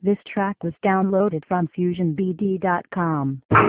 This track was downloaded from FusionBD.com.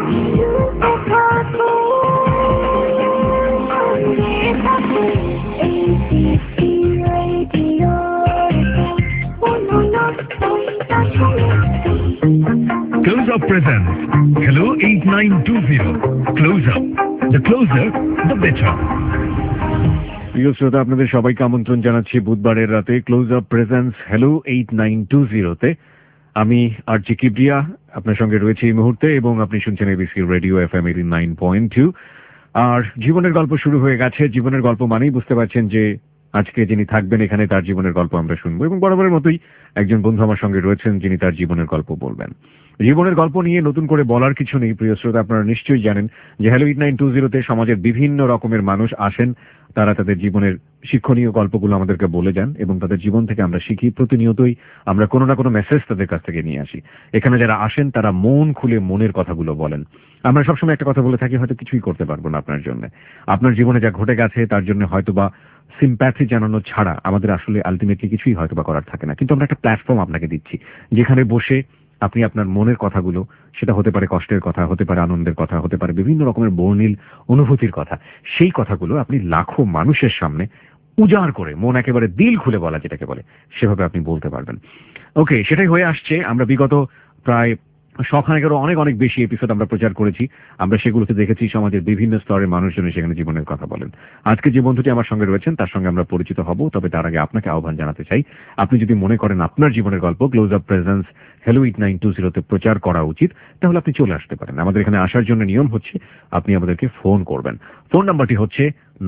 Close Up presents Hello 8920. Close Up. The closer, the better. প্রিয় শ্রোতা, আপনাদের সবাইকে আমন্ত্রণ জানাচ্ছি বুধবারের রাতে ক্লোজ আপ প্রেজেন্স হ্যালো 8920 আমি আরজি কিবরিয়া আপনার সঙ্গে রয়েছে এই মুহূর্তে, এবং আপনি শুনছেন এবিসি রেডিও এফএম 89.2। আর জীবনের গল্প শুরু হয়ে গেছে। জীবনের গল্প মানেই বুঝতে পারছেন যে আজকে যিনি থাকবেন এখানে তার জীবনের গল্প আমরা শুনবো, এবং বরাবরের মতোই একজন বন্ধু আমার সঙ্গে রয়েছেন যিনি তার জীবনের গল্প বলবেন। জীবনের গল্প নিয়ে নতুন করে বলার কিছু নেই প্রিয় শ্রোতা, আপনারা নিশ্চয়ই জানেন যে হ্যালো 8920 সমাজের বিভিন্ন রকমের মানুষ আসেন, তারা তাদের জীবনের শিক্ষণীয় গল্পগুলো আমাদেরকে বলে যান, এবং তাদের জীবন থেকে আমরা শিখি। প্রতিনিয়তই আমরা কোনো না কোনো মেসেজ তাদের কাছ থেকে নিয়ে আসি। এখানে যারা আসেন তারা মন খুলে মনের কথাগুলো বলেন। আমরা সবসময় একটা কথা বলে থাকি, হয়তো কিছুই করতে পারবো না আপনার জন্য, আপনার জীবনে যা ঘটে গেছে তার জন্য হয়তোবা সিম্প্যাথি জানানো ছাড়া আমাদের আসলে আলটিমেটলি কিছুই হয়তোবা করার থাকে না। কিন্তু আমরা একটা প্ল্যাটফর্ম আপনাকে দিচ্ছি যেখানে বসে আপনি আপনার মনের কথাগুলো, সেটা হতে পারে কষ্টের কথা, হতে পারে আনন্দের কথা, হতে পারে বিভিন্ন রকমের বর্ণিল অনুভূতির কথা, সেই কথাগুলো আপনি লাখো মানুষের সামনে উজাড় করে মন একেবারে দিল খুলে বলা যেটাকে বলে সেভাবে আপনি বলতে পারবেন। ওকে, সেটাই হয়ে আসছে। আমরা বিগত প্রায় শখানেকেরও অনেক অনেক বেশি এপিসোড আমরা প্রচার করেছি। আমরা সেগুলোতে দেখেছি সমাজের বিভিন্ন স্তরের মানুষজন সেখানে জীবনের কথা বলেন। আজকে যে বন্ধুটি আমার সঙ্গে রয়েছেন তার সঙ্গে আমরা পরিচিত হব, তবে তার আগে আপনাকে আহ্বান জানাতে চাই, আপনি যদি মনে করেন আপনার জীবনের গল্প ক্লোজ আপ প্রেজেন্স হ্যালো 8920 প্রচার করা উচিত, তাহলে আপনি চলে আসতে পারেন। আমাদের এখানে আসার জন্য নিয়ম হচ্ছে আপনি আমাদেরকে ফোন করবেন। ফোন নাম্বারটি হচ্ছে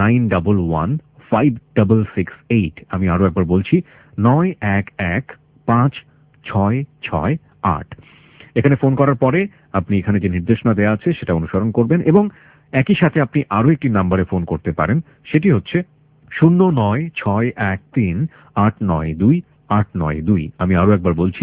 91156668। আমি আরো একবার বলছি 91156668। এখানে ফোন করার পরে আপনি এখানে যে নির্দেশনা দেওয়া আছে সেটা অনুসরণ করবেন, এবং একই সাথে আপনি আরো একটি নাম্বারে ফোন করতে পারেন, সেটি হচ্ছে 09613892892। আমি আরো একবার বলছি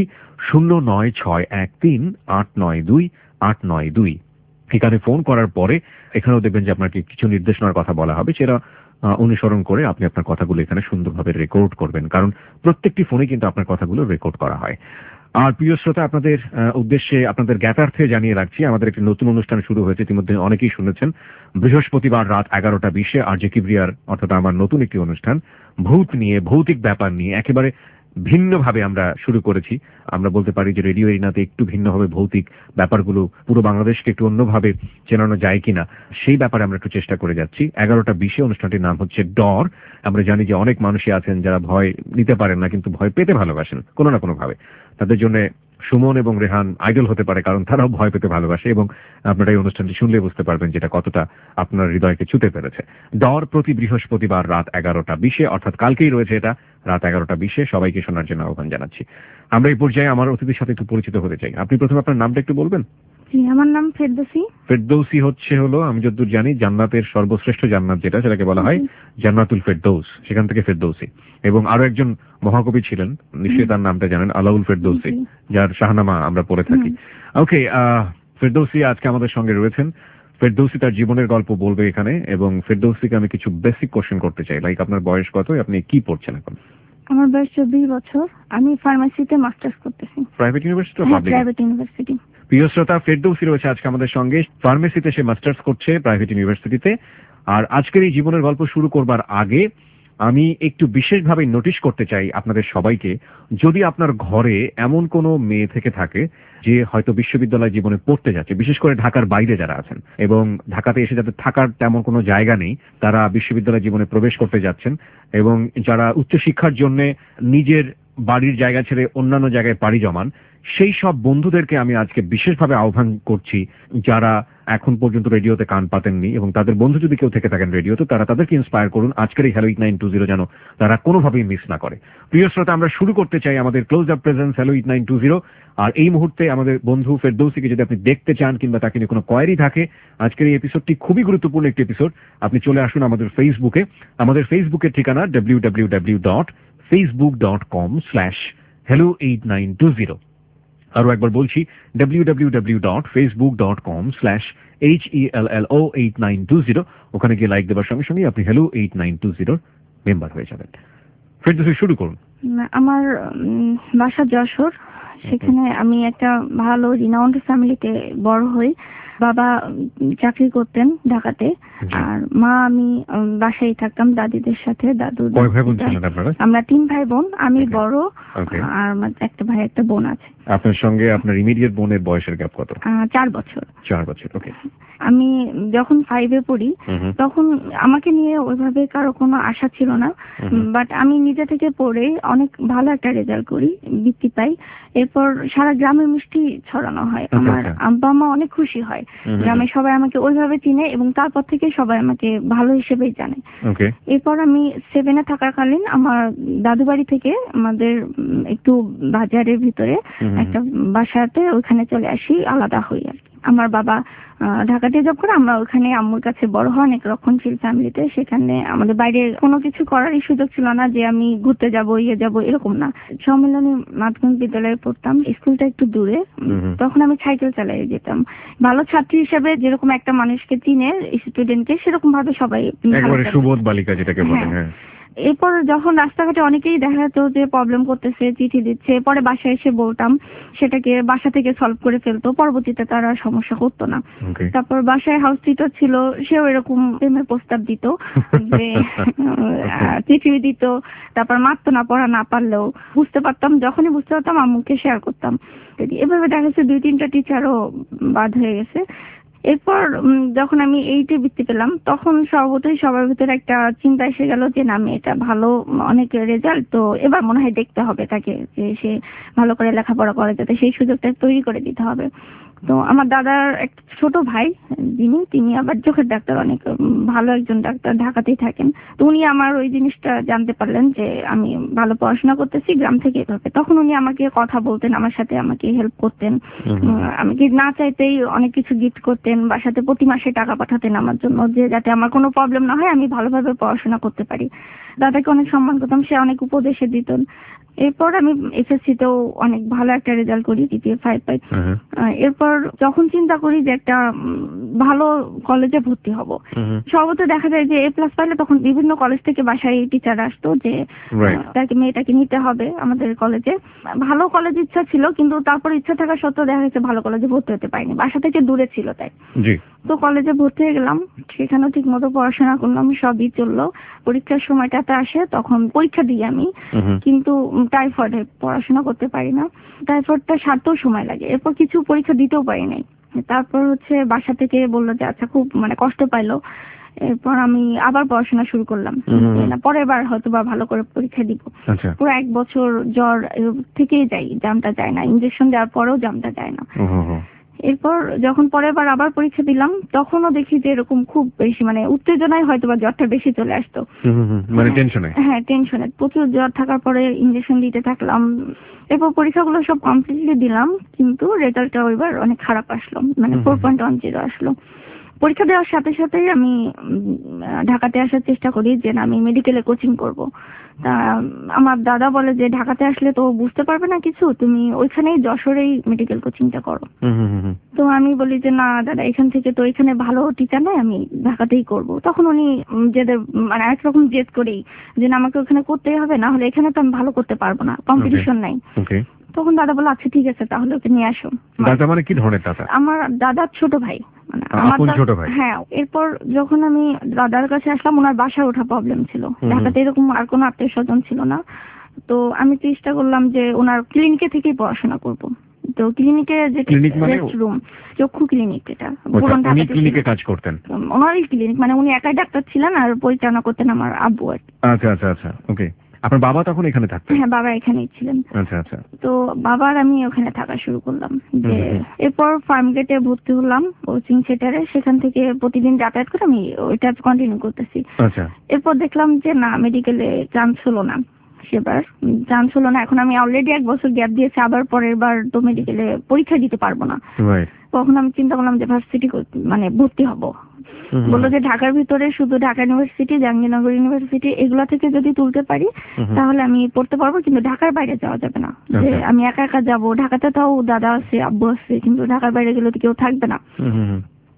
09613892892। এখানে ফোন করার পরে এখানেও দেখবেন যে আপনাকে কিছু নির্দেশনার কথা বলা হবে, সেটা অনুসরণ করে আপনি আপনার কথাগুলো এখানে সুন্দরভাবে রেকর্ড করবেন, কারণ প্রত্যেকটি ফোনে কিন্তু আপনার কথাগুলো রেকর্ড করা হয়। আর প্রিয় শ্রোতা, আপনাদের উদ্দেশ্যে আপনাদের জ্ঞাতার্থে জানিয়ে রাখছি, আমাদের একটি নতুন অনুষ্ঠান শুরু হয়েছে, ইতিমধ্যে অনেকেই শুনেছেন। বৃহস্পতিবার রাত 11টা 20 আরজে কিবরিয়ার, অর্থাৎ আমার নতুন একটি অনুষ্ঠান ভূত নিয়ে, ভৌতিক ব্যাপার নিয়ে একেবারে ভিন্নভাবে আমরা শুরু করেছি। আমরা বলতে পারি যে রেডিও এরিনাতে একটু ভিন্নভাবে ভৌতিক ব্যাপারগুলো পুরো বাংলাদেশকে একটু অন্যভাবে চেনানো যায় কিনা সেই ব্যাপারে আমরা একটু চেষ্টা করে যাচ্ছি। 11টা 20 অনুষ্ঠানটির নাম হচ্ছে ডর। আমরা জানি যে অনেক মানুষই আছেন যারা ভয় নিতে পারেন না, কিন্তু ভয় পেতে ভালোবাসেন কোনো না কোনো ভাবে। তাদের জন্য সুমন এবং রেহান আইডল হতে পারে, কারণ তারাও ভয় পেতে ভালোবাসে, এবং আপনারা এই অনুষ্ঠানটি শুনলে বুঝতে পারবেন যেটা কতটা আপনার হৃদয়কে ছুঁতে পেরেছে। ডর প্রতি বৃহস্পতিবার রাত 11টা 20, অর্থাৎ কালকেই রয়েছে এটা, রাত 11টা 20 সবাইকে শোনার জন্য আহ্বান জানাচ্ছি। আমরা এই পর্যায়ে আমার অতিথির সাথে একটু পরিচিত হতে চাই। আপনি প্রথমে আপনার নামটা একটু বলবেন? জি, আমার নাম ফেরদৌসী। ফেরদৌসী হলো আমি যতদূর জানি জান্নাতের সর্বশ্রেষ্ঠ জান্নাত যেটা, সেটাকে বলা হয় জান্নাতুল ফেরদৌস, সেখান থেকে ফেরদৌসী। এবং আরো একজন মহাকবি ছিলেন, নিশ্চয়ই তার নামটা জানেন, আলাউল ফেরদৌসী, যার শাহনামা আমরা পড়ে থাকি। ওকে, ফেরদৌসী আজকে আমাদের সঙ্গে রয়েছেন। ফেরদৌসী তার জীবনের গল্প বলবে এখানে, এবং ফেরদৌসীকে আমি কিছু বেসিক কোশ্চেন করতে চাই, লাইক আপনার বয়স কত, আপনি কি পড়ছেন এখন? আমার বয়স 24 বছর। আমি ফার্মেসিতে মাস্টার্স করতেছি। Private university? Private university. প্রিয় শ্রোতা, ফেরদৌসী রয়েছে আজকে আমাদের সঙ্গে। ফার্মেসিতে সে মাস্টার্স করছে প্রাইভেট ইউনিভার্সিটিতে। আর আজকের এই জীবনের গল্প শুরু করবার আগে আমি একটু বিশেষভাবে নোটিশ করতে চাই আপনাদের সবাইকে, যদি আপনার ঘরে এমন কোনো মেয়ে থেকে থাকে যে হয়তো বিশ্ববিদ্যালয় জীবনে পড়তে যাচ্ছে, বিশেষ করে ঢাকার বাইরে যারা আছেন, এবং ঢাকাতে এসে যাদের থাকার তেমন কোনো জায়গা নেই, তারা বিশ্ববিদ্যালয় জীবনে প্রবেশ করতে যাচ্ছেন, এবং যারা উচ্চশিক্ষার জন্য নিজের বাড়ির জায়গা ছেড়ে অন্যান্য জায়গায় পাড়ি জমান, সেই সব বন্ধুদেরকে আমি আজকে বিশেষভাবে আহ্বান করছি, যারা এখন পর্যন্ত রেডিওতে কান পাতেননি, এবং তাদের বন্ধু যদি কেউ থেকে থাকেন রেডিওতে, তারা তাদেরকে ইন্সপায়ার করুন আজকের এই হ্যালো 8920 যেন তারা কোনোভাবেই মিস না করে। প্রিয় শ্রোতা, আমরা শুরু করতে চাই আমাদের ক্লোজ আপ প্রেজেন্স হ্যালো 8920। আর এই মুহূর্তে আমাদের বন্ধু ফেরদৌসীকে যদি আপনি দেখতে চান কিংবা তাকে নিয়ে কোনো কোয়ারি থাকে, আজকের এই এপিসোডটি খুবই গুরুত্বপূর্ণ একটি এপিসোড। আপনি চলে আসুন আমাদের ফেসবুকে। আমাদের ফেসবুকের ঠিকানা www.facebook.com/hello8920। আরো একবার বলছি, www.facebook.com/HELLO8920। ওখানে গিয়ে লাইক দেওয়ার সঙ্গে সঙ্গে আপনি হ্যালো 8920 মেম্বার হয়ে যাবেন। ফেরদৌসী, শুরু করুন। আমার বাসা যশোর, সেখানে আমি একটা ভালো রিনাউন্ড ফ্যামিলিতে বড় হই। বাবা চাকরি করতেন ঢাকাতে, আর মা আমি বাসায় থাকতাম দাদিদের সাথে। কয় ভাই বোন ছিলেন আপনারা? আমরা 3 ভাই বোন, আমি বড়, আর আমার একটা ভাই একটা বোন আছে। আপনার সঙ্গে আপনার ইমিডিয়েট বোনের বয়সের গ্যাপ কত? 4 বছর। 4 বছর, ওকে। আমি যখন 5-এ পড়ি তখন আমাকে নিয়ে ওইভাবে কারো কোনো আশা ছিল না, বাট আমি নিজে থেকে পড়ে অনেক ভালো একটা রেজাল্ট করি, বৃত্তি পাই। এরপর সারা গ্রামে মিষ্টি ছড়ানো হয়, আমার আব্বা মা অনেক খুশি হয়, গ্রামে সবাই আমাকে ওইভাবে চিনে এবং তারপর থেকে সবাই আমাকে ভালো হিসেবেই জানে। এরপর আমি 7-এ থাকাকালীন আমার দাদু বাড়ি থেকে আমাদের একটু বাজারের ভিতরে একটা বাসাতে ওখানে চলে আসি, আলাদা হই আর কি। আমার বাবা ঢাকাতে জব করে, আমরা ওখানে আম্মুর কাছে বড় হওয়া, অনেক রক্ষণশীল ফ্যামিলিতে। সেখানে আমাদের বাইরে কোনো কিছু করারই সুযোগ ছিল না যে আমি ঘুরতে যাব, যাব, এরকম না। সম্মিলনী মাধ্যমিক বিদ্যালয়ে পড়তাম, স্কুলটা একটু দূরে। তখন আমি সাইকেল চালিয়ে যেতাম। ভালো ছাত্রী হিসেবে যেরকম একটা মানুষকে চিনে স্টুডেন্টকে, সেরকম ভাবে সবাই একেবারে সুবোধ বালিকা যেটাকে বলে। হ্যাঁ। এরপর যখন রাস্তাঘাটে অনেকেই দেখা যেত যে প্রবলেম করতেছে, চিঠি দিচ্ছে, পরে বাসায় এসে বলতাম, সেটাকে বাসা থেকে সলভ করে ফেলতো, পরবর্তীতে তারা সমস্যা করতো না। তারপর বাসায় হাউস টিচার ছিল, সেও এরকম প্রেমের প্রস্তাব দিত, যে চিঠি দিত, তারপর মারতো না পড়া না পারলেও। বুঝতে পারতাম, যখনই বুঝতে পারতাম আম্মুকে শেয়ার করতাম। এভাবে দেখা যাচ্ছে 2-3টা টিচারও বাদ হয়ে গেছে। এরপর যখন আমি 8-এ বৃত্তি পেলাম, তখন স্বভাবতই সবার ভিতরে একটা চিন্তা এসে গেল যে না, মেয়েটা ভালো, অনেক রেজাল্ট, তো এবার মনে হয় দেখতে হবে তাকে, যে সে ভালো করে লেখাপড়া করে, যাতে সেই সুযোগটা তৈরি করে দিতে হবে। তো আমার দাদার একটা ছোট ভাই তিনি আবার চোখের ডাক্তার, অনেক ভালো একজন ডাক্তার, ঢাকাতেই থাকেন। তো উনি আমার ওই জিনিসটা জানতে পারলেন যে আমি ভালো পড়াশোনা করতেছি, গ্রাম থেকে এভাবে। তখন উনি আমাকে কথা বলতেন, আমার সাথে আমাকে হেল্প করতেন, আমাকে না চাইতেই অনেক কিছু গিফট করতেন, বাসাতে প্রতি মাসে টাকা পাঠাতেন আমার জন্য, যে যাতে আমার কোনো প্রবলেম না হয়, আমি ভালোভাবে পড়াশোনা করতে পারি। দাদাকে অনেক সম্মান করতাম, সে অনেক উপদেশে দিতেন। এরপর আমি এসএসসিতেও অনেক ভালো একটা রেজাল্ট করি, GPA 5 পাই। এরপর যখন চিন্তা করি যে একটা ভালো কলেজে ভর্তি হব, সর্বত দেখা যায় যে A+ পাইলে তখন বিভিন্ন কলেজ থেকে বাসায় টিচার আসতো যে তাকে, মেয়েটাকে নিতে হবে আমাদের কলেজে। ভালো কলেজ ইচ্ছা ছিল, কিন্তু তারপর ইচ্ছা থাকা সত্ত্বেও দেখা যাচ্ছে ভালো কলেজে ভর্তি হতে পারিনি, বাসা থেকে দূরে ছিল তাই। তো কলেজে ভর্তি হয়ে গেলাম, সেখানেও ঠিক মতো পড়াশোনা করলাম, সবই চললো। পরীক্ষার সময়টাতে আসে, তখন পরীক্ষা দিই আমি, কিন্তু টাইফয়েডে পড়াশোনা করতে পারি না, টাইফয়েডটা সারতেও সময় লাগে। এরপর কিছু পরীক্ষা দিতেও পারি নাই। তারপর বাসা থেকে বললো যে আচ্ছা, খুব কষ্ট পাইলো। এরপর আমি আবার পড়াশোনা শুরু করলাম, পরের বার হয়তো বা ভালো করে পরীক্ষা দিব। পুরো 1 বছর জ্বর থেকেই যাই, জামটা যায় না, ইনজেকশন দেওয়ার পরেও জামটা যায় না। এরপর যখন পরের বার আবার পরীক্ষা দিলাম, তখনও দেখি যে এরকম খুব বেশি উত্তেজনায় হয়তো বা জ্বরটা বেশি চলে আসতো, টেনশনে। হ্যাঁ, টেনশনে প্রচুর জ্বর থাকার পরে ইনজেকশন দিতে থাকলাম। এরপর পরীক্ষাগুলো সব কমপ্লিটলি দিলাম, কিন্তু রেজাল্টটা ওইবার অনেক খারাপ আসলো, 4.10 আসলো। পরীক্ষা দেওয়ার সাথে সাথেই আমি ঢাকাতে আসার চেষ্টা করি যে আমি মেডিকেলে কোচিং করব। তা আমার দাদা বলে যে ঢাকাতে আসলে তো বুঝতে পারবে না কিছু, তুমি ওইখানেই যশোরেই মেডিকেল কোচিংটা করো। তো আমি বলি যে না দাদা, এখান থেকে তো এখানে ভালো টিচার নাই, আমি ঢাকাতেই করব। তখন উনি জেদের একরকম জেদ করেই যে না, আমাকে ওখানে করতেই হবে, না হলে এখানে তো আমি ভালো করতে পারবো না, কম্পিটিশন নাই। তখন দাদা বলে আচ্ছা ঠিক আছে, তাহলে ওকে নিয়ে আসো। দাদা কি ধরনের দাদা? আমার দাদার ছোট ভাই, ছোট ভাই। হ্যাঁ। এরপর যখন আমি দাদার কাছে আসলাম, ওনার বাসায় ওঠা প্রবলেম ছিল, ঢাকাতে এরকম আর কোনো আত্মীয় স্বজন ছিল না। তো আমি চেষ্টা করলাম যে ওনার ক্লিনিকে থেকেই পড়াশোনা করব। তো ক্লিনিকে, যে রেস্ট রুম, চক্ষু ক্লিনিক, এটা উনি ক্লিনিকে কাজ করতেন? ওনারই ক্লিনিক, উনি একাই ডাক্তার ছিলেন আর পরিচালনা করতেন আমার আব্বু। আচ্ছা আচ্ছা আচ্ছা, ওকে। আপনার বাবা তখন এখানে থাকতেন? হ্যাঁ, বাবা এখানেই ছিলেন। আচ্ছা আচ্ছা। তো বাবার আমি ওখানে থাকা শুরু করলাম। যে এরপর ফার্মগেটে ভর্তি হলাম কোচিং সেন্টারে, সেখান থেকে প্রতিদিন যাতায়াত করে আমি ওইটা কন্টিনিউ করতেছি। আচ্ছা। এরপর দেখলাম যে না, মেডিকেলে চান্স হলো না, সেবার চান্স হলো না। এখন আমি অলরেডি 1 বছর গ্যাপ দিয়েছি, আবার পরের বার তো মেডিকেলে পরীক্ষা দিতে পারবো না। তখন আমি চিন্তা করলাম যে ভার্সিটি ভর্তি হব। বললো যে ঢাকার ভিতরে শুধু ঢাকা ইউনিভার্সিটি, জাহাঙ্গীরনগর ইউনিভার্সিটি, এগুলা থেকে যদি তুলতে পারি তাহলে আমি পড়তে পারবো, কিন্তু ঢাকার বাইরে যাওয়া যাবে না, যে আমি একা একা যাবো। ঢাকাতে তাও দাদা আছে, আব্বু আছে, কিন্তু ঢাকার বাইরে গেলে তো কেউ থাকবে না।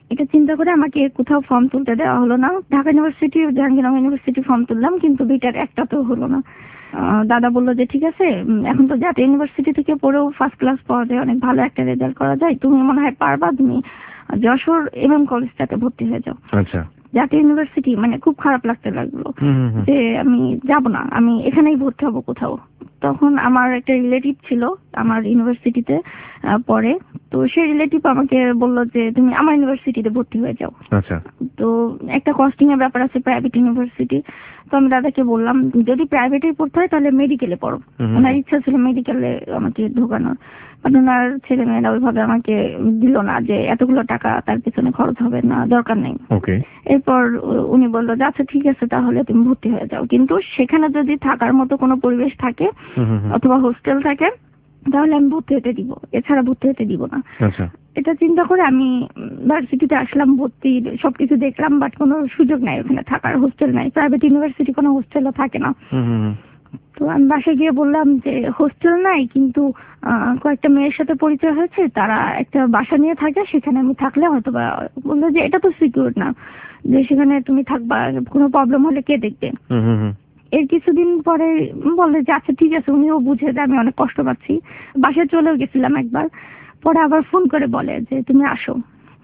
এটা চিন্তা করে আমাকে কোথাও ফর্ম তুলতে দেওয়া হলো না। Dhaka university, Jahangirnagar university form তুললাম, কিন্তু দুইটার একটাতেও হলো না। দাদা বললো যে ঠিক আছে, এখন তো জাতীয় ইউনিভার্সিটি থেকে পড়েও ফার্স্ট ক্লাস পাওয়া যায়, অনেক ভালো একটা রেজাল্ট করা যায়, তুমি মনে হয় পারবা, তুমি যশোর MM কলেজটাতে ভর্তি হয়ে যাও। আচ্ছা। জাতীয় ইউনিভার্সিটি মানে খুব খারাপ লাগতে লাগলো যে আমি যাব না, আমি এখানেই ভর্তি হবো কোথাও। তখন আমার একটা রিলেটিভ ছিল আমার ইউনিভার্সিটিতে পড়ে, তো সেই রিলেটিভ আমাকে বললো যে তুমি আমার ইউনিভার্সিটিতে ভর্তি হয়ে যাও। আচ্ছা। তো একটা কস্টিং এর ব্যাপার আছে, প্রাইভেট ইউনিভার্সিটি। তো আমি দাদাকে বললাম যদি প্রাইভেটে পড়তে হয় তাহলে মেডিকেলে পড়ো। ওনার ইচ্ছা ছিল মেডিকেলে আমাকে ঢোকানোর, বাট ওনার ছেলে মেয়েরা ওইভাবে আমাকে দিল না, যে এতগুলো টাকা তার পেছনে খরচ হবে না, দরকার নেই। এরপর উনি বললো যে আচ্ছা ঠিক আছে তাহলে তুমি ভর্তি হয়ে যাও, কিন্তু সেখানে যদি থাকার মতো কোনো পরিবেশ থাকে অথবা হোস্টেল থাকে তাহলে আমি ভর্তি হতে দিব, এছাড়া ভর্তি হতে দিব না। এটা চিন্তা করে আমি ভার্সিটিতে আসলাম, ভর্তি সবকিছু দেখলাম, বাট কোনো সুযোগ নাই ওখানে থাকার, হোস্টেল নাই। প্রাইভেট ইউনিভার্সিটি কোনো হোস্টেলও থাকে না। তো আমি বাসায় গিয়ে বললাম যে হোস্টেল নাই, কিন্তু কয়েকটা মেয়ের সাথে পরিচয় হয়েছে, তারা একটা বাসা নিয়ে থাকে, সেখানে আমি থাকলে হয়তো বা। বললো যে এটা তো সিকিউর না, যে সেখানে তুমি থাকবা, কোনো প্রবলেম হলে কে দেখবে। এর কিছুদিন পরে বললে যে আচ্ছা ঠিক আছে, উনিও বুঝে যে আমি অনেক কষ্ট পাচ্ছি। বাসায় চলেও গেছিলাম একবার, পরে আবার ফোন করে বলে যে তুমি আসো,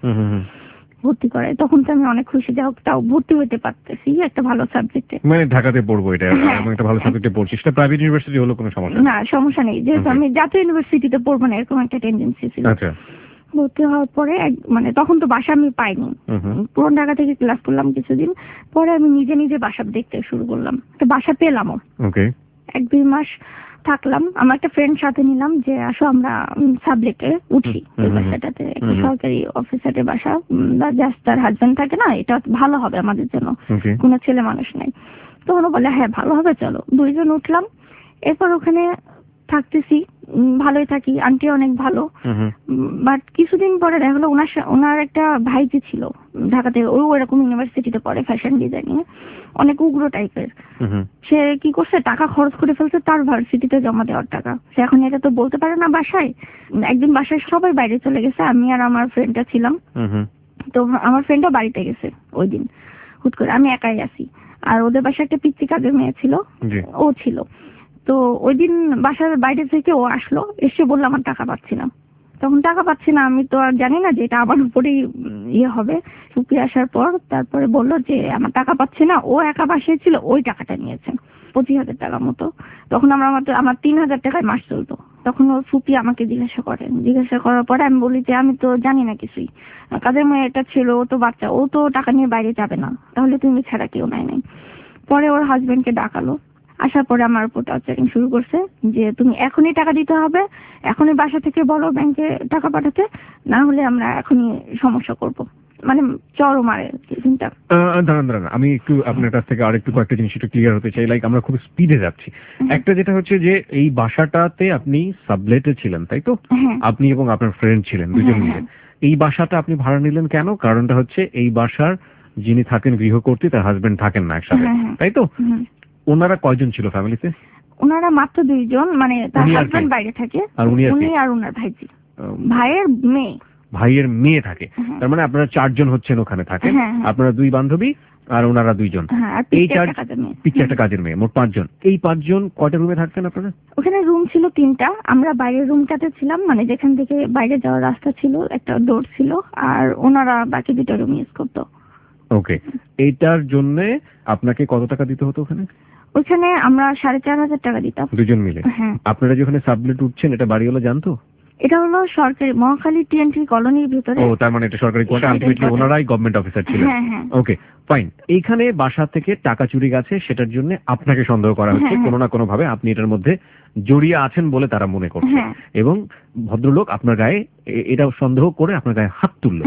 ভর্তি করে। তখন তো আমি অনেক খুশি, যাও তাও ভর্তি হতে পারতেছি একটা ভালো সাবজেক্টে, মানে ঢাকাতে পড়বো, এটা এমন একটা ভালো সাবজেক্টে পড়ছিস। এটা প্রাইভেট ইউনিভার্সিটি হলো কোনো সমস্যা না, সমস্যা নেই, যেহেতু আমি জাতীয় ইউনিভার্সিটিতে পড়বো না এরকম একটা টেন্ডেন্সি ছিল। আচ্ছা। ভর্তি হওয়ার পরে মানে তখন তো বাসা আমি পাইনি, পুরন ঢাকা থেকে ক্লাস করলাম কিছুদিন, পরে আমি নিজে নিজে বাসা দেখতে শুরু করলাম, একটা বাসা পেলামও। 1-2 মাস থাকলাম, আমার একটা ফ্রেন্ড সাথে নিলাম যে আসো আমরা সাবলেটে উঠি এই বাসাটাতে, একটা সরকারি অফিসারের বাসা, জাস্ট তার হাজবেন্ড থাকে না, এটা ভালো হবে আমাদের জন্য, কোনো ছেলে মানুষ নাই। তখন বলে হ্যাঁ ভালো হবে, চলো। 2 জন উঠলাম, এরপর ওখানে থাকতেছি, ভালোই থাকি, আন্টি অনেক ভালো। বাট কিছুদিন পরে দেখা গেলো ওনার একটা ভাইজি ছিল ঢাকাতে, ওরকম ইউনিভার্সিটিতে পড়ে, ফ্যাশন ডিজাইনিং, অনেক উগ্র টাইপের। সে কি করছে, টাকা খরচ করে ফেলছে তার ভার্সিটিতে জমা দেওয়ার টাকা। সে এখন এটা তো বলতে পারে না বাসায়। একদিন বাসায় সবাই বাইরে চলে গেছে, আমি আর আমার ফ্রেন্ডটা ছিলাম। তো আমার ফ্রেন্ডও বাড়িতে গেছে ওই দিন, হুট করে আমি একাই আছি। আর ওদের বাসায় একটা পিচ্চি কাজের মেয়ে ছিল, ও ছিল। তো ওই দিন বাসার বাইরে থেকে ও আসলো, এসে বললো আমার টাকা পাচ্ছি না। তখন টাকা পাচ্ছি না, আমি তো আর জানি না যে এটা আমার উপরেই ইয়ে হবে। ফুপি আসার পর তারপরে বললো যে আমার টাকা পাচ্ছি না, ও একা বাসায় ছিল, ওই টাকাটা নিয়েছে 25,000 টাকা মতো। তখন আমার 3,000 টাকায় মাস চলতো। তখন ওর ফুপি আমাকে জিজ্ঞাসা করার পরে আমি বলি যে আমি তো জানি না কিছুই, কাজের মেয়েটা ছিল, ও তো বাচ্চা, ও তো টাকা নিয়ে বাইরে যাবে না, তাহলে তুমি ছাড়া কেউ নাই। পরে ওর হাজবেন্ডকে ডাকালো, আসার পরে আমার উপর টর্চারিং শুরু করছে যে তুমি এখনই টাকা দিতে হবে, এখনই বাসা থেকে বলো ব্যাংকে টাকা পাঠাতে, না হলে আমরা এখনই সমস্যা করব। মানে চড় মারে চিন্তা। দাঁড়ান, আমি একটু আপনার কাছ থেকে আরেকটু কয়েকটা জিনিস একটু ক্লিয়ার হতে চাই। লাইক আমরা খুব স্পিডে যাচ্ছি। একটা যেটা হচ্ছে যে এই বাসাটাতে আপনি সাবলেটে ছিলেন, তাই তো? আপনি এবং আপনার ফ্রেন্ড ছিলেন, দুজন মিলে। এই বাসাটা আপনি ভাড়া নিলেন কেন? কারণটা হচ্ছে এই বাসার যিনি থাকেন গৃহকর্ত্রী, তার হাজবেন্ড থাকেন না একসাথে, তাই তো? ওনারা কয়জন ছিল ফ্যামিলিতে? ওনারা মাত্র 2 জন, মানে তার হাজবেন্ড বাইরে থাকে, আর উনি আর ওনার ভাইজি, ভাইয়ের মেয়ে থাকে। তার মানে আপনারা 4 জন হচ্ছেন ওখানে থাকেন, আপনারা 2 বান্ধবী আর ওনারা 2 জন, এই 4 পিচ্চি একটা কাজের মেয়ে, মোট 5 জন। এই 5 জন কয়টা রুমে থাকতেন আপনারা? ওখানে রুম ছিল 3টা, আমরা বাইরের রুমটাতে ছিলাম, মানে যেখান থেকে বাইরে যাওয়ার রাস্তা ছিল, একটা ডোর ছিল, আর ওনারা বাকি 2টা রুম ইউজ করতো। ওকে, এইটার জন্য আপনাকে কত টাকা দিতে হতো ওখানে? ওখানে আমরা 4,500 টাকা দিতাম 2 জন মিলে। আপনারা যখন সাবলেট উঠছেন এটা বাড়িওয়ালা জানতো? এটা হলো সরকারি মহাখালী টিএনটি কলোনির ভিতরে। ও, তার মানে এটা সরকারি কোয়ার্টার, আলটিমেটলি ওনারাই গভর্নমেন্ট অফিসার ছিলেন। Okay fine. এইখানে বাসা থেকে টাকা চুরি গেছে, সেটার জন্য আপনাকে সন্দেহ করা হচ্ছে, কোনো না কোনো ভাবে আপনি এটার মধ্যে জড়িয়ে আছেন বলে তারা মনে করছে, এবং ভদ্রলোক আপনার গায়ে এটা সন্দেহ করে আপনার গায়ে হাত তুললো।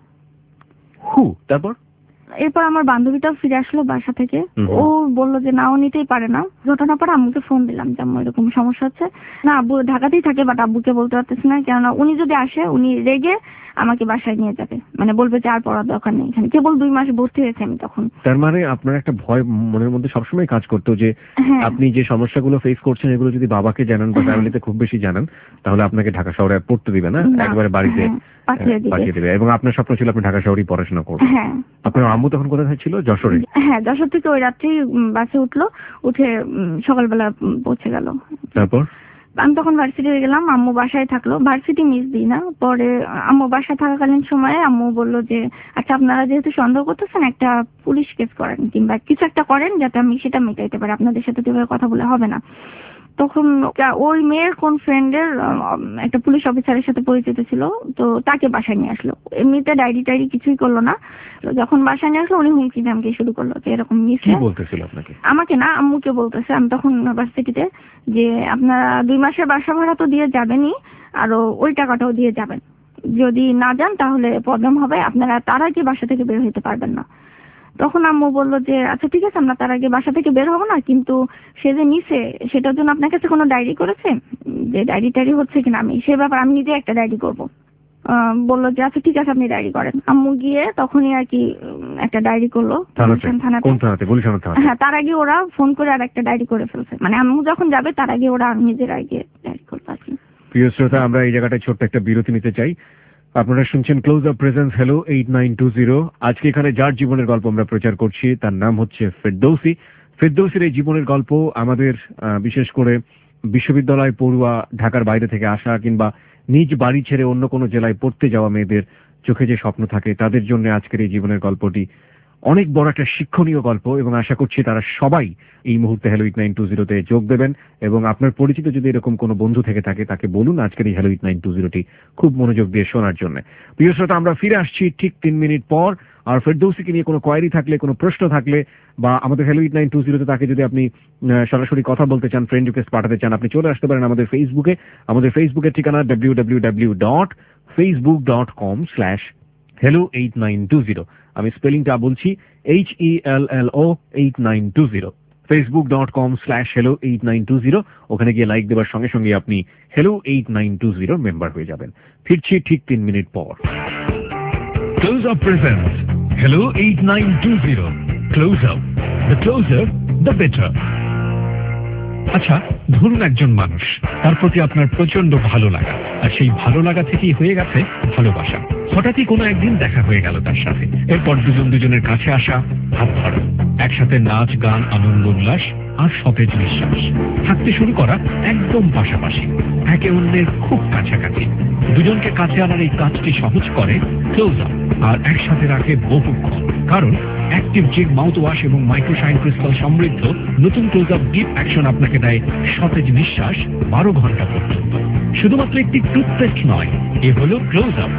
তারপর এরপর আমার বান্ধবীটাও ফিরে আসলো বাসা থেকে, ও বললো যে না, ও নিতেই পারে না। ঘটনা পরে আম্মুকে ফোন দিলাম যে আম্মু এরকম সমস্যা হচ্ছে। না, আব্বু ঢাকাতেই থাকে, বাট আব্বুকে বলতে পারতেছি না, কেননা উনি যদি আসে উনি রেগে আমাকে বাসায় নিয়ে যাবে, মানে বলবে যে আর পড়ার দরকার নেই, এখানে কেবল 2 মাস ভর্তি হয়েছে আমি তখন। তার মানে আপনার একটা ভয় মনের মধ্যে সবসময় কাজ করতো যে আপনি যে সমস্যাগুলো ফেস করছেন এগুলো যদি বাবাকে জানান বা ফ্যামিলিতে খুব বেশি জানান তাহলে আপনাকে ঢাকা শহরে পড়তে দিবে না, একবারে বাড়িতে পাঠিয়ে দিবে। এবং আপনার স্বপ্ন ছিল আপনি ঢাকা শহরেই পড়াশোনা করবেন। আপনার আম্মু তখন কোথায় ছিল? যশোরে? হ্যাঁ, যশোর থেকে ওই রাত্রেই বাসে উঠলো, উঠে সকালবেলা পৌঁছে গেল। তারপর আমি তখন ভার্সিটি গেলাম, আম্মু বাসায় থাকলো। ভার্সিটি মিস দিই না, পরে আম্মু বাসায় থাকাকালীন সময়ে আম্মু বলল যে আচ্ছা আপনারা যেহেতু সন্দেহ করতেছেন একটা পুলিশ কেস করেন কিংবা কিছু একটা করেন যাতে আমি সেটা মেটাইতে পারি, আপনাদের সাথে তো কথা বলে হবে না। তখন ওই মেয়ের কোন ফ্রেন্ডের একটা পুলিশ অফিসারের সাথে পরিচিত ছিল, তো তাকে বাসায় নিয়ে আসলো। এমনিতে ডায়েরি টাইরি কিছুই করলো না, যখন বাসায় নিয়ে আসলো উনি হুমকি ধামকি শুরু করলো যে এরকম নিচে বলতেছিল আপনাকে, আমাকে না আম্মুকে বলতেছে। আমি তখন ইউনিভার্সিটিতে, যে আপনারা 2 মাসের বাসা ভাড়া তো দিয়ে যাবেনই, আরো ওই টাকাটাও দিয়ে যাবেন, যদি না যান তাহলে প্রবলেম হবে, আপনারা তার আগে বাসা থেকে বের হইতে পারবেন না। তখন আম্মু বললো যে আচ্ছা ঠিক আছে আমরা তার আগে বাসা থেকে বের হবো না, কিন্তু সে যে নিছে সেটার জন্য আপনার কাছে কোনো ডায়েরি করেছে, যে ডায়েরি টায়েরি হচ্ছে কিনা, আমি সে ব্যাপার আমি নিজে একটা ডায়েরি করবো। বললো যে আচ্ছা ঠিক আছে আপনি ডায়েরি করেন। আম্মু গিয়ে তখনই আর কি একটা ডায়েরি করলো থানাতে। হ্যাঁ, তার আগে ওরা ফোন করে আর একটা ডায়েরি করে ফেলছে, মানে আম্মু যখন যাবে তার আগে ওরা নিজের আগে ডায়েরি করলো আর কি। প্রিয় শ্রোতা, আমরা এই জায়গাটায় ছোট্ট একটা বিরতি নিতে চাই। আপনারা শুনছেন ক্লোজ আপ প্রেজেন্স হ্যালো 8920। আজকে এখানে যার জীবনের গল্প আমরা প্রচার করছি তার নাম হচ্ছে ফেরদৌসী। ফেরদৌসীর এই জীবনের গল্প আমাদের বিশেষ করে বিশ্ববিদ্যালয় পড়ুয়া, ঢাকার বাইরে থেকে আসা কিংবা নিজ বাড়ি ছেড়ে অন্য কোনো জেলায় পড়তে যাওয়া মেয়েদের চোখে যে স্বপ্ন থাকে তাদের জন্য আজকের এই জীবনের গল্পটি অনেক বড় একটা শিক্ষণীয় গল্প, এবং আশা করছি তারা সবাই এই মুহূর্তে হ্যালো 8920-তে যোগ দেবেন। এবং আপনার পরিচিত যদি এরকম কোনো বন্ধু থেকে থাকে তাকে বলুন আজকের এই হ্যালো 8920টি খুব মনোযোগ দিয়ে শোনার জন্য। প্রিয় শ্রোতা, আমরা ফিরে আসছি ঠিক 3 মিনিট পর। আর ফেরদৌসীকে নিয়ে কোনো কোয়েরি থাকলে, কোনো প্রশ্ন থাকলে বা আমাদের হ্যালো 8920-তে তাকে যদি আপনি সরাসরি কথা বলতে চান, ফ্রেন্ড রিকোয়েস্ট পাঠাতে চান, আপনি চলে আসতে পারেন আমাদের ফেসবুকে। আমাদের ফেসবুকের ঠিকানা www.facebook.com/hello8920। আমি স্পেলিংটা বলছি HELLO 8920, facebook.com/hello8920। ওখানে গিয়ে লাইক দেওয়ার সঙ্গে সঙ্গে আপনি হ্যালো 8920 মেম্বার হয়ে যাবেন। ফিরছি ঠিক 3 মিনিট পর। Close Up presents hello 8920। Close Up, the closer the better. আচ্ছা, ধরুন একজন মানুষ, তার প্রতি আপনার প্রচন্ড ভালো লাগা, আর সেই ভালো লাগা থেকেই হয়ে গেছে ভালোবাসা। হঠাৎই কোনো একদিন দেখা হয়ে গেল তার সাথে, এরপর দুজনের কাছে আসা, হাত ধরা, একসাথে নাচ গান, আনন্দ উল্লাস আর সতেজ নিঃশ্বাস, থাকতে শুরু করা একদম পাশাপাশি, একে অন্যের খুব কাছাকাছি। দুজনকে কাছে আনার এই কাজটি সহজ করে ক্লোজ আপ, আর একসাথে রাখে বহুক্ষণ। কারণ অ্যাক্টিভ জিগ মাউথ ওয়াশ এবং মাইক্রোশাইন ক্রিস্টাল সমৃদ্ধ নতুন ক্লোজ আপ ডিপ অ্যাকশন আপনাকে দেয় সতেজ নিঃশ্বাস 12 ঘন্টা পর্যন্ত। শুধুমাত্র একটি টুথপেস্ট নয়, এ হলো close Up.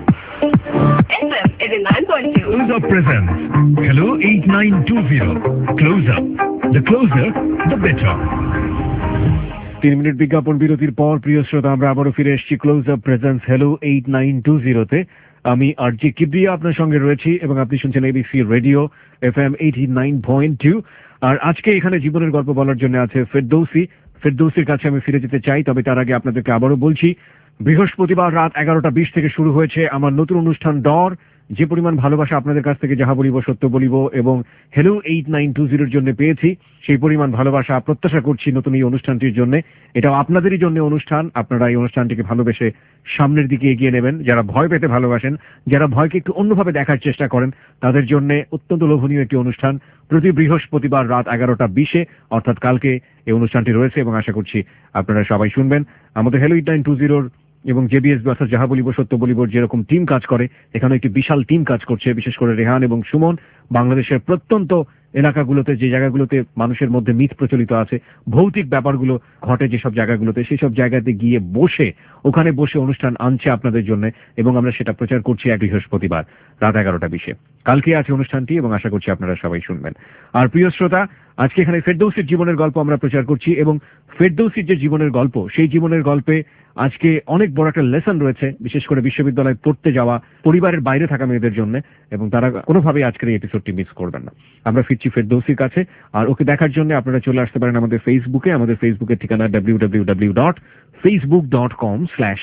Close Up presents Hello 8920. Close Up, the closer, the better. 3 মিনিট বিজ্ঞাপন বিরতির পর প্রিয় শ্রোতা, আমরা আবারও ফিরে এসেছি ক্লোজ আপ প্রেজেন্স হ্যালো 8920-তে। আমি আরজি কিবরিয়া আপনার সঙ্গে রয়েছি এবং আপনি শুনছেন এবিসি রেডিও FM 89.2। আর আজকে এখানে জীবনের গল্প বলার জন্য আছে ফেরদৌসী। ফেরদৌসীর কাছে আমি ফিরে যেতে চাই, তবে তার আগে আপনাদেরকে আবারও বলছি, বৃহস্পতিবার রাত 11টা 20 থেকে শুরু হয়েছে আমার নতুন অনুষ্ঠান ডর। যে পরিমাণ ভালোবাসা আপনাদের কাছ থেকে যাহা বলিব সত্য বলিব এবং হ্যালো 8920-র জন্য পেয়েছি, সেই পরিমাণ ভালোবাসা প্রত্যাশা করছি নতুন এই অনুষ্ঠানটির জন্য। এটাও আপনাদেরই জন্য অনুষ্ঠান। আপনারা এই অনুষ্ঠানটিকে ভালোবেসে সামনের দিকে এগিয়ে নেবেন। যারা ভয় পেতে ভালোবাসেন, যারা ভয়কে একটু অন্যভাবে দেখার চেষ্টা করেন, তাদের জন্য অত্যন্ত লোভনীয় একটি অনুষ্ঠান। প্রতি বৃহস্পতিবার রাত 11টা 20-এ, অর্থাৎ কালকে এই অনুষ্ঠানটি রয়েছে এবং আশা করছি আপনারা সবাই শুনবেন। আমাদের হ্যালো 8920-র এবং জেবিএস অর্থাৎ যাহা বলিব সত্য বলিবর যেরকম টিম কাজ করে, এখানে একটি বিশাল টিম কাজ করছে। বিশেষ করে রেহান এবং সুমন বাংলাদেশের প্রত্যন্ত এলাকাগুলোতে, যে জায়গাগুলোতে মানুষের মধ্যে মিথ প্রচলিত আছে, ভৌতিক ব্যাপারগুলো ঘটে যেসব জায়গাগুলোতে, সেই সব জায়গাতে গিয়ে ওখানে বসে অনুষ্ঠান আনছে আপনাদের জন্য, এবং আমরা সেটা প্রচার করছি এক বৃহস্পতিবার রাত 11টা 20-এ। কালকে আছে অনুষ্ঠানটি এবং আশা করছি আপনারা সবাই শুনবেন। আর প্রিয় শ্রোতা, আজকে এখানে ফেরদৌসীর জীবনের গল্প আমরা প্রচার করছি, এবং ফেরদৌসীর যে জীবনের গল্প, সেই জীবনের গল্পে আজকে অনেক বড় একটা লেসন রয়েছে, বিশেষ করে বিশ্ববিদ্যালয়ে পড়তে যাওয়া, পরিবারের বাইরে থাকা মেয়েদের জন্য, এবং তারা কোনোভাবেই আজকের এই এপিসোডটি মিস করবেন না। আমরা ফিরছি ফেরদৌসীর কাছে, আর ওকে দেখার জন্য আপনারা চলে আসতে পারেন আমাদের ফেসবুকে। আমাদের ফেসবুকের ঠিকানা www.facebook.com/hello8920।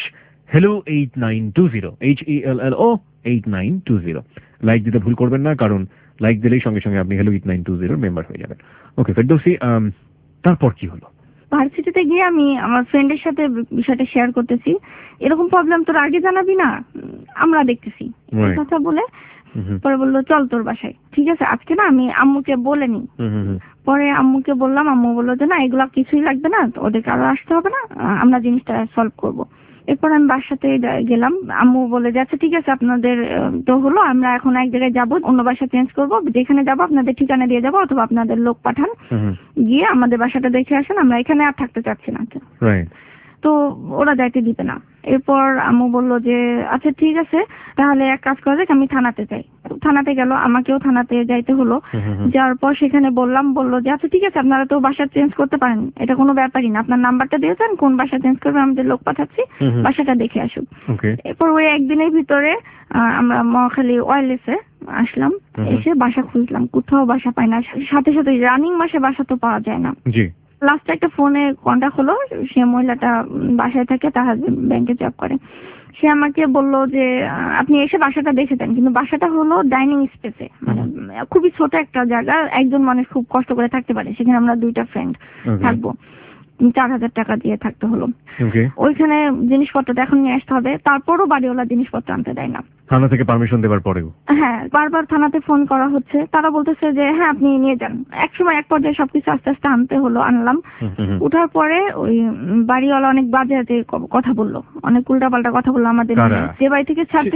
hello 8920 HELLO 8920 লাইক দিতে ভুল করবেন না, কারণ লাইক দিলেই সঙ্গে সঙ্গে আপনি hello 8920 মেম্বার হয়ে যাবেন। ওকে ফেরদৌসী, তারপর কি হলো? ভার্সিটিতে গিয়ে আমি আমার ফ্রেন্ডের সাথে বিষয়টা শেয়ার করতেছি, এরকম প্রবলেম তোর আগে জানাবি না, আমরা দেখতেছি এই কথা বলে পরে বললো চল তোর বাসায়। ঠিক আছে, আজকে না আমি আম্মুকে বলে নি। পরে আম্মুকে বললাম, আম্মু বললো যে না এগুলা কিছুই লাগবে না, ওদেরকে আরো আসতে হবে না, আমরা জিনিসটা সলভ করবো। এরপর আমি বাসাতে গেলাম, আম্মু বলে যে আচ্ছা ঠিক আছে আপনাদের তো হলো, আমরা এখন এক জায়গায় যাবো, অন্য বাসা চেঞ্জ করবো, যেখানে যাবো আপনাদের ঠিকানা দিয়ে যাবো, অথবা আপনাদের লোক পাঠান, গিয়ে আমাদের বাসাটা দেখে আসেন, আমরা এখানে আর থাকতে চাচ্ছি না। তো ওরা যাইতে দিবে না। এরপর আম্মু বললো যে আচ্ছা ঠিক আছে তাহলে এক কাজ করা যাক, আমি থানাতে যাই। থানাতে গেল, আমাকেও থানাতে যাইতে হলো। যাওয়ার পর সেখানে বললো যে আচ্ছা ঠিক আছে আপনারা তো বাসা চেঞ্জ করতে পারেন, এটা কোনো ব্যাপারই না, আপনার নাম্বারটা দিয়েছেন, কোন বাসা চেঞ্জ করবে আমাদের লোক পাঠাচ্ছি, বাসাটা দেখে আসুক। এরপর ওই একদিনের ভিতরে আমরা মহাখালী ওয়্যারলেসে আসলাম, এসে বাসা খুঁজলাম, কোথাও বাসা পাই না, সাথে সাথে রানিং মাসে বাসা তো পাওয়া যায় না। লাস্টে একটা ফোনে কন্টাক্ট হলো, সে মহিলাটা বাসায় থাকে, তার হাজবেন্ড ব্যাংকে জব করে। সে আমাকে বলল যে আপনি এসে বাসাটা দেখে দেন, কিন্তু বাসাটা হলো ডাইনিং স্পেসে, মানে খুবই ছোট একটা জায়গা, একজন মানুষ খুব কষ্ট করে থাকতে পারে, সেখানে আমরা 2টা ফ্রেন্ড থাকবো, 4000 টাকা দিয়ে থাকতে হলো। ওইখানে জিনিসপত্র এখন নিয়ে আসতে হবে, তারপরও বাড়িওয়ালা জিনিসপত্র আনতে দেয় না, থানা থেকে পারমিশন দেওয়ার পরেও। হ্যাঁ, বারবার থানাতে ফোন করা হচ্ছে, তারা বলতেছে যে হ্যাঁ আপনি নিয়ে যান। এক পর্যায়ে সবকিছু আস্তে আস্তে আনতে হলো, আনলাম। উঠার পরে ওই বাড়িওয়ালা অনেক বাজে কথা বললো, অনেক উল্টাপাল্টা কথা বললো আমাদের, যে বাড়ি থেকে ছাড়তে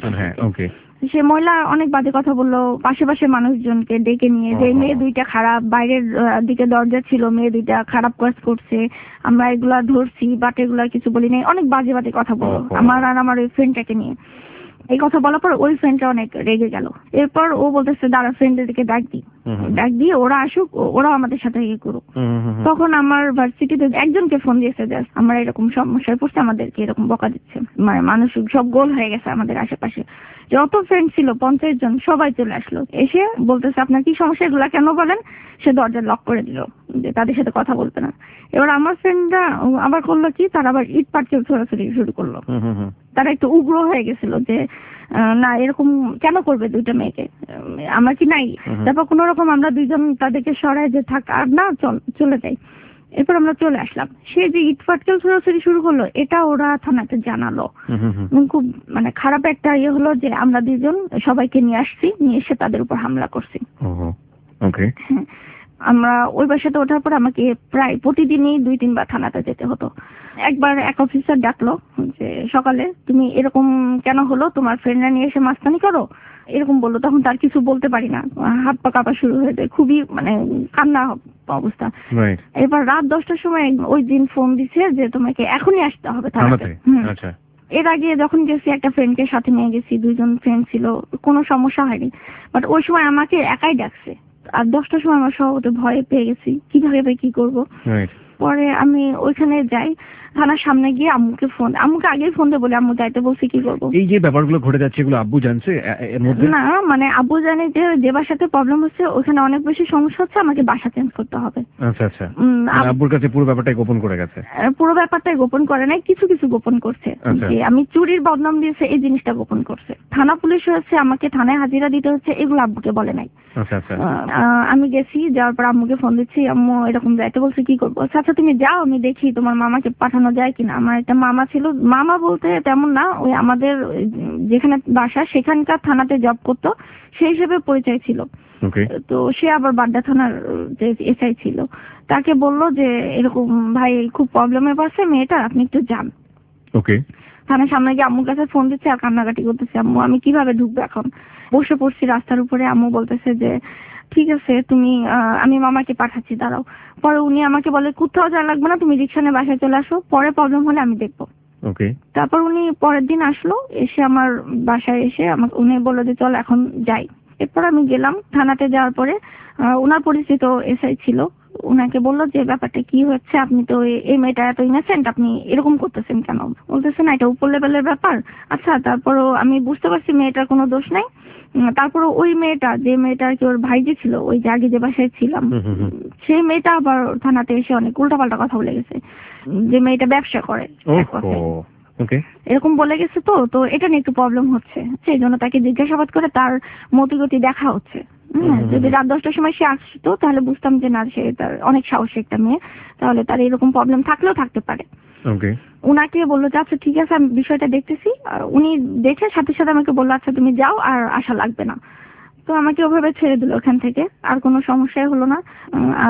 সে মহিলা অনেক বাজে কথা বললো, পাশে মানুষজনকে ডেকে নিয়ে, যে মেয়ে 2টা খারাপ, বাইরের দিকে দরজা ছিল, মেয়ে 2টা খারাপ কাজ করছে, আমরা এগুলা ধরছি, বাট এগুলা কিছু বলি নাই, অনেক বাজে কথা বললো আমার আর আমার ওই ফ্রেন্ডটাকে নিয়ে। এই কথা বলার পর ওই ফ্রেন্ডটা অনেক রেগে গেল। এরপর ও বলতেছে দাঁড়া, ফ্রেন্ডের দিকে ডাক দিয়ে ওরা আসুক, ওরাও আমাদের সাথে ইয়ে করুক। তখন আমার ভার্সিটিতে একজনকে ফোন দিয়েছে যে আমরা এরকম সমস্যায় পড়ছে, আমাদেরকে এরকম বকা দিচ্ছে, মানে মানুষ সব গোল হয়ে গেছে আমাদের আশেপাশে, যত ফ্রেন্ড ছিল 50 জন সবাই চলে আসলো, এসে বলতেছে আপনার কি সমস্যা, এগুলা কেন বলেন। সে দরজা লক করে দিল, যে তাদের সাথে কথা বলতে না। এবার আমার ফ্রেন্ডরা আবার করলো কি, তারা আবার ইট পাটকেল ছোড়াছুড়ি শুরু করলো। তারা একটু উগ্র হয়ে গেছিল যে না এরকম কেন করবে 2টা মেয়েকে, আমার কি নাই। তারপর কোন রকম আমরা 2 জন তাদেরকে সরাই যে থাক আর না, চলে যাই। এরপর আমরা চলে আসলাম। সে যে ইট পাটকেল ছোড়াছুড়ি শুরু করলো, এটা ওরা থানাতে জানালো। খুব মানে খারাপ একটা ইয়ে হলো যে আমরা 2 জন সবাইকে নিয়ে আসছি, নিয়ে এসে তাদের উপর হামলা করছি। আমরা ওই বাসাতে ওঠার পর আমাকে প্রায় প্রতিদিনই 2-3 বার থানাতে যেতে হতো। একবার এক অফিসার ডাকলো যে সকালে তুমি এরকম কেন হলো, তোমার ফ্রেন্ডরা নিয়ে এসে মাস্তানি করো, এরকম বললো। তখন তার কিছু বলতে পারি না, হাত পা কাঁপা শুরু হয়ে যায়, খুবই মানে কান্না অবস্থা। এবার রাত 10টার সময় ওই দিন ফোন দিছে যে তোমাকে এখনই আসতে হবে থানাতে। এর আগে যখন গেছি একটা ফ্রেন্ডকে সাথে নিয়ে গেছি, 2 জন ফ্রেন্ড ছিল, কোনো সমস্যা হয়নি। বাট ওই সময় আমাকে একাই ডাকছে, আর 10টার সময় আমার স্বভাবত ভয়ে পেয়ে গেছি, কিভাবে কি করব। পরে আমি ওইখানে যাই, থানার সামনে গিয়ে আম্মুকে আগেই ফোন দিয়ে বলে আম্মু যাইতে বলছি, কি করব। এই যে ব্যাপারগুলো ঘটে যাচ্ছে এগুলো আব্বু জানছে না, মানে আব্বু জানে যে বাসাতে প্রবলেম হচ্ছে ওখানে অনেক বেশি সমস্যা হচ্ছে, আমাকে বাসা চেঞ্জ করতে হবে। আচ্ছা, আব্বুর কাছে পুরো ব্যাপারটাই গোপন করে গেছে। পুরো ব্যাপারটাই গোপন করে নাই, কিছু গোপন করছে, যে আমি চুরির বদনাম দিয়েছে এই জিনিসটা গোপন করছে। থানা পুলিশ হচ্ছে, আমাকে থানায় হাজিরা দিতে হচ্ছে, এগুলো আব্বুকে বলে নাই। আমি গেছি, যাওয়ার পর আম্মুকে ফোন দিচ্ছি, আম্মু এরকম যাইতে বলছে, কি করবো। আচ্ছা তুমি যাও, আমি দেখি তোমার মামাকে পাঠানো যায় কিনা। আমার একটা মামা ছিল, মামা বলতে তেমন না, ওই আমাদের যেখানে বাসা সেখানকার থানাতে জব করতো, সেই হিসেবে পরিচয় ছিল। তো সে আবার বাড্ডা থানার যে এসআই ছিল, তাকে বললো যে এরকম ভাই খুব প্রবলেমে পড়ছে মেয়েটা, আপনি একটু যান। থানার সামনে গিয়ে আম্মুর কাছে ফোন দিচ্ছে আর কান্নাকাটি করতেছে, আম্মু আমি কিভাবে ঢুকবো এখন। বসে পড়ছি রাস্তার উপরে, আম্মু বলতেছে যে ঠিক আছে তুমি আমি মামাকে পাঠাচ্ছি, দাঁড়াও। পরে উনি আমাকে বলে কোথাও যাওয়া লাগবে না, তুমি রিক্সা নিয়ে বাসায় চলে আসো, পরে প্রবলেম হলে আমি দেখবো। তারপর উনি পরের দিন আসলো, এসে আমার বাসায় এসে আমাকে উনি বললো যে চল এখন যাই। এরপর আমি গেলাম। থানাতে যাওয়ার পরে ওনার পরিচিত এসআই ছিল, উনাকে বললো যে ব্যাপারটা কি হচ্ছে, আপনি তো এই মেয়েটা এত ইনোসেন্ট, আপনি এরকম করতেছেন কেন। বলতেছে না এটা উপর লেভেলের ব্যাপার। আচ্ছা, তারপরও আমি বুঝতে পারছি মেয়েটার কোনো দোষ নাই। তারপরে ওই মেয়েটা, যে মেয়েটার কি ওর ভাইজি ছিল, ওই যে আগে যে বাসায় ছিলাম, সেই মেয়েটা আবার থানাতে এসে অনেক উল্টাপাল্টা কথা বলে গেছে, যে মেয়েটা ব্যবসা করে। ওকে, এরকম বলে গেছে। তো এটা নিয়ে একটু প্রবলেম হচ্ছে, সেই জন্য তাকে জিজ্ঞাসাবাদ করে তার মতিগতি দেখা হচ্ছে। যদি রাত 10টার সময় সে আসতো তাহলে বুঝতাম যে না, সে তার অনেক সাহসী একটা মেয়ে, তাহলে তার এরকম প্রবলেম থাকলেও থাকতে পারে। ওকে, উনাকে বললো যে আচ্ছা ঠিক আছে, আমি বিষয়টা দেখতেছি। আর উনি দেখে সাথে সাথে আমাকে বললো আচ্ছা তুমি যাও, আর আসা লাগবে না। তো আমাকে ওভাবে ছেড়ে দিল ওখান থেকে, আর কোনো সমস্যাই হলো না। আর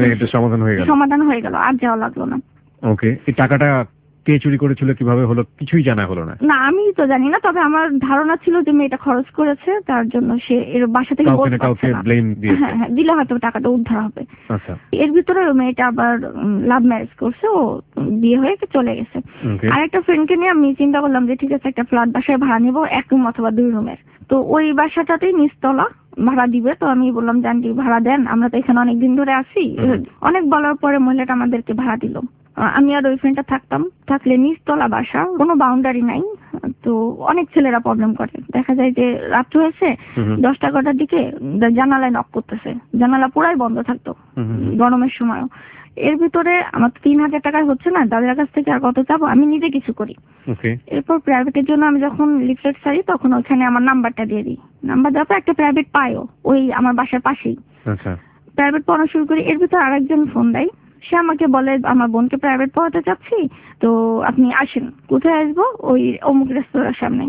সমাধান হয়ে গেল, আর যাওয়া লাগলো না। ওকে, এই টাকাটা কে চুরি করেছিল, কিভাবে হলো, কিছুই জানা হলো না? না, আমি তো জানি না, তবে আমার ধারণা ছিল যে মেয়েটা খরচ করেছে, তার জন্য সে এর বাসা থেকে বলতে পারছে না। হ্যাঁ, দিলে হয়তো টাকাটা উদ্ধার হবে। আচ্ছা, এর ভিতরে মেয়েটা আবার লাভ ম্যারেজ করছে, ও বিয়ে হয়ে চলে গেছে। আর একটা ফ্রেন্ডকে নিয়ে আমি চিন্তা করলাম যে ঠিক আছে, একটা ফ্ল্যাট বাসায় ভাড়া নিবো, 1 রুম অথবা 2 রুমের। তো ওই বাসাটাতেই নিচতলা ভাড়া দিবে। তো আমি বললাম যে আন্টি ভাড়া দেন, আমরা তো এখানে অনেকদিন ধরে আছি। অনেক বলার পরে মহিলাটা আমাদেরকে ভাড়া দিল। আমি আর ওই ফ্রেন্ডটা থাকলে নিচতলা বাসা, কোনো বাউন্ডারি নাই। তো অনেক ছেলেরা প্রবলেম করে, দেখা যায় যে রাত্র হয়েছে 10টা-11টার দিকে জানালায় নক করতেছে, জানালা পুরাই বন্ধ থাকতো গরমের সময়ও। এর ভিতরে আমার তো 3000 টাকা হচ্ছে না, দাদার কাছ থেকে আর কত চাবো, আমি নিজে কিছু করি। এরপর প্রাইভেটের জন্য আমি যখন লিফলেট ছাড়ি তখন ওখানে আমার নাম্বারটা দিয়ে দিই। নাম্বার দেওয়ার পর একটা প্রাইভেট পাইও ওই আমার বাসার পাশেই। প্রাইভেট পড়ানো শুরু করি। এর ভিতর আরেকজন ফোন দেয়, সে আমাকে বলে আমার বোনকে প্রাইভেট পড়াতে চাচ্ছি, তো আপনি আসেন। কোথায় আসবো? ওই অমুক রেস্তোরাঁর সামনে।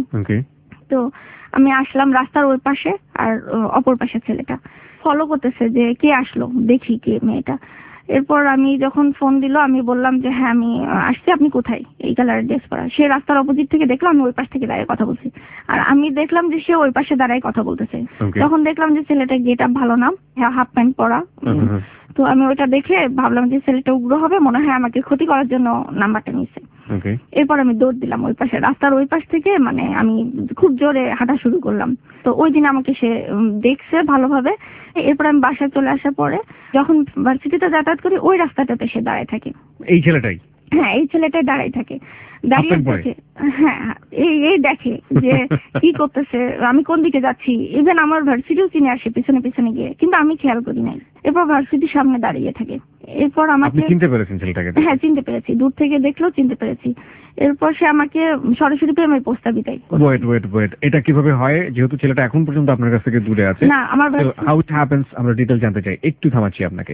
তো আমি আসলাম রাস্তার ওই পাশে, আর অপর পাশে ছেলেটা ফলো করতেছে যে কে আসলো, দেখি কে মেয়েটা। এরপর আমি যখন ফোন দিল আমি বললাম যে হ্যাঁ আমি আসছি, আপনি কোথায়? এই কালারের ড্রেস পরা। সে রাস্তার অপোজিট থেকে দেখলাম আমি ওই পাশ থেকে দাঁড়িয়ে কথা বলছি, আর আমি দেখলাম যে সে ওই পাশে দাঁড়ায় কথা বলতেছে। তখন দেখলাম যে ছেলেটা গেট আপ ভালো না, হাফ প্যান্ট পরা। তো আমি ওইটা দেখে ভাবলাম যে ছেলেটা উগ্র হবে, মনে হয় আমাকে ক্ষতি করার জন্য নাম্বারটা নিছে। এরপর আমি দৌড় দিলাম ওই পাশে, রাস্তার ওই পাশ থেকে, মানে আমি খুব জোরে হাঁটা শুরু করলাম। তো ওই দিন আমাকে সে দেখছে ভালোভাবে। এরপর আমি বাসায় চলে আসার পরে যখন ভার্সিটিতে যাতায়াত করি ওই রাস্তাটাতে সে দাঁড়ায় থাকে। এই ছেলেটাই? হ্যাঁ, এই ছেলেটাই দাঁড়ায় থাকে, দাঁড়িয়ে দেখে। হ্যাঁ, এই দেখে যে কি করতেছে, আমি কোন দিকে যাচ্ছি। ইভেন আমার ভার্সিটিও চিনে আসে পিছনে পিছনে গিয়ে, কিন্তু আমি খেয়াল করি নাই। এরপর ভার্সিটির সামনে দাঁড়িয়ে থাকে। এরপর আমাকে চিনতে পেরেছেন ছেলেটাকে? হ্যাঁ, চিনতে পেরেছি, দূর থেকে দেখলেও চিনতে পেরেছি। এরপর সে আমাকে সরাসরি প্রেমের প্রস্তাবই দেয়। ওয়েট, এটা কিভাবে হয়, যেহেতু ছেলেটা এখন পর্যন্ত আপনার কাছ থেকে দূরে আছে? না, আমার হাউ ইট হ্যাপেন্স আমরা ডিটেইল জানতে চাই। একটু থামাচ্ছি আপনাকে।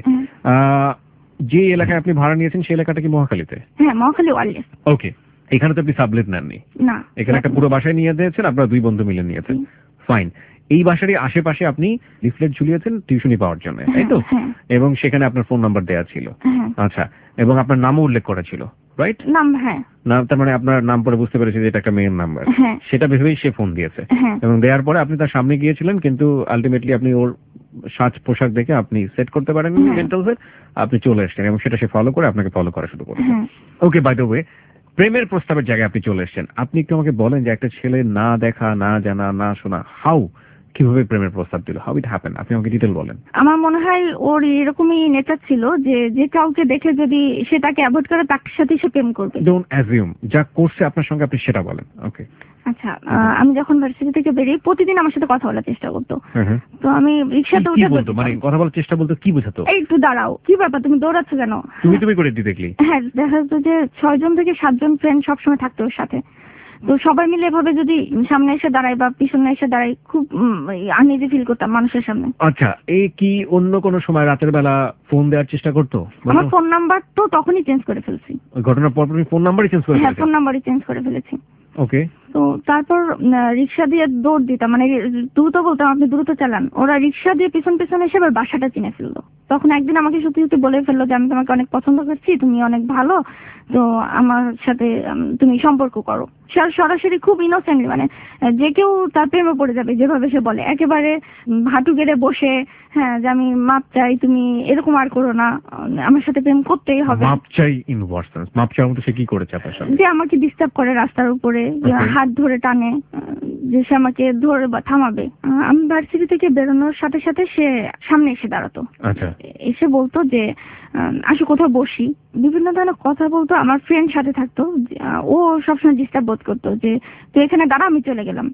যে এলাকায় আপনি ভাড়া নিয়েছেন সেই এলাকাটা কি মহাখালীতে? হ্যাঁ, মহাখালী ওয়ারলেস। ওকে, এখানে তো আপনি সাবলেট নেননি? না, এখানে একটা পুরো বাসায় নিয়ে দিয়েছেন, আপনারা 2 বন্ধু মিলে নিয়েছেন। ফাইন। এই বাসারই আশেপাশে আপনি লিফলেট ঝুলিয়েছেন টিউশনি পাওয়ার জন্য, তাই তো? এবং সেখানে আপনার ফোন নাম্বার দেওয়া ছিল। আচ্ছা, এবং আপনার নামও উল্লেখ করা ছিল, রাইট? নাম, হ্যাঁ। নাম, তার মানে আপনার নাম পরে বুঝতে পেরেছি যে এটা একটা মেয়ের নাম্বার। সেটা ভেবেই সে ফোন দিয়েছে, এবং দেওয়ার পরে আপনি তার সামনে গিয়েছিলেন, কিন্তু আলটিমেটলি আপনি ওর সাজ পোশাক দেখে আপনি সেট করতে পারেননি মেন্টাল সেট, আপনি চলে এসেছেন, এবং সেটা সে ফলো করে আপনাকে ফলো করা শুরু করেছে। ওকে, বাই দ্য ওয়ে, প্রেমের প্রস্তাবের জায়গায় আপনি চলে এসেছেন। আপনি একটু আমাকে বলেন যে একটা ছেলে না দেখা, না জানা, না শোনা, কিভাবে প্রেমের প্রস্তাব দিল, হাউ ইট হ্যাপেন, আপনি আমাকে ডিটেইল বলেন। আমার মনে হয় ওর এরকমই নেচার ছিল যে কাউকে দেখে যদি সে তাকে অ্যাভয়েড করে তার সাথে সে প্রেম করবে। ডোন্ট অ্যাজিউম, যা করছে আপনার সঙ্গে আপনি সেটা বলেন। ওকে, আচ্ছা, আমি যখন ভার্সিটি থেকে বেরিয়ে প্রতিদিন আমার সাথে কথা বলার চেষ্টা করতো। তো আমি রিকশাতে উঠে বলতো, মানে কথা বলার চেষ্টা বলতো, কি বোঝাতো? এই একটু দাঁড়াও, কি ব্যাপার, তুমি দৌড়াচ্ছ কেন? তুমি করে দি দেখলি? হ্যাঁ, দেখা যেত যে 6 জন থেকে 7 জন ফ্রেন্ড সবসময় থাকতো ওর সাথে। তো সবাই মিলে এভাবে যদি সামনে এসে দাঁড়ায় বা পিছনে এসে দাঁড়ায়, খুব আনইজি ফিল করতাম মানুষের সামনে। আচ্ছা, এই কি অন্য কোনো সময় রাতের বেলা ফোন দেওয়ার চেষ্টা করতো? আমার ফোন নাম্বার তো তখনই চেঞ্জ করে ফেলছি। ঘটনার পর ফোন নাম্বারই চেঞ্জ করে? হ্যাঁ, ফোন নাম্বারই চেঞ্জ করে ফেলেছি। ওকে। তো তারপর রিক্সা দিয়ে দৌড় দিতাম, মানে দ্রুত বলতাম আপনি দ্রুত চালান। ওরা রিক্সা দিয়ে পিছন পিছনে এসে আবার বাসাটা চিনে ফেললো। তখন একদিন আমাকে সত্যি সত্যি বলে ফেললো যে আমি তোমাকে অনেক পছন্দ করছি, তুমি অনেক ভালো, তো আমার সাথে তুমি সম্পর্ক করো। সরাসরি খুব ইনোসেন্টলি, মানে যে কেউ তার প্রেমে পড়ে যাবে যেভাবে সে বলে, একেবারে হাঁটু গেড়ে বসে, হ্যাঁ, যে আমি মাপ চাই, তুমি এরকম আর করো না, আমার সাথে প্রেম করতেই হবে। মাপ চাই ইন হোয়াট সেন্স? মাপ চাওয়ার মতো সে কি করেছে আপনার সাথে? যে আমাকে ডিস্টার্ব করে রাস্তার উপরে, হাত ধরে টানে, যে সে আমাকে ধরে বা থামাবে। আমি ভার্সিটি থেকে বেরোনোর সাথে সাথে সে সামনে এসে দাঁড়াতো। আচ্ছা। এসে বলতো যে আসো কোথাও বসি, বিভিন্ন ধরনের কথা বলতো। আমার ফ্রেন্ড সাথে থাকতো, ও সবসময় ডিস্টার্ব বোধ করতো যে তুই এখানে দাঁড়া, আমি চলে গেলাম।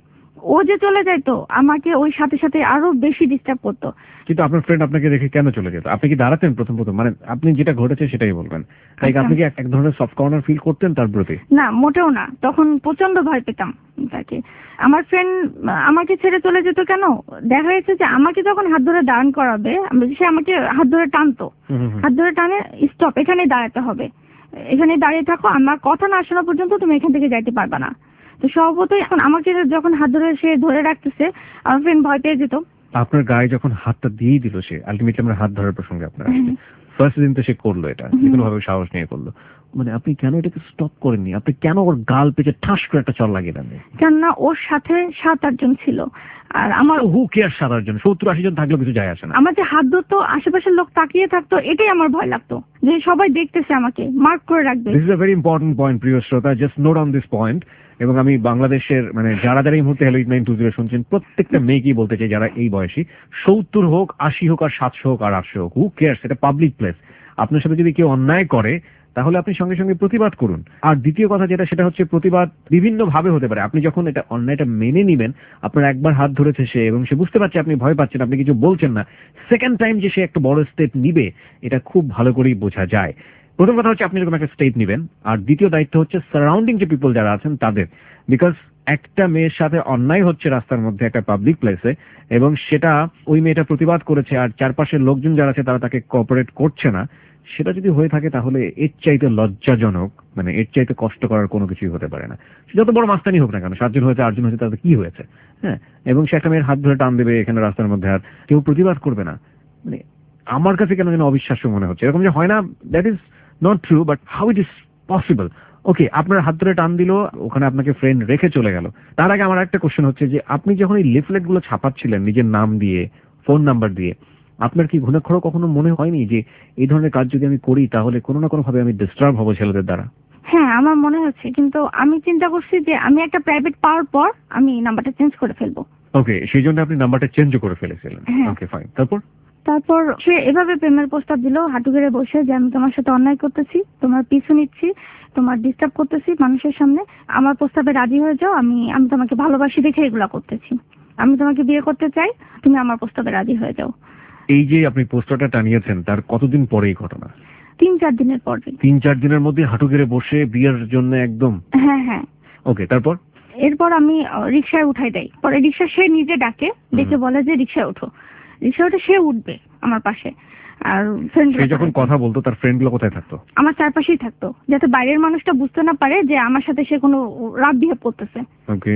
ও যে চলে যাইতো আমাকে ওই সাথে সাথে আরো বেশি ডিস্টার্ব করতো। কিন্তু আপনার ফ্রেন্ড আপনাকে রেখে কেন চলে যেত? আপনি কি দাঁড়াতেন প্রথম মানে আপনি যেটা ঘটেছে সেটাই বলবেন, তাই আপনি কি এক ধরনের সফট কর্নার ফিল করতেন তার প্রতি? না, মোটেও না, তখন প্রচন্ড ভয় পেতাম তাকে। আমার ফ্রেন্ড আমাকে ছেড়ে চলে যেত কেন, দেখা যাচ্ছে যে আমাকে যখন হাত ধরে দাঁড়ান করাবে সে আমাকে হাত ধরে টানতো, হাত ধরে টানে স্টপ, এখানেই দাঁড়াতে হবে, এখানে দাঁড়িয়ে থাকো, আমার কথা না শোনা পর্যন্ত তুমি এখান থেকে যাইতে পারবা না। তো স্বভাবতই এখন আমাকে যখন হাত ধরে সে ধরে রাখতেছে আমার ফ্রেন্ড ভয় পেয়ে যেত। আপনার গায়ে যখন হাতটা দিয়ে দিল সে, আলটিমেটলি আমরা হাত ধরার প্রসঙ্গে আপনার ফার্স্ট দিন তো সে করলো এটা, যেকোনো ভাবে সাহস নিয়ে করলো, মানে আপনি কেন এটাকে স্টপ করেননি? আপনি কেন ওর গাল পেঁচে ঠাস করে একটা চল লাগিয়ে দেন? কেননা ওর সাথে 7-8 জন ছিল, আর আমার হু কেয়ার 7-8 জন, 70-80 জন থাকলেও কিছু যায় আসে না। আমার যে হাত ধরতো আশেপাশের লোক তাকিয়ে থাকতো, এটাই আমার ভয় লাগতো যে সবাই দেখতেছে, আমাকে মার্ক করে রাখবে। This is a very important point, প্রিয় শ্রোতা, just note on this point. এবং আমি বাংলাদেশের মানে যারা যারা এই মুহূর্তে হ্যালো 8920 শুনছেন প্রত্যেকটা মেয়েকেই বলতে চাই, যারা এই বয়সী 70 হোক, 80 হোক, আর 700 হোক, আর 800 হোক, হু কেয়ারস, এটা পাবলিক প্লেস। আপনার সাথে যদি কেউ অন্যায় করে তাহলে আপনি সঙ্গে সঙ্গে প্রতিবাদ করুন। আর দ্বিতীয় কথা যেটা, সেটা হচ্ছে প্রতিবাদ বিভিন্ন ভাবে হতে পারে। আপনি যখন এটা অন্যায়টা মেনে নিবেন, আপনার একবার হাত ধরেছে সে এবং সে বুঝতে পারছে আপনি ভয় পাচ্ছেন, আপনি কিছু বলছেন না, সেকেন্ড টাইম যে সে একটা বড় স্টেপ নিবে এটা খুব ভালো করেই বোঝা যায়। প্রথম কথা হচ্ছে আপনি এরকম একটা স্টেপ নিবেন, আর দ্বিতীয় দায়িত্ব হচ্ছে সারাউন্ডিং যে পিপল যারা আছেন তাদের, বিকজ একটা মেয়ের সাথে অন্যায় হচ্ছে রাস্তার মধ্যে একটা পাবলিক প্লেসে, এবং সেটা ওই মেয়েটা প্রতিবাদ করেছে আর চারপাশের লোকজন যারা আছে তারা তাকে কোঅপারেট করছে না, সেটা যদি হয়ে থাকে তাহলে এর চাইতে লজ্জাজনক, মানে এর চাইতে কষ্ট করার কোনো কিছুই হতে পারে না। যত বড় মাস্তানি হোক না কেন, 7 জন হয়েছে 8 জন হয়েছে, তাতে কি হয়েছে? হ্যাঁ, এবং সে একটা মেয়ের হাত ধরে টান দেবে এখানে রাস্তার মধ্যে, আর কেউ প্রতিবাদ করবে না, মানে আমার কাছে কেন যেন অবিশ্বাস্য মনে হচ্ছে। এরকম যে হয় না, that is not true, but how it is possible? Okay, আপনার হাত ধরে টান দিল, ওখানে আপনাকে ফ্রেন্ড রেখে চলে গেল। তার আগে আমার একটা কোশ্চেন হচ্ছে যে আপনি যখন এই লিফলেট গুলো ছাপাচ্ছিলেন নিজের নাম দিয়ে, ফোন নাম্বার দিয়ে, আপনার কি ঘুণাক্ষর কখনো মনে হয়নি যে এই ধরনের কাজ যদি আমি করি তাহলে কোনো না কোনো ভাবে আমি ডিস্টার্ব হবো ছেলেদের দ্বারা? হ্যাঁ, আমার মনে হচ্ছে, কিন্তু আমি চিন্তা করছি যে আমি একটা প্রাইভেট পাওয়ার পর আমি নাম্বারটা চেঞ্জ করে ফেলবো। ওকে, সেই জন্য আপনি নাম্বারটা চেঞ্জও করে ফেলেছিলেন? Okay, fine. তারপর সে এভাবে প্রেমের প্রস্তাব দিল হাঁটু গেড়ে বসে, যে আমি তোমার সাথে অন্যায় করতেছি, তোমার পিছু নিচ্ছি, তোমার ডিস্টার্ব করতেছি মানুষের সামনে, আমার প্রস্তাবে রাজি হয়ে যাও, আমি তোমাকে ভালোবাসি দেখে এগুলা করতেছি, আমি তোমাকে বিয়ে করতে চাই, তুমি আমার প্রস্তাবে রাজি হয়ে যাও। এই যে আপনি পোস্টারটা টানিয়েছেন তার কতদিন পরে এই ঘটনা? 3-4 দিনের পর। 3-4 দিনের মধ্যে হাঁটু গেড়ে বসে বিয়ের জন্য একদম? হ্যাঁ। ওকে, তারপর? এরপর আমি রিক্সায় উঠাই দেই, পরে রিক্সা সে নিজে ডাকে, ডেকে বলে যে রিক্সায় ওঠো, রিক্সা উঠে সে উঠবে আমার পাশে। আর সে যখন কথা বলতো তার ফ্রেন্ড গুলো কোথায় থাকতো? আমার চারপাশেই থাকতো, যাতে বাইরের মানুষটা বুঝতে না পারে যে আমার সাথে সে কোনো রাত বিহেভ করতেছে। ওকে।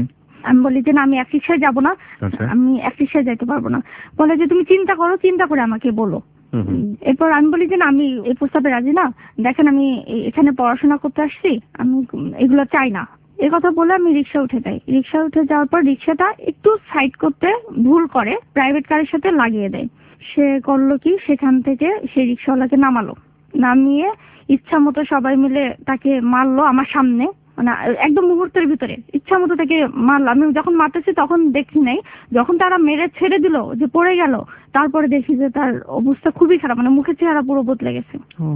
আমি বলি যে না, আমি এক রিক্সায় যাবো না, আমি এক রিক্সায় যাইতে পারবো না। বলে যে তুমি চিন্তা করো, চিন্তা করে আমাকে বলো। এরপর আমি বলি যে না, আমি এই প্রস্তাবে রাজি না, দেখেন আমি এখানে পড়াশোনা করতে আসছি, আমি এগুলো চাই না। এই কথা বলে আমি রিক্সা উঠে যাই। রিক্সা উঠে যাওয়ার পর রিক্সাটা একটু সাইড করতে ভুল করে প্রাইভেট কারের সাথে লাগিয়ে দেয়। সে করলো কি, সেখান থেকে সে রিক্সাওয়ালাকে নামালো, নামিয়ে ইচ্ছা মতো সবাই মিলে তাকে মারলো আমার সামনে, মানে একদম মুহূর্তের ভিতরে ইচ্ছা মতো তাকে মারলো। আমি যখন মারতেছি তখন দেখি নাই, যখন তারা মেরে ছেড়ে দিল যে পড়ে গেল, তারপরে দেখি যে তার অবস্থা খুবই খারাপ, মানে মুখের চেহারা পুরো বদলে গেছে।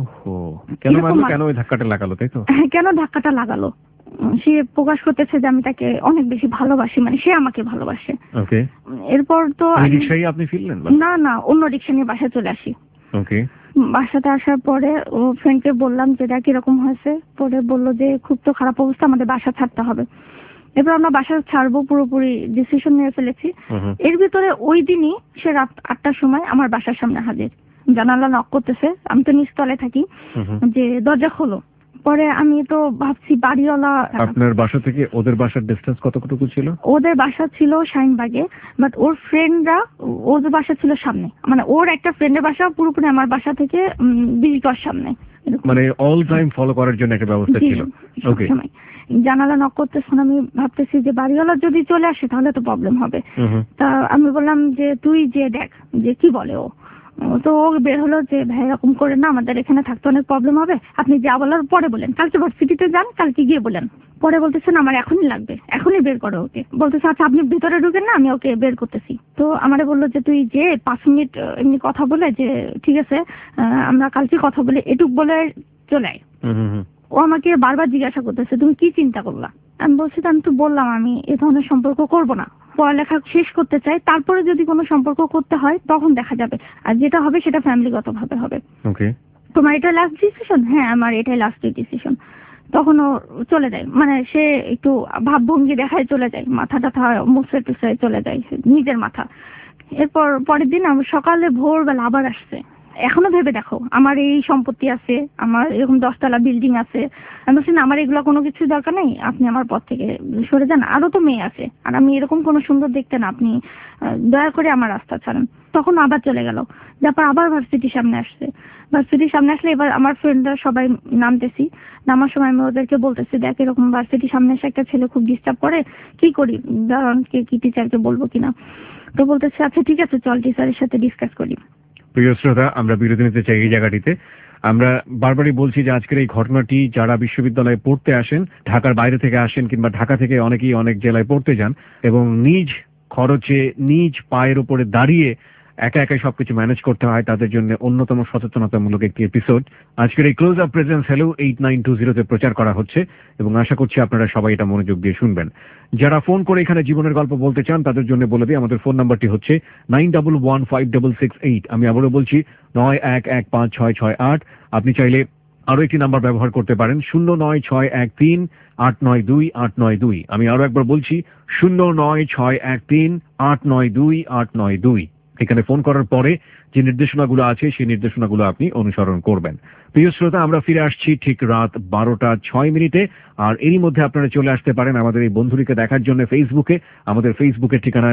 কেন মারলো? কেন ওই ধাক্কাটা লাগালো? তাই তো? হ্যাঁ, কেন ধাক্কাটা লাগালো? সে প্রকাশ করতেছে যে আমি তাকে অনেক বেশি ভালোবাসি, মানে সে আমাকে ভালোবাসে। ওকে, এরপর তো রিক্সায় আপনি ফিরলেন? না, অন্য রিক্সা নিয়ে বাসায় চলে আসি। ওকে, বাসাতে আসার পরে ও ফ্রেন্ডকে বললাম যে এটা কিরকম হয়েছে, পরে বললো যে খুব তো খারাপ অবস্থা, আমাদের বাসা ছাড়তে হবে। এরপর আমরা বাসা ছাড়বো, পুরোপুরি ডিসিশন নিয়ে ফেলেছি। এর ভিতরে ওই দিনই সে রাত 8টার সময় আমার বাসার সামনে হাজির, জানালা নক করতেছে, আমি তো নিচতলায় থাকি, যে দরজা খোলো। পরে আমি তো ভাবছি বাড়িওয়ালা। আপনার বাসা থেকে ওদের বাসার ডিসটেন্স কতটুকু ছিল? ওদের বাসা ছিল শাহিনবাগে, বাট ওর ফ্রেন্ডরা, ওদের বাসা ছিল সামনে, মানে ওর একটা ফ্রেন্ডের বাসা পুরোপুরি আমার বাসা থেকে 20 গজ সামনে, মানে অল টাইম ফলো করার জন্য একটা ব্যবস্থা ছিল। ওকে, জানালা নক করতেছেন, আমি ভাবতেছি যে বাড়িওয়ালা যদি চলে আসে তাহলে তো প্রবলেম হবে। তা আমি বললাম যে তুই যে দেখ যে কি বলে ও। তো ও বের হলো যে ভাই এরকম করে না, আমাদের এখানে থাকতে অনেক প্রবলেম হবে, আপনি যা বলার পরে বলেন, কালকে ভার্সিটিতে যান, কালকে গিয়ে বলেন। পরে বলতেছেন আমার এখনই লাগবে, এখনই বের করো ওকে। বলতেছে আচ্ছা আপনি ভিতরে ঢুকেন না, আমি ওকে বের করতেছি। তো আমারে বললো যে তুই যে 5 মিনিট এমনি কথা বলে যে ঠিক আছে আমরা কালকে কথা বলে এটুক বলে চলে আয়। ও আমাকে বারবার জিজ্ঞাসা করতেছে তুমি কি চিন্তা করলা, আমি বলছি আমি তো বললাম আমি এ ধরনের সম্পর্ক করব না, পড়ালেখা শেষ করতে চাই, তারপরে যদি কোনো সম্পর্ক করতে হয় তখন দেখা যাবে, আর যেটা হবে সেটা ফ্যামিলিগত ভাবে হবে। ওকে, তোমার এটা লাস্ট ডিসিশন? হ্যাঁ আমার এটাই লাস্ট ডিসিশন। তখন ও চলে যায়, মানে সে একটু ভাবভঙ্গি দেখায় চলে যায়, মাথা টাথা মুছে টুসে চলে যায় নিজের মাথা। এরপর পরের দিন আমার সকালে ভোরবেলা আবার আসছে, এখনো ভেবে দেখো আমার এই সম্পত্তি আছে, আমার এরকম 10 তলা বিল্ডিং আছে, আমি বলছি না আমার এগুলো কোনো কিছু দরকার নেই, আপনি আমার পথ থেকে সরে যান, আরো তো মেয়ে আছে, আর আমি এরকম কোনো সুন্দর দেখতে না, আপনি দয়া করে আমার রাস্তা ছাড়েন। তখন আবার চলে গেল, তারপর আবার ভার্সিটির সামনে আসছে, ভার্সিটির সামনে আসলে এবার আমার ফ্রেন্ডরা সবাই নামতেছি, নামার সময় আমি ওদেরকে বলতেছি দেখ এরকম ভার্সিটির সামনে এসে একটা ছেলে খুব ডিস্টার্ব করে, কি করি, দাঁড়ান কি টিচারকে বলবো কিনা। তো বলতেছে আচ্ছা ঠিক আছে চল টিচারের সাথে ডিসকাস করি। প্রিয় শ্রোতা, আমরা বিরতি নিতে চাই এই জায়গাটিতে। আমরা বারবারই বলছি যে আজকের এই ঘটনাটি যারা বিশ্ববিদ্যালয়ে পড়তে আসেন, ঢাকার বাইরে থেকে আসেন কিংবা ঢাকা থেকে অনেকেই অনেক জেলায় পড়তে যান এবং নিজ খরচে নিজ পায়ের উপরে দাঁড়িয়ে একা একাই সবকিছু ম্যানেজ করতে হয়, তাদের জন্য অন্যতম সচেতনতামূলক একটি এপিসোড আজকের এই ক্লোজ আপ প্রেজেন্স হ্যালো 8920 প্রচার করা হচ্ছে এবং আশা করছি আপনারা সবাই এটা মনোযোগ দিয়ে শুনবেন। যারা ফোন করে এখানে জীবনের গল্প বলতে চান তাদের জন্য বলে দিই আমাদের ফোন নাম্বারটি হচ্ছে 91156668। আমি আবারও বলছি 91156668। আপনি চাইলে আরো একটি নাম্বার ব্যবহার করতে পারেন 09613892892। আমি আরো একবার বলছি 09613892892। এখানে ফোন করার পরে যে নির্দেশনাগুলো আছে সেই নির্দেশনাগুলো আপনি অনুসরণ করবেন। প্রিয় শ্রোতা, আমরা ফিরে আসছি ঠিক রাত 12:06 আর এরই মধ্যে আপনারা চলে আসতে পারেন আমাদের এই বন্ধুটিকে দেখার জন্য ফেসবুকে। আমাদের ফেসবুকের ঠিকানা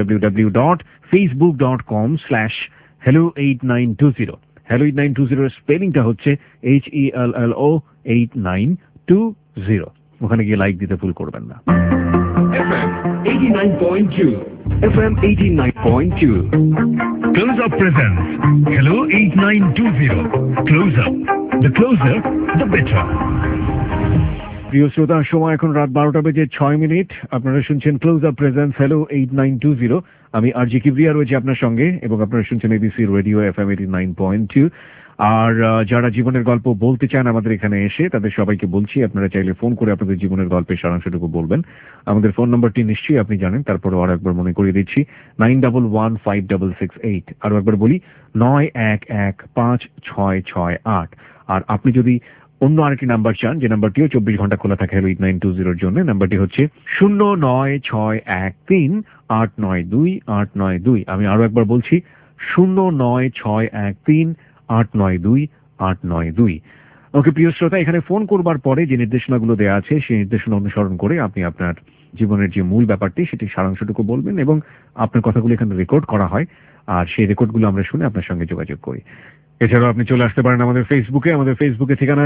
www.facebook.com/hello8920। hello 8920 এর স্পেলিংটা হচ্ছে HELLO 8920। ওখানে গিয়ে লাইক দিতে ভুল করবেন না। FM 89.2 FM 89.2 Close Up presents Hello 8920 Close Up, the closer the better। প্রিয় শ্রোতা, সময় এখন রাত 12:06। আপনারা শুনছেন ক্লোজ আপ প্রেজেন্স হ্যালো 8920। আমি আরজি কিবরিয়া রয়েছে আপনার সঙ্গে এবং আপনারা শুনছেন এবিসি রেডিও FM 89.2। আর যারা জীবনের গল্প বলতে চান আমাদের এখানে এসে, তাদের সবাইকে বলছি আপনারা চাইলে ফোন করে আপনাদের জীবনের গল্পের সারাংশটুকু বলবেন। আমাদের ফোন নম্বরটি নিশ্চয়ই আপনি জানেন, তারপরে আর একবার মনে করিয়ে দিচ্ছি 91156668। আরো একবার বলি 91156668। আর আপনি যদি অন্য আরেকটি নাম্বার চান, যে নাম্বারটিও 24 ঘন্টা খোলা থাকে হ্যালো 8920 জন্য, নাম্বারটি হচ্ছে 09613892892। আমি আরো একবার বলছি 09613892892। ওকে প্রিয় শ্রোতা, এখানে ফোন করবার পরে যে নির্দেশনাগুলো দেওয়া আছে সেই নির্দেশনা অনুসরণ করে আপনি আপনার জীবনের যে মূল ব্যাপারটি সেটি সারাংশটুকু বলবেন এবং আপনার কথাগুলো এখানে রেকর্ড করা হয় আর সেই রেকর্ডগুলো আমরা শুনে আপনার সঙ্গে যোগাযোগ করি। এছাড়াও আপনি চলে আসতে পারেন আমাদের ফেসবুকে। আমাদের ফেসবুকের ঠিকানা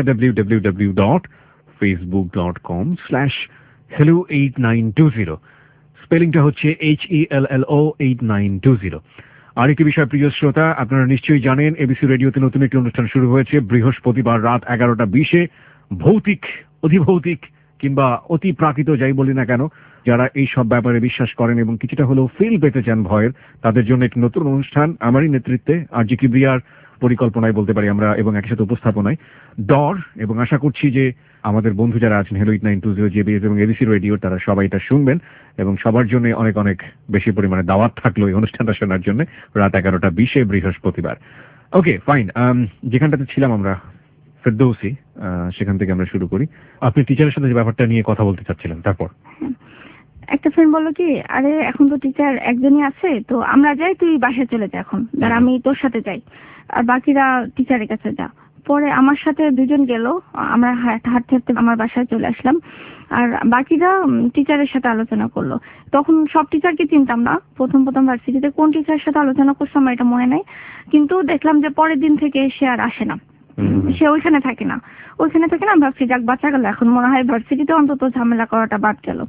www.facebook.com/hello8920। স্পেলিংটা হচ্ছে HELLO 8920। আরেকটি বিষয় প্রিয় শ্রোতা, আপনারা নিশ্চয়ই জানেন এবিসি রেডিওতে নতুন একটি অনুষ্ঠান শুরু হয়েছে বৃহস্পতিবার রাত 11:20-এ। ভৌতিক, অধিভৌতিক কিংবা অতি প্রাকৃত যাই বলি না কেন, যারা এই সব ব্যাপারে বিশ্বাস করেন এবং কিছুটা হলেও ফিল পেতে চান ভয়ের, তাদের জন্য একটি নতুন অনুষ্ঠান আমারই নেতৃত্বে আরজি কিবরিয়ার পরিকল্পনায় বলতে পারি আমরা এবং একই সাথে উপস্থাপনায় ডর। এবং আশা করছি যে আমাদের বন্ধু যারা আছেন হ্যালো 8920 জেবিএস এবং এবিসি রেডিও, তারা সবাই এটা শুনবেন এবং সবার জন্য অনেক অনেক বেশি পরিমাণে দাওয়াত থাকলো এই অনুষ্ঠানটা শোনার জন্য রাত 11:20-এ বৃহস্পতিবার। ওকে ফাইন, যেখানটাতে ছিলাম আমরা ফেরদৌসি, সেখান থেকে আমরা শুরু করি। আপনি টিচারের সাথে যে ব্যাপারটা নিয়ে কথা বলতে চাচ্ছিলেন, তারপর একটা ফ্রেন্ড বললো কি আরে এখন তো টিচার একজনই আছে, তো আমরা যাই, তুই বাসায় চলে যা এখন, আর আমি তোর সাথে যাই আর বাকিরা টিচারের কাছে যা। পরে আমার সাথে দুজন গেল, আমরা হাঁটতে হাঁটতে আমার বাসায় চলে আসলাম আর বাকিরা টিচারের সাথে আলোচনা করলো। তখন সব টিচারকে চিনতাম না, প্রথম ভার্সিটিতে কোন টিচারের সাথে আলোচনা করছে আমার এটা মনে নাই, কিন্তু দেখলাম যে পরের দিন থেকে সে আর আসে না, সে ওইখানে থাকে না। ভাবছি যাক বাঁচা গেল, এখন মনে হয় ভার্সিটিতে অন্তত ঝামেলা করাটা বাদ গেল।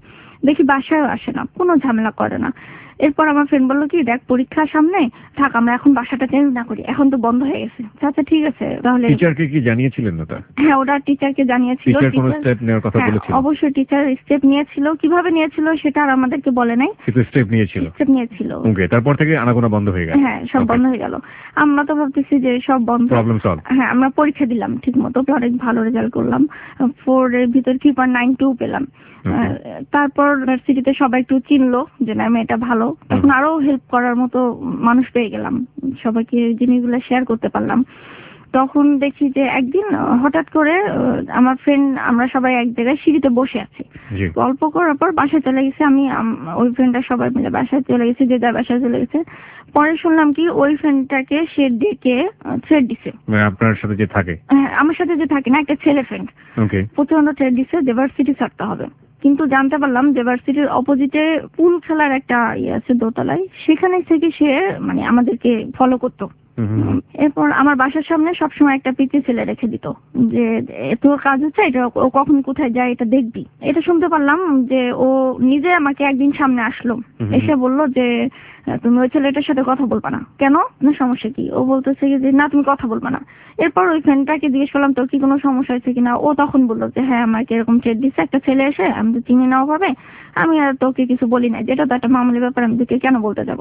দেখি বাসায়ও আসে না, কোনো ঝামেলা করে না। এরপর আমার ফ্রেন্ড বললো কি, দেখ পরীক্ষা সামনে, থাক আমরা এখন বাসাটা চেঞ্জ না করি, এখন তো বন্ধ হয়ে গেছে। আচ্ছা ঠিক আছে তাহলে। টিচারকে কি জানিয়েছিলেন না তা? হ্যাঁ, ওরা টিচারকে জানিয়েছিল। টিচার কোনো স্টেপ নেওয়ার কথা বলেছিল? অবশ্যই টিচার স্টেপ নিয়েছিল, কিভাবে নিয়েছিল সেটা আর আমাদেরকে বলে নাই, কিন্তু স্টেপ নিয়েছিল। ওকে, তারপর থেকে আনাগোনা বন্ধ হয়ে গেল? হ্যাঁ, সব বন্ধ হয়ে গেল। আমরা তো ভাবতেছি যে সব বন্ধ, প্রবলেম সলভ। হ্যাঁ, আমরা পরীক্ষা দিলাম ঠিক মতো, অনেক ভালো রেজাল্ট করলাম, 4 এর ভিতর 3.92 পেলাম। তারপর ইউনিভার্সিটিতে সবাই একটু চিনলো যে না মেয়েটা ভালো, তখন আরো হেল্প করার মতো মানুষ পেয়ে গেলাম, সবাইকে জিনিসগুলো শেয়ার করতে পারলাম। তখন দেখি যে একদিন হঠাৎ করে আমার ফ্রেন্ড, আমরা সবাই এক জায়গায় সিঁড়িতে বসে আছি, গল্প করার পর বাসায় চলে গেছে। আমি ওই ফ্রেন্ডটা সবাই মিলে বাসায় চলে গেছে, যে যার বাসায় চলে গেছে। পরে শুনলাম কি ওই ফ্রেন্ডটাকে সে ডেকে থ্রেড দিছে। আপনার সাথে যে থাকে? হ্যাঁ, আমার সাথে যে থাকে না, একটা ছেলে ফ্রেন্ড, প্রচন্ড থ্রেড দিছে, দেভার্সিটি ছাড়তে হবে। কিন্তু জানতে পারলাম দেভার্সিটির অপোজিটে পুল খেলার একটা ইয়ে আছে দোতলায়, সেখানে থেকে সে মানে আমাদেরকে ফলো করতো। এরপর আমার বাসার সামনে সবসময় একটা পিচি ছেলে রেখে দিত, যে তোর কাজ হচ্ছে এটা, ও কখন কোথায় যায় এটা দেখবি। এটা শুনতে পারলাম যে ও নিজে আমাকে একদিন সামনে আসলো, এসে বলল যে তুমি ওই ছেলেটার সাথে কথা বলবা না। কেন, না সমস্যা কি? ও বলতেছে যে না তুমি কথা বলবা না। এরপর ওই ফ্রেন্ডটাকে জিজ্ঞেস করলাম তোর কি কোনো সমস্যা হয়েছে কিনা। ও তখন বললো যে হ্যাঁ আমাকে এরকম ট্রেড দিচ্ছে একটা ছেলে এসে, আমি তো চিনি না ওভাবে, আমি আর তোকে কিছু বলি নাই, যেটা তো একটা মামুলি ব্যাপার, আমি তোকে কেন বলতে যাবো।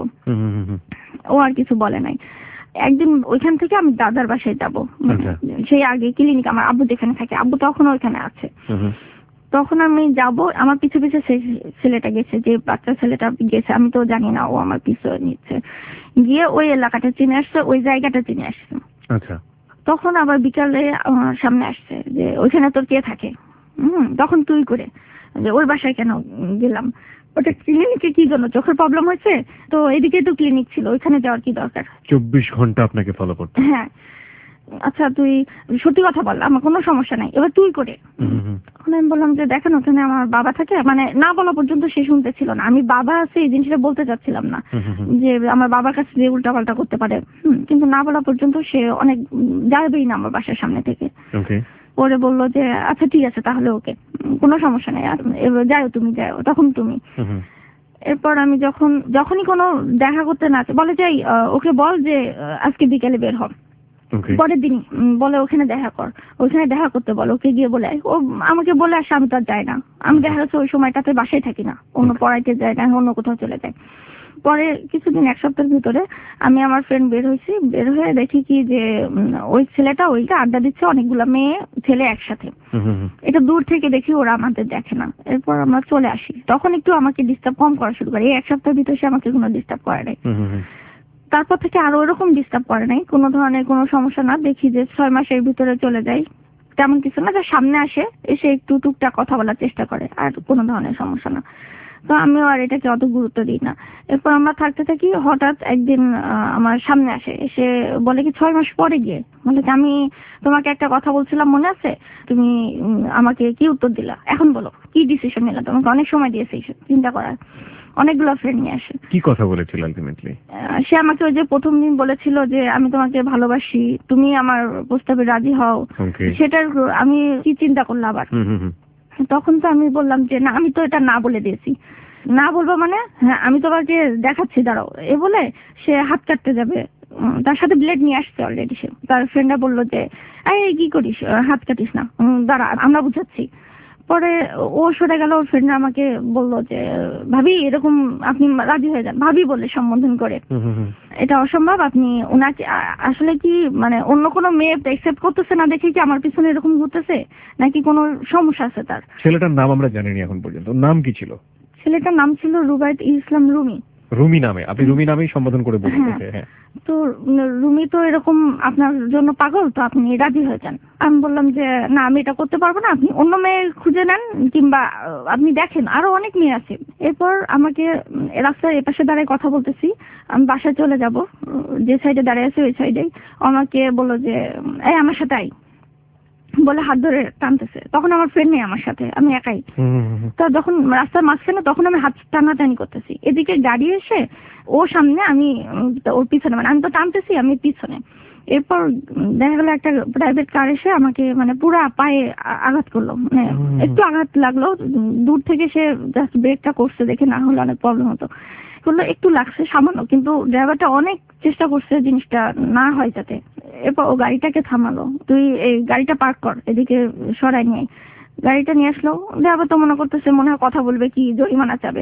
ও আর কিছু বলে নাই। একদিন ওইখান থেকে আমি দাদার বাসায় যাবো, সেই আগে ক্লিনিক, আমার আব্বু যেখানে থাকে, আব্বু তখন ওইখানে আছে। তখন আমি যাব, আমার পিছু পিছু সেই ছেলেটা গেছে, যে বাচ্চা ছেলেটা গেছে, আমি তো জানি না, ও আমার পিছু নিচ্ছে, গিয়ে ওই এলাকাটা চিনে আসছে, ওই জায়গাটা চিনে আসছে। আচ্ছা। তখন আবার বিকালে আমার সামনে আসছে যে ওইখানে তোর কে থাকে। তখন তুই করে যে ওর বাসায় কেন গেলাম, ওটা ক্লিনিকে কি জন্য, চোখের প্রবলেম হয়েছে তো, এদিকে তো ক্লিনিক ছিল, ওইখানে যাওয়ার কি দরকার। 24 ঘন্টা আপনাকে ফলো করতে? হ্যাঁ। আচ্ছা তুই সত্যি কথা বল, আমার কোনো সমস্যা নাই, এবার তুই করে। আমি বললাম যে দেখেন ওখানে আমার বাবা থাকে, মানে না বলা পর্যন্ত সে শুনতে ছিল না, আমি বাবা আছে এই জিনিসটা বলতে চাচ্ছিলাম না, যে আমার বাবার কাছে যে উল্টাপাল্টা করতে পারে, কিন্তু না বলা পর্যন্ত সে অনেক যাবেই না আমার বাসার সামনে থেকে। পরে বললো যে আচ্ছা ঠিক আছে তাহলে ওকে, কোনো সমস্যা নেই, আর যাও তুমি যাও, তখন তুমি। এরপর আমি যখনই কোনো দেখা করতে না বলে যাই, ওকে বল যে আজকে বিকেলে বের হ। পরের দিনই বলে ওখানে দেখা কর, ওখানে দেখা করতে বল, ওকে গিয়ে বলে ও আমাকে বলে আসে, আমি তো আর যাই না, আমি দেখা যাচ্ছে ওই সময়টাতে বাসায় থাকি না, অন্য পড়াইতে যাই না, অন্য কোথাও চলে যাই। পরে কিছুদিন, এক সপ্তাহের ভিতরে আমি আমার ফ্রেন্ড বের হয়েছি, বের হয়ে দেখি কি যে ওই ছেলেটা ওইটা আড্ডা দিচ্ছে অনেকগুলা মেয়ে ছেলে একসাথে। এটা দূর থেকে দেখি, ওরা আমাদের দেখে না। এরপর আমরা চলে আসি, তখন একটু আমাকে ডিস্টার্ব কম করা শুরু করে, এই এক সপ্তাহের ভিতরে সে আমাকে কোনো ডিস্টার্ব করে নাই। তারপর থেকে আরো এরকম ডিস্টার্ব করে নাই, কোনো ধরনের কোনো সমস্যা না। দেখি যে 6 মাসের ভিতরে চলে যায়, তেমন কিছু না, যার সামনে আসে এসে একটু টুকটাক কথা বলার চেষ্টা করে, আর কোনো ধরনের সমস্যা না। তো আমিও আর এটাকে অত গুরুত্ব দিই না। এরপর আমরা থাকতে থাকি, হঠাৎ একদিন আমার সামনে আসে, এসে বলে কি 6 মাস পরে গিয়ে বলে কি আমি তোমাকে একটা কথা বলছিলাম মনে আছে, তুমি আমাকে কি উত্তর দিলা, এখন বলো কি ডিসিশন নিলা, তোমাকে অনেক সময় দিয়েছি চিন্তা করার। অনেকগুলো ফ্রেন্ড নিয়ে আসে। কি কথা বলেছিল আলটিমেটলি? সে আমাকে ওই যে প্রথম দিন বলেছিল যে আমি তোমাকে ভালোবাসি, তুমি আমার প্রস্তাবে রাজি হও, সেটার আমি কি চিন্তা করলাম আবার। তখন তো আমি বললাম যে না, আমি তো এটা না বলে দিয়েছি। না বলবো মানে, হ্যাঁ আমি তোমাকে দেখাচ্ছি দাঁড়াও, এ বলে সে হাত কাটতে যাবে, তার সাথে ব্লেড নিয়ে আসছে অলরেডি। সে তার ফ্রেন্ডরা বললো যে এই কি করিস, হাত কাটিস না, দাঁড়া আমরা বুঝাচ্ছি। পরে ও সরে গেল, ওর ফ্রেন্ড আমাকে বললো যে ভাবি এরকম আপনি রাজি হয়ে যান, ভাবি বলে সম্বোধন করে, এটা অসম্ভব, আপনি ওনাকে আসলে কি মানে অন্য কোনো মেয়ে অ্যাকসেপ্ট করতেছে না দেখে কি আমার পিছনে এরকম ঘুরতেছে, নাকি কোনো সমস্যা আছে তার। ছেলেটার নাম আমরা জানিনি এখন পর্যন্ত, নাম কি ছিল? ছেলেটার নাম ছিল রুবাইত ইসলাম রুমি। রুমি নামে? আপনি রুমি নামেই সম্বোধন করে বলুন। হ্যাঁ, তো রুমি তো এরকম আপনার জন্য পাগল, তো আপনি রাজি হয়ে যান। আমি বললাম যে না আমি এটা করতে পারবো না, আপনি অন্য মেয়ে খুঁজে নেন, কিংবা আপনি দেখেন আরো অনেক মেয়ে আছে। এরপর আমাকে রাস্তার এপাশে দাঁড়ায় কথা বলতেছি, আমি বাসায় চলে যাব, যে সাইডে দাঁড়িয়ে আছে ওই সাইডেই আমাকে বললো যে এই আমার সাথে আই বলে হাত ধরে টানতেছে। তখন আমার ফ্রেন্ড নেই আমার সাথে, আমি একাই। তো যখন রাস্তার মাঝখানে, তখন আমি হাত টানাটানি করতেছি, এদিকে গাড়ি এসে ও সামনে, আমি ওর পিছনে, মানে আমি তো টানতেছি, আমি পিছনে। এরপর দেখা গেল একটা প্রাইভেট কার এসে আমাকে মানে পুরো পায়ে আঘাত করলো, মানে একটু আঘাত লাগলো, দূর থেকে সে জাস্ট ব্রেকটা করছে দেখে, না হলে অনেক প্রবলেম হতো, করলো একটু লাগছে সামান্য, কিন্তু ড্রাইভারটা অনেক চেষ্টা করছে জিনিসটা না হয় যাতে। এরপর ও গাড়িটাকে থামালো, তুই এই গাড়িটা পার্ক কর, এদিকে সরাই নিয়ে গাড়িটা নিয়ে আসলো। ড্রাইভার তো মনে করতেছে মনে হয় কথা বলবে, কি জরিমানা চাবে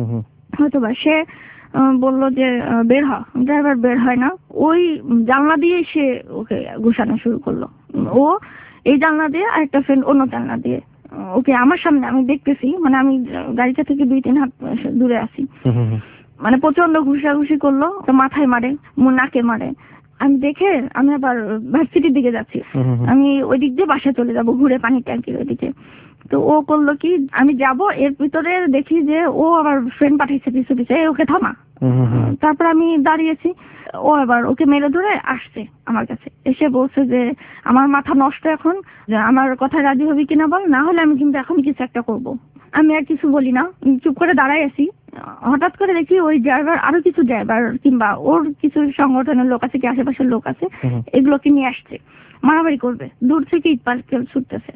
হয়তো বা, সে বললো যে বের হ। ড্রাইভার বের হয় না, ওই জানলা দিয়ে সে ওকে ঘুষানো শুরু করলো। ও এই জানলা দিয়ে, আর একটা ফ্রেন্ড অন্য জানলা দিয়ে, ওকে আমার সামনে আমি দেখতেছি, মানে আমি গাড়িটা থেকে 2-3 হাত দূরে আছি, মানে প্রচন্ড ঘুষাঘুষি করলো, মাথায় মারে, নাকে মারে। আমি দেখে আমি আবার ভার্সিটির দিকে যাচ্ছি, আমি ওই দিক দিয়ে বাসায় চলে যাব ঘুরে, পানির ট্যাঙ্কির ওইদিকে। তো ও করলো কি, আমি যাব, এর ভিতরে দেখি যে ও আবার ফ্রেন্ড পাঠিয়েছে পিছু পিছে, ওকে থামা। তারপর আমি দাঁড়িয়েছি, ও আবার ওকে মেরে ধরে আসছে আমার কাছে, এসে বলছে যে আমার মাথা নষ্ট এখন, যে আমার কথা রাজি হবি কিনা বল, না হলে আমি কিন্তু এখন কিছু একটা করব। আমি আর কিছু বলি না, চুপ করে দাঁড়াই আছি। হঠাৎ করে দেখি ওই ড্রাইভার, আরো কিছু ড্রাইভার কিংবা ওর কিছু সংগঠনের লোক আছে কি আশেপাশের লোক আছে, এগুলোকে নিয়ে আসছে, মারামারি করবে, দূর থেকে ইট পাটকেল ছুটতেছে।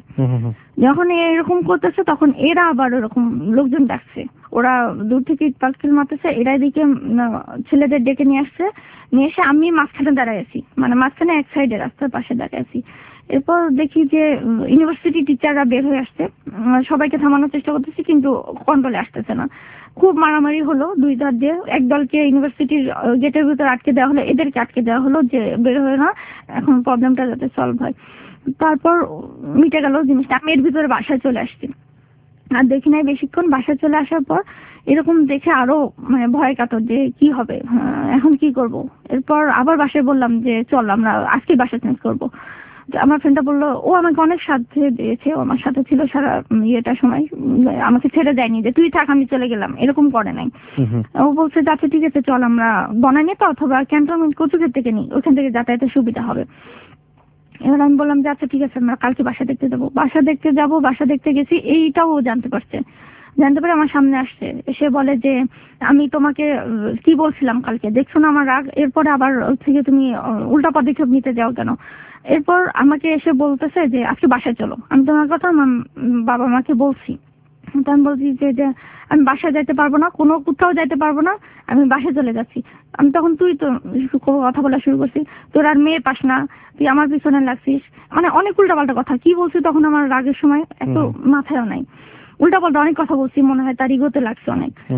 যখন এরকম করতেছে তখন এরা আবার ওরকম লোকজন ডাকছে, ওরা দূর থেকে ইট পাটকেল মারতেছে, এরা এদিকে ছেলেদের ডেকে নিয়ে আসছে, নিয়ে এসে আমি মাঝখানে দাঁড়াই আছি, মানে মাঝখানে এক সাইডে রাস্তার পাশে দাঁড়াই আছি। এরপর দেখি যে ইউনিভার্সিটি টিচাররা বের হয়ে আসছে, সবাইকে থামানোর চেষ্টা করতেছি কিন্তু কন্ট্রোলে আসতেছে না। খুব মারামারি হলো দুই দল দিয়ে, এক দলকে ইউনিভার্সিটির গেটের ভিতর আটকে দেওয়া হলো, এদেরকে আটকে দেওয়া হলো যে বের হয়ে না, এখন প্রবলেমটা যাতে সলভ হয়। তারপর মিটে গেল জিনিসটা, আমি এর ভিতরে বাসায় চলে আসছি, আর দেখি নাই বেশিক্ষণ। বাসায় চলে আসার পর এরকম দেখে আরো মানে ভয় কাতর যে কি হবে, এখন কি করব। এরপর আবার বাসায় বললাম যে চল আমরা আজকে বাসা চেঞ্জ করবো। আমার ফ্রেন্ডটা বললো, ও আমাকে অনেক সাথে দিয়েছে, ও আমার সাথে ছিল সারা ইয়েটার সময়, আমাকে ছেড়ে দেয়নি যে তুই থাক আমি চলে গেলাম, এরকম করে নাই। ও বলছে আচ্ছা ঠিক আছে চল আমরা বনানী তো অথবা ক্যান্টনমেন্ট কচুঘাট থেকে নিই, ওখান থেকে যাতায়াতের সুবিধা হবে। এবার আমি বললাম যে আচ্ছা ঠিক আছে আমরা কালকে বাসা দেখতে যাবো। বাসা দেখতে গেছি, এইটাও ও জানতে পারে আমার সামনে আসছে, এসে বলে যে আমি তোমাকে কি বলছিলাম কালকে, দেখছো না আমার রাগ, এরপরে আবার থেকে তুমি উল্টা পদক্ষেপ নিতে যাও কেন। এরপর আমাকে এসে বলতেছে যে আজকে বাসায় চলো। আমি তোমার কথা আমার বাবা মাকে বলছি, তো আমি বলছি যে আমি বাসায় যাইতে পারবো না, কোথাও যাইতে পারবো না, আমি বাসায় চলে যাচ্ছি। আমি তখন তুই তো কথা বলা শুরু করছি, তোর আর মেয়ে পাস না, তুই আমার পিছনে লাগছিস, মানে অনেক উল্টাপাল্টা কথা কি বলছি। তখন আমার রাগের সময় এত মাথায়ও নাই, উল্টাপাল্টা অনেক কথা বলছি, মনে হয় তার ইগোতে লাগছে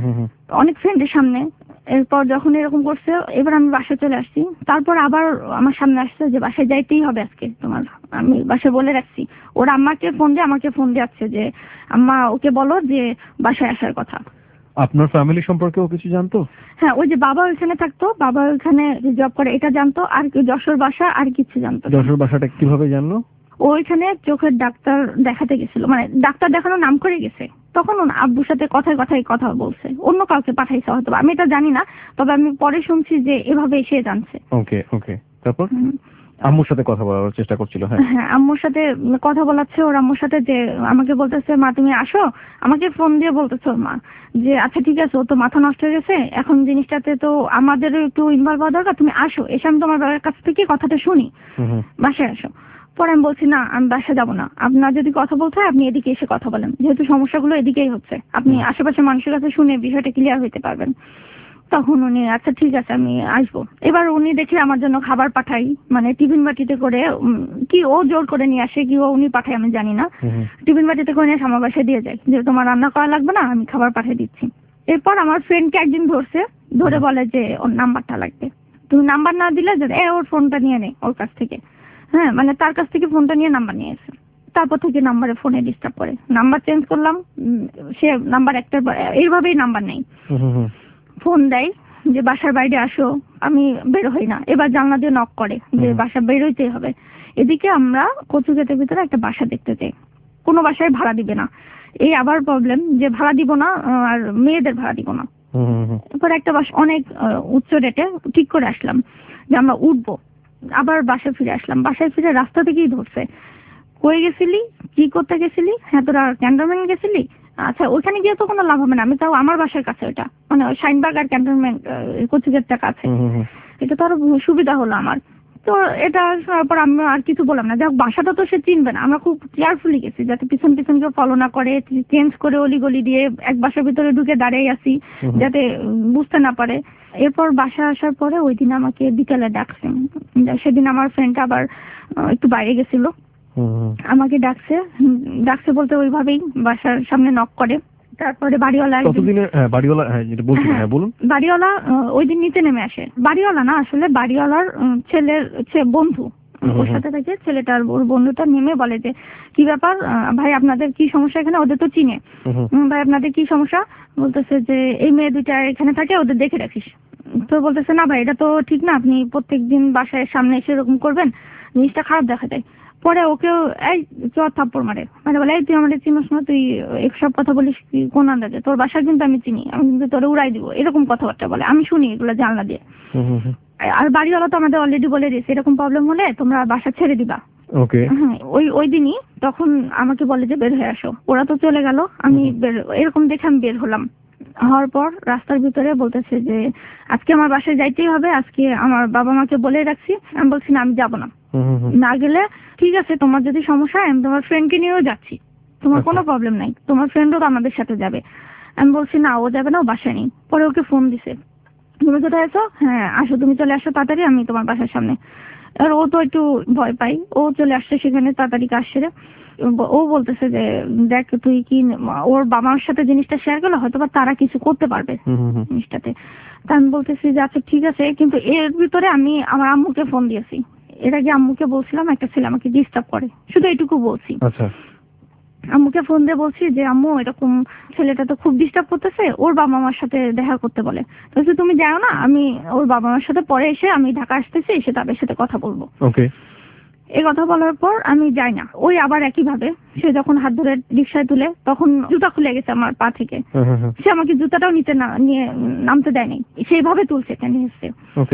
অনেক ফ্রেন্ডের সামনে। এরপর যখন এরকম করছে, এবার আমি বাসায় চলে আসছি। তারপর আবার আমার সামনে আসছে যে বাসায় যাইতেই হবে আজকে তোমার, আমি বাসায় বলে রাখছি। ওর আম্মাকে ফোন দিয়ে আমাকে ফোন দিচ্ছে যে আম্মা ওকে বলো যে বাসায় আসার কথা। আপনার ফ্যামিলি সম্পর্কে ও কিছু জানতো? হ্যাঁ, ওই যে বাবা ওইখানে থাকতো, বাবা ওইখানে জব করে এটা জানতো, আর যশোর বাসা আর কিছু জানতো। যশোর বাসাটা কিভাবে জানলো? ওইখানে চোখের ডাক্তার দেখাতে গেছিল, মানে ডাক্তার দেখানোর নাম করে গেছে, তখন আব্বুর সাথে কথায় কথা বলছে, অন্য কাউকে পাঠাইছে হয়তো, আমি এটা জানি না, তবে আমি পরে শুনছি যে এভাবে সে জানছে। ওকে তারপর আম্মুর সাথে কথা বলার চেষ্টা করছিল? হ্যাঁ, আম্মুর সাথে কথা বলাচ্ছে ওর আম্মুর সাথে, যে আমাকে বলতেছে মা তুমি আসো, আমাকে ফোন দিয়ে বলতেছে ওর মা যে আচ্ছা ঠিক আছে ও তো মাথা নষ্ট হয়ে গেছে, এখন জিনিসটাতে তো আমাদেরও একটু ইনভলভ হওয়া দরকার, তুমি আসো, এসে আমি তোমার বাবার কাছ থেকে কথাটা শুনি, বাসায় আসো। পরে আমি বলছি না আমি বাসা যাবো না, আপনার যদি কথা বলতে হয় আপনি এদিকে এসে কথা বলেন, যেহেতু সমস্যাগুলো এদিকেই হচ্ছে, আপনি আশেপাশে মানুষের কাছে শুনে বিষয়টা ক্লিয়ার হইতে পারবেন। তখন উনি আচ্ছা ঠিক আছে আমি আসবো। এবার উনি দেখে আমার জন্য খাবার পাঠাই, মানে টিফিন বাটিতে করে, কি ও জোর করে নিয়ে আসে কি ও উনি পাঠায় আমি জানি না, টিফিন বাটিতে করে নিয়ে আমার বাসায় দিয়ে যায় যে তোমার রান্না করা লাগবে না, আমি খাবার পাঠিয়ে দিচ্ছি। এরপর আমার ফ্রেন্ডকে একদিন ধরে বলে যে ওর নাম্বারটা লাগবে, তুমি নাম্বার না দিলে যে ওর ফোনটা নিয়ে নে ওর কাছ থেকে, হ্যাঁ মানে তার কাছ থেকে ফোনটা নিয়ে নাম্বার নিয়ে এসে, তারপর থেকে নাম্বারে ফোনে ডিস্টার্ব করে, নাম্বার চেঞ্জ করলাম, সে নাম্বার একটা এইভাবেই নাম্বার নেই, ফোন দেয় যে বাসার বাইরে আসো, আমি বের হই না, এবার জানলা দিয়ে নক করে যে বাসা বেরোইতেই হবে। এদিকে আমরা কচুঘাটের ভিতরে একটা বাসা দেখতে চাই, কোনো বাসায় ভাড়া দিবে না, এই আবার প্রবলেম যে ভাড়া দিব না আর মেয়েদের ভাড়া দিব না। এরপর একটা বাসা অনেক উচ্চ রেটে ঠিক করে আসলাম যে আমরা উঠবো, আবার বাসায় ফিরে আসলাম, বাসায় ফিরে রাস্তা থেকেই ধরছে কই গেছিলি, কি করতে গেছিলি, হ্যাঁ তোরা ক্যান্টনমেন্ট গেছিলি, আচ্ছা ওইখানে গিয়ে তো কোনো লাভ হবে না, আমি তাও আমার বাসার কাছে, ওটা মানে শাইনবাগ আর ক্যান্টনমেন্ট কচুঘাটটা কাছে, এটা তো আরো সুবিধা হলো আমার। তো এটা শোনার পর আমি আর কিছু বললাম না। যাক, বাসাটা তো সে চিনবে না, আমরা খুব কেয়ারফুলি গেছি যাতে পিছন পিছন কেউ ফলো না করে, চেঞ্জ করে অলিগলি দিয়ে এক বাসার ভিতরে ঢুকে দাঁড়িয়ে আছি যাতে বুঝতে না পারে। এরপর বাসা আসার পরে ওই দিন আমাকে বিকেলে ডাকছে। সেদিন আমার ফ্রেন্ডটা আবার একটু বাইরে গেছিল, আমাকে ডাকছে বলতে ওইভাবেই বাসার সামনে নক করে। তারপরে বাড়িওয়ালা বাড়িওয়ালা ওই দিন নিচে নেমে আসে। বাড়িওয়ালা না, আসলে বাড়িওয়ালার ছেলের বন্ধু, ওর সাথে থাকে ছেলেটার, ওর বন্ধুটা নেমে বলে যে কি ব্যাপার ভাই, আপনাদের কি সমস্যা এখানে? ওদের তো চিনে। ভাই আপনাদের কি সমস্যা? বলতেছে যে এই মেয়ে দুইটা এখানে থাকে, ওদের দেখে রাখিস। তো বলতেছে না ভাই, এটা তো ঠিক না, আপনি প্রত্যেকদিন বাসায় সামনে এসে এরকম করবেন, জিনিসটা খারাপ দেখা যায়। পরে ওকেও এই চর থাপ্পড় মারে, মানে বলে এই তুই আমাদের চিনিস না, তুই এসব কথা বলিস কোন আন্দাজে? তোর বাসা কিন্তু আমি চিনি, আমি কিন্তু তোরে উড়াই দিব, এরকম কথাবার্তা বলে। আমি শুনি এগুলো জানলা দিয়ে। আর বাড়িওয়ালা তো আমাদের অলরেডি বলে দিয়েছে এরকম প্রবলেম হলে তোমরা বাসা ছেড়ে দিবা। হ্যাঁ, ওই দিনই তখন আমাকে বলে যে বের হয়ে আসো। ওরা তো চলে গেল, আমি এরকম দেখে আমি বের হলাম। হওয়ার পর রাস্তার ভিতরে বলতেছে যে আজকে আমার বাসায় যাইতেই হবে, আজকে আমার বাবা মাকে বলে রাখছি। আমি বলছি না, আমি যাবো না, না গেলে ঠিক আছে, তোমার যদি সমস্যা হয় আমি তোমার ফ্রেন্ডকে নিয়েও যাচ্ছি, তোমার কোনো প্রবলেম নাই, তোমার ফ্রেন্ডও তো আমাদের সাথে যাবে। আমি বলছি না, ও যাবে না, ও বাসায় নেই। পরে ওকে ফোন দিছে, তুমি কোথায় আছো? হ্যাঁ আসো, তুমি চলে আসো তাড়াতাড়ি, আমি তোমার বাসার সামনে। আর ও তো একটু ভয় পাই, ও চলে আসছে সেখানে তাড়াতাড়ি কাজ সেরে। ও বলতেছে যে দেখ তুই কি, ওর বাবার সাথে জিনিসটা শেয়ার করলে হয়তো বা তারা কিছু করতে পারবে জিনিসটাতে। তা আমি বলতেছি যে আচ্ছা ঠিক আছে, কিন্তু এর ভিতরে আমি আমার আম্মুকে ফোন দিয়েছি। এর আগে আম্মুকে বলছিলাম একটা ছেলে আমাকে ডিস্টার্ব করে, শুধু এইটুকু বলছি। আম্মুকে ফোন দিয়ে বলছি যে আম্মু এরকম ছেলেটা তো খুব ডিস্টার্ব করতেছে, ওর বাবা মার সাথে দেখা করতে বলে। তো তুমি জানো না, আমি ওর বাবা মার সাথে পরে এসে আমি ঢাকা আসতেছি, এসে তাদের সাথে কথা বলবো। এই কথা বলার পর আমি যাই না। ওই আবার একই ভাবে সে যখন হাত ধরে রিকশায় তুলে তখন জুতা খুলে গেছে আমার পা থেকে। সে আমাকে জুতাটাও নিয়ে নামতে দেয়নি, সেইভাবে তুলছে, টেনে এসছে।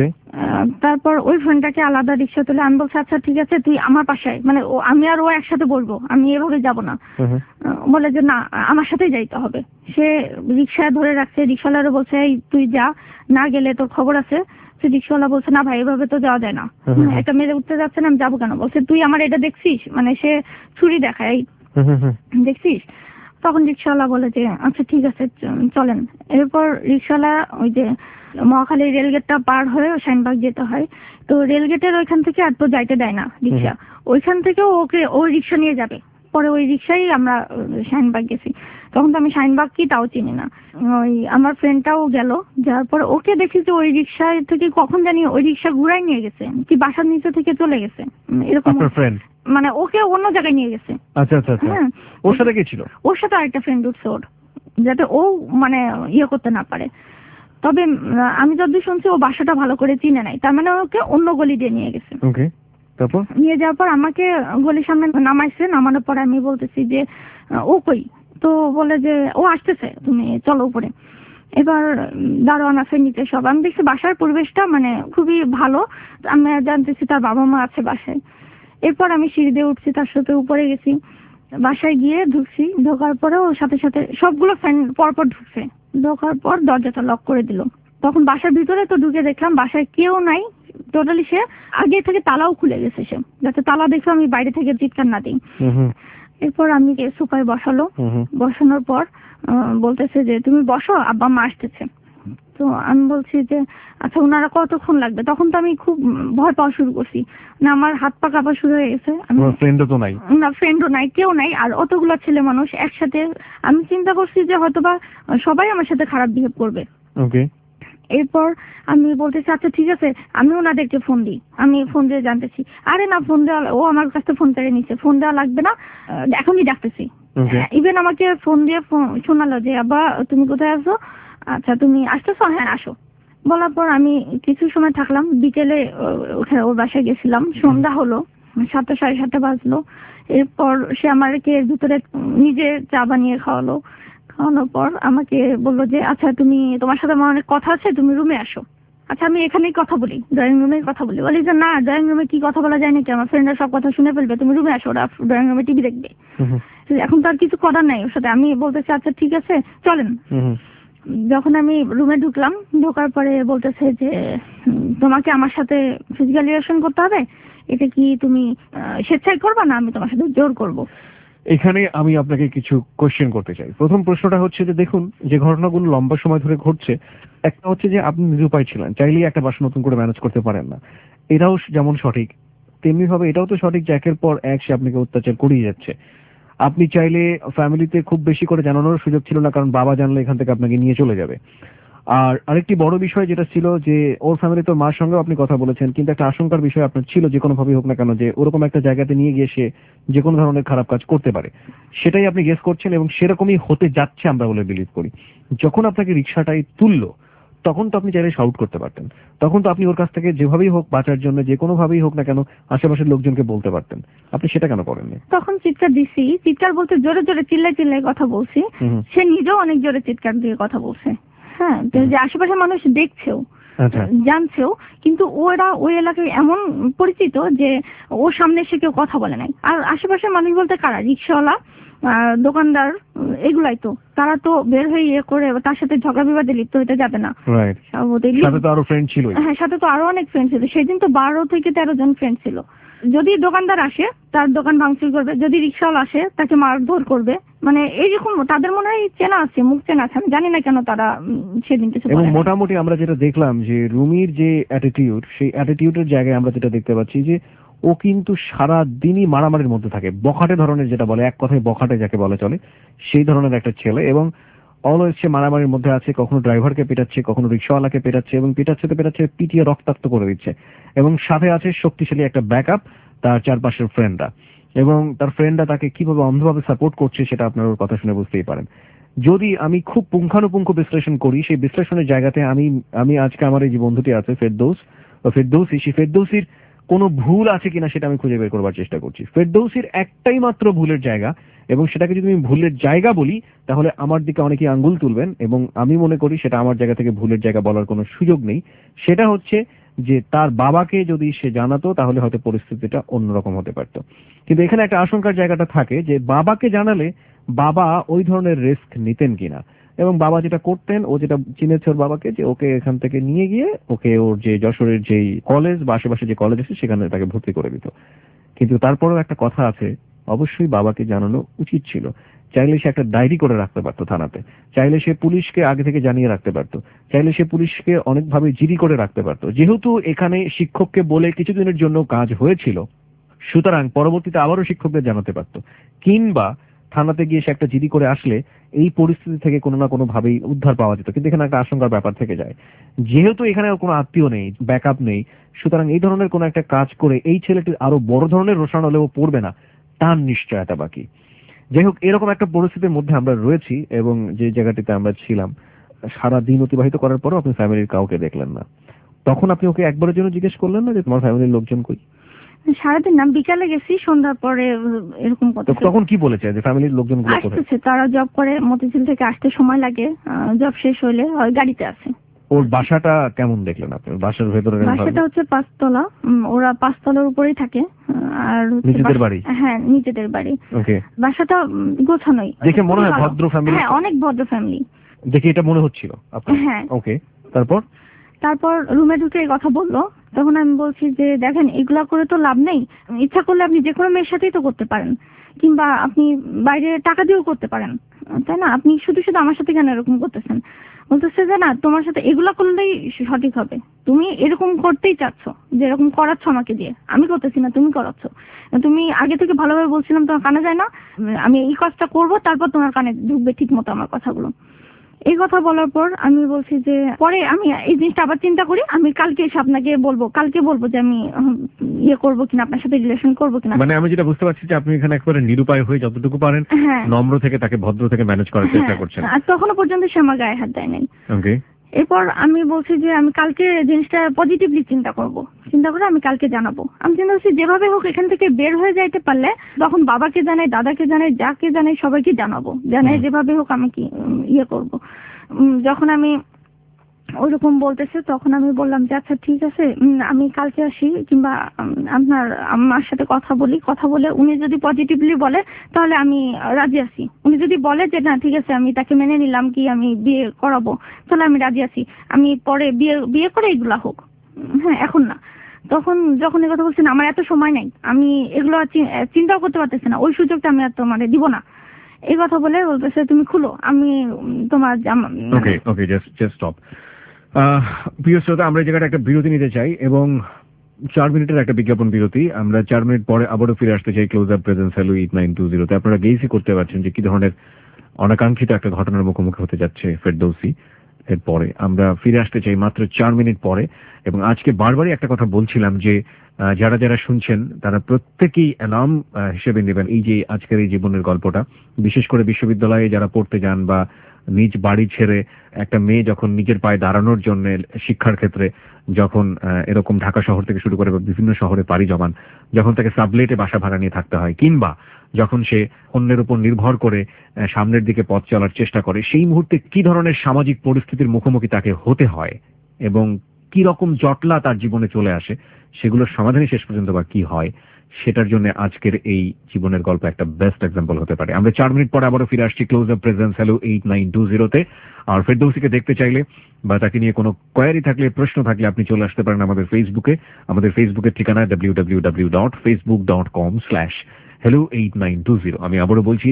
তারপর ওই ফ্রেন্ডটাকে আলাদা রিকশা তুলে আমি বলছি আচ্ছা ঠিক আছে তুই আমার পাশায়, মানে আমি আর ও একসাথে বলবো, আমি এভাবে যাব না। বলে যে না, আমার সাথেই যাইতে হবে। সে রিকশা ধরে রাখছে, রিকশাওয়ালারও বলছে এই তুই যা, না গেলে তোর খবর আছে। রিকশাওয়ালা বলছে না ভাই, এভাবে তো যাওয়া যায় না, একটা মেরে উঠতে যাচ্ছে না, আমি যাবো কেন? বলছে তুই আমার এটা দেখছিস, মানে সে ছুরি দেখায়, দেখছিস? তখন রিকশাওয়ালা বলে যে আচ্ছা ঠিক আছে চলেন। এরপর রিকশাওয়ালা ওই যে মহাখালী রেলগেটটা পার হয়ে শাহিনবাগ যেতে হয়, তো রেলগেটের ওইখান থেকে আর তো যাইতে দেয় না রিকশা, ওইখান থেকেও ওকে ওই রিকশা নিয়ে যাবে। পরে ওই রিকশাই আমরা শাহিনবাগ গেছি। তখন তো আমি শাহিনবাগ কি তাও চিনি না। ওই আমার ফ্রেন্ডটাও গেল, যাওয়ার পর ওকে দেখি যে ওই রিকশা থেকে কখন জানি ওই রিকশা ঘুরাই নিয়ে গেছে, কি বাসার নিচে থেকে চলে গেছে এরকম, মানে ওকে অন্য জায়গায় নিয়ে গেছে। হ্যাঁ, ওর সাথে কে ছিল? ওর সাথে আরেকটা ফ্রেন্ড উঠছে ওর, যাতে ও মানে ইয়ে করতে না পারে। তবে আমি যতদূর শুনছি ও বাসাটা ভালো করে চিনে নাই, তার মানে ওকে অন্য গলি দিয়ে নিয়ে গেছে। তারপর নিয়ে যাওয়ার পর আমাকে গলির সামনে নামাইছে, নামানোর পর আমি বলতেছি যে ও কই? তো বলে যে ও আসতেছে, তুমি চলো উপরে। এবার দারোয়ান আছে নিচে সব, আমি দেখছি বাসার পরিবেশটা মানে খুবই ভালো। আমি জানতেছি তার বাবা মা আছে বাসায়। এরপর আমি সিঁড়ি দিয়ে উঠছি, তার সাথে উপরে গেছি, বাসায় গিয়ে ঢুকছি। ঢোকার পরে ওর সাথে সাথে সবগুলো ফ্যান পরপর ঢুকছে। ঢোকার পর দরজাটা লক করে দিল। তখন বাসার ভিতরে তো ঢুকে দেখলাম বাসায় কেউ নাই, টোটালি সে আগে থেকে তালাও খুলে গেছে, সে যাতে তালা দেখে আমি বাইরে থেকে চিৎকার না দিই। এরপর আমি সোফায় বসালো, বসানোর পর বলতেছে যে তুমি বসো, আব্বা মা আসতেছে। তো আমি বলছি যে আচ্ছা ওনারা কতক্ষণ লাগবে? তখন তো আমি খুব ভয় পাওয়া শুরু করছি, না আমার হাত পা কাঁপা শুরু হয়ে গেছে। না ফ্রেন্ডও নাই, কেউ নাই, আর অতগুলো ছেলে মানুষ একসাথে। আমি চিন্তা করছি যে হয়তোবা সবাই আমার সাথে খারাপ বিহেভ করবে। এরপর আমি বলতেছি আচ্ছা ঠিক আছে, আমি ওনাদেরকে ফোন দিই। আমি ফোন দিয়ে জানতেছি, আরে না ফোন দেওয়া, ও আমার কাছে ফোন পেয়ে নিচ্ছে, ফোন দেওয়া লাগবে না, এখনই ডাকতেছি। ইভেন আমাকে ফোন দিয়ে শোনালো যে আব্বা তুমি কোথায় আছো? আচ্ছা তুমি আসতেছো? হ্যাঁ আসো। বলার পর আমি কিছু সময় থাকলাম, বিকেলে ওর বাসায় গেছিলাম। সন্ধ্যা হলো, 7টা 7:30 বাজলো। এরপর সে আমাকে ভিতরে নিজে চা বানিয়ে খাওয়ালো। খাওয়ানোর পর আমাকে বললো যে আচ্ছা তুমি, তোমার সাথে আমার অনেক কথা আছে, তুমি রুমে আসো। আচ্ছা আমি এখানেই কথা বলি, ড্রয়িং রুমেই কথা বলি। বলি যে না, ড্রয়িং রুমে কি কথা বলা যায় নাকি, আমার ফ্রেন্ডরা সব কথা শুনে ফেলবে, তুমি রুমে আসো, ওরা ড্রয়িং রুমে টিভি দেখবে। এখন তো আর কিছু করার নাই ওর সাথে। আমি বলতেছি আচ্ছা ঠিক আছে চলেন। যখন আমি রুমে ঢুকলাম, ঢোকার পরে বলতেছে যে তোমাকে আমার সাথে ফিজিক্যাল রিলেশন করতে হবে, এটা কি তুমি স্বেচ্ছায় করবা না আমি তোমার সাথে জোর করব? এখানে আমি আপনাকে কিছু কোশ্চেন করতে চাই। প্রথম প্রশ্নটা হচ্ছে যে দেখুন, যে ঘটনাগুলো লম্বা সময় ধরে ঘটছে, একটা হচ্ছে যে আপনি নিরুপায় ছিলেন, চাইলেই একটা বাসা নতুন করে ম্যানেজ করতে পারেন না, এটাও যেমন সঠিক, তেমনি ভাবে এটাও তো সঠিক যে একের পর এক সে আপনাকে অত্যাচার করেই যাচ্ছে। আপনি চাইলে ফ্যামিলিতে খুব বেশি করে জানানোর সুযোগ ছিল না, কারণ বাবা জানলে এখান থেকে আপনাকে নিয়ে চলে যাবে। আর আরেকটি বড় বিষয় যেটা ছিল যে ওর ফ্যামিলি, তো মার সঙ্গেও আপনি কথা বলেছেন, কিন্তু একটা আশঙ্কার বিষয় আপনার ছিল যে কোনো ভাবেই হোক না কেন যে ওরকম একটা জায়গাতে নিয়ে গিয়ে সে যে কোনো ধরনের খারাপ কাজ করতে পারে, সেটাই আপনি গেস করছেন এবং সেরকমই হতে যাচ্ছে আমরা বলে বিলিভ করি। যখন আপনাকে রিক্সাটাই তুললো, তখন তো আপনি চাইলে শাউট করতে পারতেন, তখন তো আপনি ওর কাছ থেকে যেভাবেই হোক বাঁচার জন্য যে কোনো ভাবেই হোক না কেন আশেপাশের লোকজনকে বলতে পারতেন, আপনি সেটা কেন করেননি? তখন চিৎকার দিছি, চিৎকার বলতে জোরে জোরে চিল্লাই চিল্লাই কথা বলছি। সে নিজেও অনেক জোরে চিৎকার দিয়ে কথা বলছে। হ্যাঁ, যে আশেপাশের মানুষ দেখছেও, জানছেও, কিন্তু ওরা ওই এলাকায় এমন পরিচিত যে ওর সামনে এসে কেউ কথা বলে নাই। আর আশেপাশের মানুষ বলতে কারা? রিক্সাওয়ালা, দোকানদার, এগুলাই তো। তারা তো বের হয়ে ইয়ে করে তার সাথে ঝগড়া বিবাদে লিপ্ত হতে যাবে না। সাথে তো আরো ফ্রেন্ড ছিল। হ্যাঁ, সাথে তো আরো অনেক ফ্রেন্ড ছিল। সেদিন তো 12 থেকে 13 জন ফ্রেন্ড ছিল। যদি দোকানদার আসে তার দোকান ভাঙচুর করবে, যদি রিক্সাওয়ালা আসে তাকে মারধর করবে। মানে এইরকম তাদের মনে হয় চেনা আছে, মুখ চেনা আছে। আমি জানি না কেন তারা সেদিন কিছু বলে। এবং মোটামুটি আমরা যেটা দেখলাম যে রুমির যে অ্যাটিটিউড, সেই অ্যাটিটিউডের জায়গায় আমরা যেটা দেখতে পাচ্ছি যে ও কিন্তু সারা দিনই মারামারির মধ্যে থাকে, বখাটে ধরনের, যেটা বলে এক কথায় বখাটে যাকে বলে চলে, সেই ধরনের একটা ছেলে। এবং অলওয়েজ সে মারামারির মধ্যে আছে, কখনো ড্রাইভারকে পেটাচ্ছে, কখনো রিক্সাওয়ালাকে পেটাচ্ছে, এবং পেটাচ্ছে তো পেটাচ্ছে, পিটিয়ে রক্তাক্ত করে দিচ্ছে। এবং সাথে আছে শক্তিশালী একটা ব্যাকআপ, তার চারপাশের ফ্রেন্ডরা, এবং তার ফ্রেন্ডরা তাকে কিভাবে অন্ধভাবে সাপোর্ট করছে সেটা আপনার ওর কথা শুনে বুঝতেই পারেন। যদি আমি খুব পুঙ্খানুপুঙ্খ বিশ্লেষণ করি, সেই বিশ্লেষণের জায়গাতে আমি আজকে আমার এই যে বন্ধুটি আছে ফেরদৌসী, সেই ফেরদৌসির কোনো ভুল আছে কিনা সেটা আমি খুঁজে বের করবার চেষ্টা করছি। ফেরদৌসির একটাই মাত্র ভুলের জায়গা, এবং সেটাকে যদি আমি ভুলের জায়গা বলি তাহলে আমার দিকে অনেকেই আঙ্গুল তুলবেন, এবং আমি মনে করি সেটা আমার জায়গা থেকে ভুলের জায়গা বলার কোনো সুযোগ নেই। সেটা হচ্ছে যে তার বাবাকে যদি সে জানাতো তাহলে হয়তো পরিস্থিতিটা অন্যরকম হতে পারতো। কিন্তু এখানে একটা আশঙ্কার জায়গাটা থাকে যে বাবাকে জানালে বাবা ওই ধরনের রিস্ক নিতেন কিনা, এবং বাবা যেটা করতেন, ও যেটা চিনেছে ওর বাবাকে, যে ওকে এখান থেকে নিয়ে গিয়ে ওকে ওর যে যশোরের যেই কলেজ বা আশেপাশে যে কলেজ আছে সেখানে তাকে ভর্তি করে দিত। কিন্তু তারপরেও একটা কথা আছে, অবশ্যই বাবাকে জানানো উচিত ছিল। চাইলে সে একটা ডায়েরি করে রাখতে পারতো থানাতে, চাইলে সে পুলিশকে আগে থেকে জানিয়ে রাখতে পারতো, চাইলে সে পুলিশকে অনেকভাবে জিডি করে রাখতে পারতো। যেহেতু এখানে শিক্ষককে বলে কিছুদিনের জন্য কাজ হয়েছিল, সুতরাং পরবর্তীতে আবারও শিক্ষকদের জানাতে পারতো, কিংবা থানাতে গিয়ে সে একটা জিডি করে আসলে এই পরিস্থিতি থেকে কোনো না কোনো ভাবেই উদ্ধার পাওয়া যেত। কিন্তু এখানে একটা আশঙ্কার ব্যাপার থেকে যায়, যেহেতু এখানে কোনো আত্মীয় নেই, ব্যাকআপ নেই, সুতরাং এই ধরনের কোনো একটা কাজ করে এই ছেলেটির আরো বড় ধরনের রোষান হলেও পড়বে না তার নিশ্চয়তা বাকি। যাই হোক, এরকম একটা পরিস্থিতির মধ্যে আমরা রয়েছি, এবং যে জায়গাটিতে আমরা ছিলাম, সারা দিন অতিবাহিত করার পরও আপনি ফ্যামিলির কাউকে দেখলেন না। তখন আপনি ওকে একবারের জন্য জিজ্ঞেস করলেন না যে তোমার ফ্যামিলির লোকজন কই? সারাদিন না, বিকালে গেছি, সন্ধ্যার পরে এরকম কথা। তখন কি বলেছে যে ফ্যামিলির লোকজন গুলো আসছে? তারা জব করে, মতিঝিল থেকে আসতে সময় লাগে, জব শেষ হইলে গাড়িতে আছে। ওর বাসাটা কেমন দেখলেন আপনি? বাসার ভেতরে বাসাটা হচ্ছে 5 তলা, ওরা 5 তলার উপরেই থাকে। আর নিজেদের বাড়ি? হ্যাঁ, নিজেদের বাড়ি। ওকে। বাসাটা গোছানোই, দেখে মনে হয় ভদ্র ফ্যামিলি। হ্যাঁ, অনেক ভদ্র ফ্যামিলি দেখে এটা মনে হচ্ছিল আপনার? হ্যাঁ। ওকে, তারপর রুমে ঢুকে এই কথা বললো। তখন আমি বলছি যে দেখেন, এগুলা করে তো লাভ নেই, ইচ্ছা করলে আপনি যে কোনো মেয়ের সাথেই তো করতে পারেন, কিংবা আপনি বাইরে টাকা দিয়েও করতে পারেন, তাই না? আপনি শুধু শুধু আমার সাথে কেন এরকম করতেছেন? বলতেছে যে না, তোমার সাথে এগুলা করলেই সঠিক হবে, তুমি এরকম করতেই চাচ্ছ, যে এরকম করাচ্ছ আমাকে দিয়ে। আমি করতেছি না, তুমি করাচ্ছ। তুমি আগে থেকে ভালোভাবে বলছিলাম তোমার কানে যায় না, আমি এই কাজটা করবো, তারপর তোমার কানে ঢুকবে ঠিক মতো আমার কথাগুলো। এই কথা বলার পর আমি বলছি যে পরে আমি এই জিনিসটা আবার চিন্তা করি, আমি কালকে এসে আপনাকে বলবো, যে আমি ইয়ে করবো কিনা, আপনার সাথে রিলেশন করবো কিনা। মানে আমি যেটা বুঝতে পারছি যে আপনি এখানে একবারে নিরুপায় হয়ে যতটুকু পারেন নম্র থেকে তাকে ভদ্র থেকে ম্যানেজ করার চেষ্টা করছেন। আর তখনো পর্যন্ত সে আমার গায়ে হাত দেয় নাই। ওকে। এরপর আমি বলছি যে আমি কালকে জিনিসটা পজিটিভলি চিন্তা করে আমি কালকে জানাবো। আমি চিন্তা করছি যেভাবে হোক এখান থেকে বের হয়ে যাইতে পারলে তখন বাবাকে জানাই, দাদাকে জানাই, যাকে জানাই সবাইকে জানাবো, যেভাবে হোক আমি কি ইয়ে করবো। যখন আমি ওইরকম বলতেছে। তখন আমি বললাম যে আচ্ছা ঠিক আছে, আমি কালকে আসি, কিংবা আপনার আম্মার সাথে কথা বলে উনি যদি পজিটিভলি বলে তাহলে আমি রাজি আছি। উনি যদি বলে যে না ঠিক আছে আমি তাকে মেনে নিলাম, কি আমি বিয়ে করাবো, তাহলে আমি রাজি আছি। আমি পরে বিয়ে করে এগুলা হোক, হ্যাঁ এখন না। তখন যখন এই কথা বলছেন, আমার এত সময় নাই, আমি এগুলো চিন্তাও করতে পারতেছি না, ওই সুযোগটা আমি আর তোমারে দিব না। এই কথা বলে বলতেছে তুমি খুলো, আমি তোমার ওকে জাস্ট স্টপ। প্রিয় শ্রোতা, আমরা এই জায়গাটা একটা বিরতি নিতে চাই এবং 4 মিনিটের একটা বিজ্ঞাপন বিরতি। আমরা 4 মিনিট পরে আবারও ফিরে আসতে চাই ক্লোজ আপ প্রেজেন্স হ্যালো 8920 তে। আপনারা গেসই করতে পারছেন যে কি ধরনের অনাকাঙ্ক্ষিত একটা ঘটনার মুখোমুখি হতে যাচ্ছে ফেরদৌসী। এরপরে আমরা ফিরে আসতে চাই মাত্র 4 মিনিট পরে। এবং আজকে বারবারই একটা কথা বলছিলাম যে যারা যারা শুনছেন তারা প্রত্যেকেই অ্যালার্ম হিসেবে নেবেন এই যে আজকের এই জীবনের গল্পটা। বিশেষ করে বিশ্ববিদ্যালয়ে যারা পড়তে যান বা নিজ বাড়ি ছেড়ে একটা মেয়ে যখন নিজের পায়ে দাঁড়ানোর জন্য শিক্ষার ক্ষেত্রে যখন এরকম ঢাকা শহর থেকে শুরু করে বিভিন্ন শহরে পাড়ি জমান, যখন তাকে সাবলেটে বাসা ভাড়া নিয়ে থাকতে হয়, কিংবা যখন সে অন্যের উপর নির্ভর করে সামনের দিকে পথ চলার চেষ্টা করে, সেই মুহূর্তে কি ধরনের সামাজিক পরিস্থিতির মুখোমুখি তাকে হতে হয় এবং কি রকম জটলা তার জীবনে চলে আসে, সেগুলোর সমাধানই শেষ পর্যন্ত বা কি হয়, সেটার জন্য আজকের এই জীবনের গল্প একটা বেস্ট এক্সাম্পল হতে পারে। আমরা 4 মিনিট পরে আবারও ফিরে আসছি ক্লোজ আপ প্রেজেন্স হ্যালো 8920 তে। আর ফেরদৌসীকে দেখতে চাইলে বা তাকে নিয়ে কোনো কোয়ারি থাকলে, প্রশ্ন থাকলে আপনি চলে আসতে পারেন আমাদের ফেসবুকে। আমাদের ফেসবুকের ঠিকানা www.facebook.com/hello8920। আমি আবারও বলছি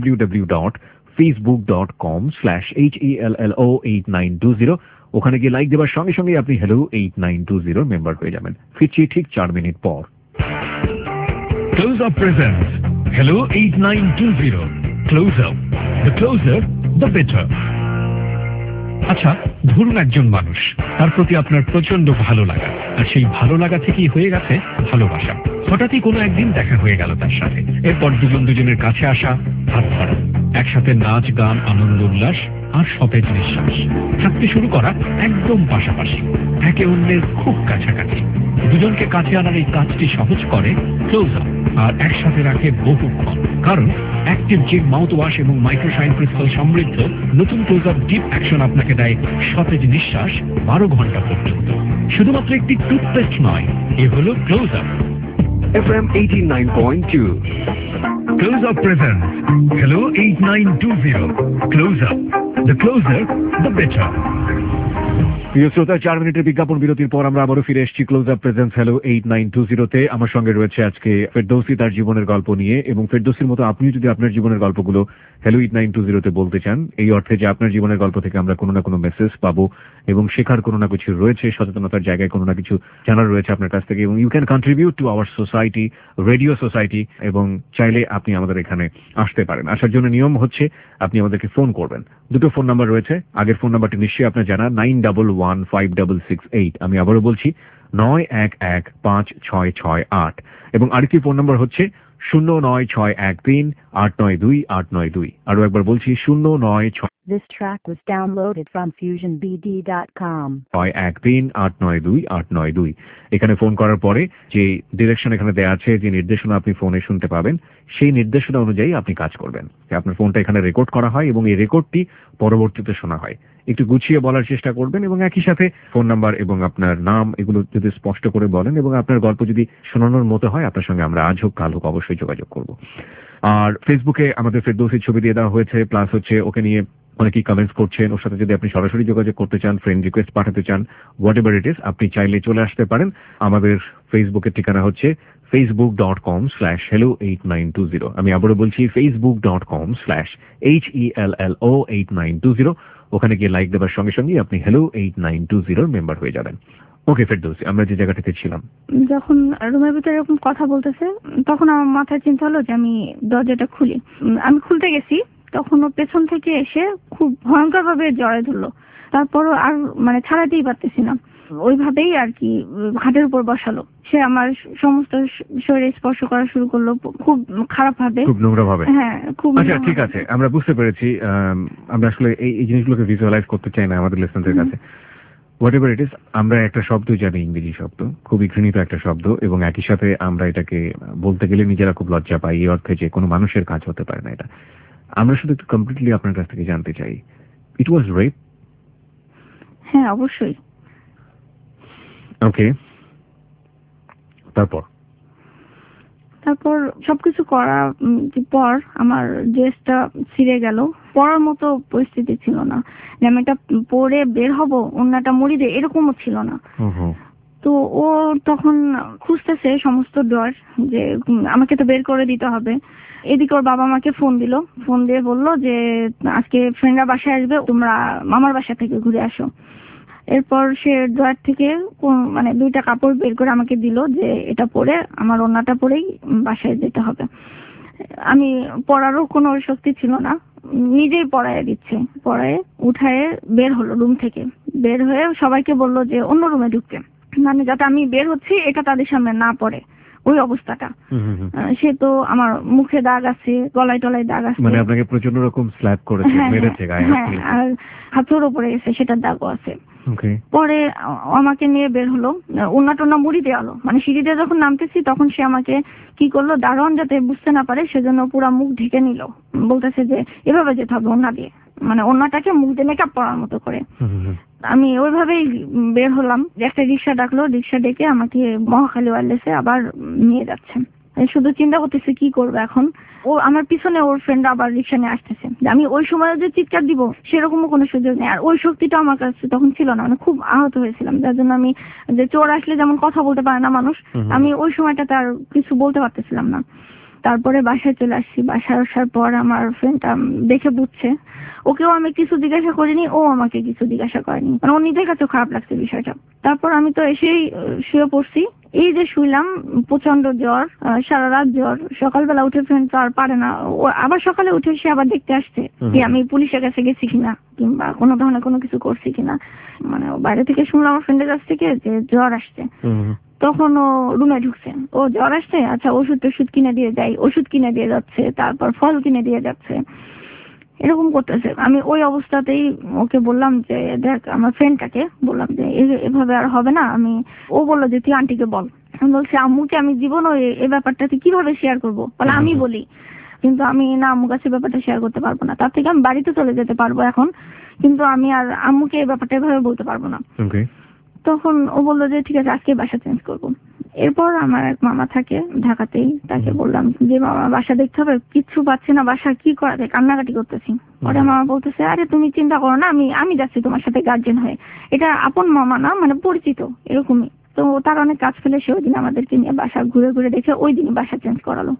www.facebook.com/hello8920। ওখানে গিয়ে লাইক দেওয়ার সঙ্গে সঙ্গে আপনি হ্যালো 8920 মেম্বার হয়ে যাবেন। ফিরছি ঠিক 4 মিনিট পর। Close Up presents Hello 8920. Close Up. The closer, the better. আচ্ছা, ধরুন একজন মানুষ, তার প্রতি আপনার প্রচন্ড ভালো লাগা, আর সেই ভালো লাগা থেকেই হয়ে গেছে ভালোবাসা। হঠাৎই কোনো একদিন দেখা হয়ে গেল তার সাথে। এরপর দুজনের কাছে আসা, হাত ধরা, একসাথে নাচ গান, আনন্দ উল্লাস আর সতেজ নিঃশ্বাস, থাকতে শুরু করা একদম পাশাপাশি, একে অন্যের খুব কাছাকাছি। দুজনকে কাছে আনার এই কাজটি সহজ করে ক্লোজ আপ আর একসাথে রাখে বহুক্ষণ। কারণ অ্যাক্টিভ জিম মাউথ ওয়াশ এবং মাইক্রোশাইন ক্রিস্টাল সমৃদ্ধ নতুন ক্লোজ আপ ডিপ অ্যাকশন আপনাকে দেয় সতেজ নিঃশ্বাস 12 ঘন্টা পর্যন্ত। শুধুমাত্র একটি টুথপেস্ট নয়, এ হলো close up. FM 89.2 Close Up presents Hello 8920. Close Up. The closer, the better. প্রিয় শ্রোতা, 4 মিনিটের বিজ্ঞাপন বিরতির পর আমরা আবারও ফিরে এসেছি ক্লোজ আপ প্রেজেন্স হ্যালো 8920 তে। আমার সঙ্গে রয়েছে আজকে ফেরদৌসী তার জীবনের গল্প নিয়ে, এবং ফেরদৌসীর মতো আপনিও যদি আপনার জীবনের গল্পগুলো হ্যালো 8920 তে বলতে চান, এই অর্থে যে আপনার জীবনের গল্প থেকে আমরা কোনো না কোনো মেসেজ পাবো এবং শেখার কোনো না কিছু রয়েছে, সচেতনতার জায়গায় কোনো না কিছু জানার রয়েছে আপনার কাছ থেকে, এবং you can contribute to our society, radio society, এবং চাইলে আপনি আমাদের এখানে আসতে পারেন। আসার জন্য নিয়ম হচ্ছে আপনি আমাদেরকে ফোন করবেন। দুটো ফোন নাম্বার রয়েছে। আগের ফোন নাম্বারটি নিশ্চয়ই আপনার জানা, 91156668। আমি আবারও বলছি 91156668। এবং আরেকটি ফোন নাম্বার হচ্ছে 09613892892। আরো একবার বলছি 096। This track was downloaded from fusionbd.com. 9138922892। এখানে ফোন করার পরে যে ডিরেকশন এখানে দেওয়া আছে, যে নির্দেশনা আপনি ফোনে শুনতে পাবেন, সেই নির্দেশনা অনুযায়ী আপনি কাজ করবেন। আপনার ফোনটা এখানে রেকর্ড করা হয় এবং এই রেকর্ডটি পরবর্তীতে শোনা হয়। একটু গুছিয়ে বলার চেষ্টা করবেন এবং একই সাথে ফোন নাম্বার এবং আপনার নাম এগুলো যদি স্পষ্ট করে বলেন, এবং আপনার গল্প যদি শোনানোর মতো হয়, আপনার সঙ্গে আমরা আজ হোক কাল হোক অবশ্যই যোগাযোগ করব। আর ফেসবুকে আমাদের ফেরদৌসীর ছবি দিয়ে দেওয়া হয়েছে, প্লাস হচ্ছে ওকে নিয়ে অনেকেই কমেন্টস করছেন। ওর সাথে যদি আপনি সরাসরি যোগাযোগ করতে চান, ফ্রেন্ড রিকোয়েস্ট পাঠাতে চান, হোয়াট এভার ইট ইজ, আপনি চাইলে চলে আসতে পারেন। আমাদের ফেসবুকের ঠিকানা হচ্ছে facebook.com/hello8920। আমি আবারও বলছি facebook.com/hello8920। ওখানে গিয়ে লাইক দেওয়ার সঙ্গে সঙ্গে আপনি হ্যালো 8920 মেম্বার হয়ে যাবেন। ওকে ফেরদৌসী, আমরা যে জায়গাটাতে ছিলাম, যখন রুমের ভিতরে এরকম কথা বলতেছে, তখন আমার মাথায় চিন্তা হলো যে আমি দরজাটা খুলি। আমি খুলতে গেছি, তখন ও পেছন থেকে এসে খুব ভয়ঙ্কর ভাবে জড়ায় ধরলো। তারপরও আর ছাড়াতেই পারতেছি না, ওইভাবেই আর কি খাটের উপর বসালো। সে আমার সমস্ত শরীরে স্পর্শ করা শুরু করলো, খুব খারাপ ভাবে, খুব নোংরা ভাবে। হ্যাঁ, খুব। আচ্ছা ঠিক আছে, আমরা বুঝতে পেরেছি। আমরা আসলে এই জিনিসগুলোকে ভিজুয়ালাইজ করতে চাই না আমাদের লিসেনারদের কাছে। হোয়াট এভার ইট ইজ, আমরা একটা শব্দ জানি, ইংরেজি শব্দ, খুবই ঘৃণিত একটা শব্দ, এবং একই সাথে আমরা এটাকে বলতে গেলে নিজেরা খুব লজ্জা পাই, এই অর্থে যে কোনো মানুষের কাজ হতে পারে না এটা। আমরা শুধু একটু কমপ্লিটলি আপনার কাছ থেকে জানতে চাই, ইট ওয়াজ রেপ? হ্যাঁ অবশ্যই। ওকে, তারপর সবকিছু করার পর আমার ড্রেসটা ছিঁড়ে গেল। পরার মতো পরিস্থিতি ছিল না, যে আমি এটা পরে বের হব, অন্যটা মুড়ি দিয়ে, এরকমও ছিল না। তো ও তখন খুঁজতেছে সমস্ত ড্রয়ার, যে আমাকে তো বের করে দিতে হবে। এদিকে ওর বাবা মাকে ফোন দিল, ফোন দিয়ে বললো যে আজকে ফ্রেন্ডরা বাসায় আসবে, তোমরা মামার বাসা থেকে ঘুরে আসো। এরপর সে ড্রয়ার থেকে মানে 2টা কাপড় বের করে আমাকে দিল, যে এটা পরে আমার ওড়নাটা পরেই বাসায় যেতে হবে। আমি পরারও কোনো শক্তি ছিল না, নিজেই পরায় দিচ্ছে। পরায় উঠায় বের হলো রুম থেকে। বের হয়ে সবাইকে বললো যে অন্য রুমে ঢুকতে, মানে যাতে আমি বের হচ্ছি এটা তাদের সামনে না পড়ে, ওই অবস্থাটা। সে তো আমার মুখে দাগ আছে, গলায় টলায় দাগ আছে, মানে আপনাকে প্রচন্ড রকম স্ল্যাপ করেছে, মেরেছে গায়ে, আর হাতের উপরে গেছে, সেটার দাগও আছে। পরে আমাকে নিয়ে বের হলো, ওড়না মুড়ি দেওয়ালো। মানে সিঁড়িতে যখন নামতেছি তখন সে আমাকে কি করলো, দারোয়ান যাতে বুঝতে না পারে সেজন্য পুরা মুখ ঢেকে নিল। বলতেছে যে এভাবে যেতে হবে ওড়না দিয়ে, মানে ওড়নাটাকে মুখ দিয়ে মেকআপ করার মতো করে। আমি ওইভাবেই বের হলাম। একটা রিক্সা ডাকলো, রিক্সা ডেকে আমাকে মহাখালী ওয়্যারলেসে আবার নিয়ে যাচ্ছে। শুধু চিন্তা করতেছি কি করবো এখন। ও আমার পিছনে ওর ফ্রেন্ড আবার রিক্সা নিয়ে আসতেছে, আমি ওই সময় যে চিৎকার দিব সেরকমও কোনো সুযোগ নেই, আর ওই শক্তিটা আমার কাছে তখন ছিল না। মানে খুব আহত হয়েছিলাম, যার জন্য আমি, যে চোর আসলে যেমন কথা বলতে পারে না মানুষ, আমি ওই সময়টাতে আর কিছু বলতে পারতেছিলাম না। তারপরে বাসায় চলে আসছি। বাসায় আসার পর আমার ফ্রেন্ডটা দেখে বুঝছে, ওকেও আমি কিছু জিজ্ঞাসা করিনি, ও আমাকে কিছু জিজ্ঞাসা করেনি, মানে ও নিজের কাছেও খারাপ লাগছে বিষয়টা। তারপর আমি তো এসেই শুয়ে পড়ছি। এই যে শুইলাম, প্রচন্ড জ্বর, সারা রাত জ্বর। সকালবেলা উঠে ফ্রেন্ড তো আর পারে না, ও আবার সকালে উঠে সে আবার দেখতে আসছে যে আমি পুলিশের কাছে গেছি কিনা, কিংবা কোনো ধরনের কোনো কিছু করছি কিনা। মানে বাইরে থেকে শুনলাম আমার ফ্রেন্ডের কাছ থেকে যে জ্বর আসছে। তখন ও রুমে ঢুকছে, ও জ্বর আসছে, আচ্ছা ওষুধ কিনে দিয়ে যাই, ওষুধ কিনে দিয়ে যাচ্ছে, তারপর ফল কিনে দিয়ে যাচ্ছে, এরকম করতেছে। আমি ওই অবস্থাতেই ওকে বললাম যে দেখ, আমার ফ্রেন্ডটাকে বললাম যে এভাবে আর হবে না। ও বললো যে তুই আন্টিকে বল। আমি বলছি আম্মুকে আমি জীবনও এই ব্যাপারটাতে কিভাবে শেয়ার করবো, বলে আমি বলি, কিন্তু আমি না আম্মুর কাছে ব্যাপারটা শেয়ার করতে পারবো না। তার থেকে আমি বাড়িতে চলে যেতে পারবো এখন, কিন্তু আমি আর আম্মুকে এই ব্যাপারটা এভাবে বলতে পারবো না। তখন ও বললো যে ঠিক আছে, আজকে বাসা চেঞ্জ করবো। এরপর আমার এক মামা থাকে ঢাকাতেই, তাকে বললাম যে মামা বাসা দেখতে হবে, কিচ্ছু পাচ্ছি না, বাসা কি করা যায়, কান্নাকাটি করতেছি। পরে মামা বলতেছে আরে তুমি চিন্তা করো না, আমি যাচ্ছি তোমার সাথে গার্জেন হয়ে। এটা আপন মামা না, মানে পরিচিত এরকমই। তো তার অনেক কাজ ফেলে সে ওই দিন আমাদেরকে নিয়ে বাসা ঘুরে ঘুরে দেখে ওই দিনই বাসা চেঞ্জ করালো।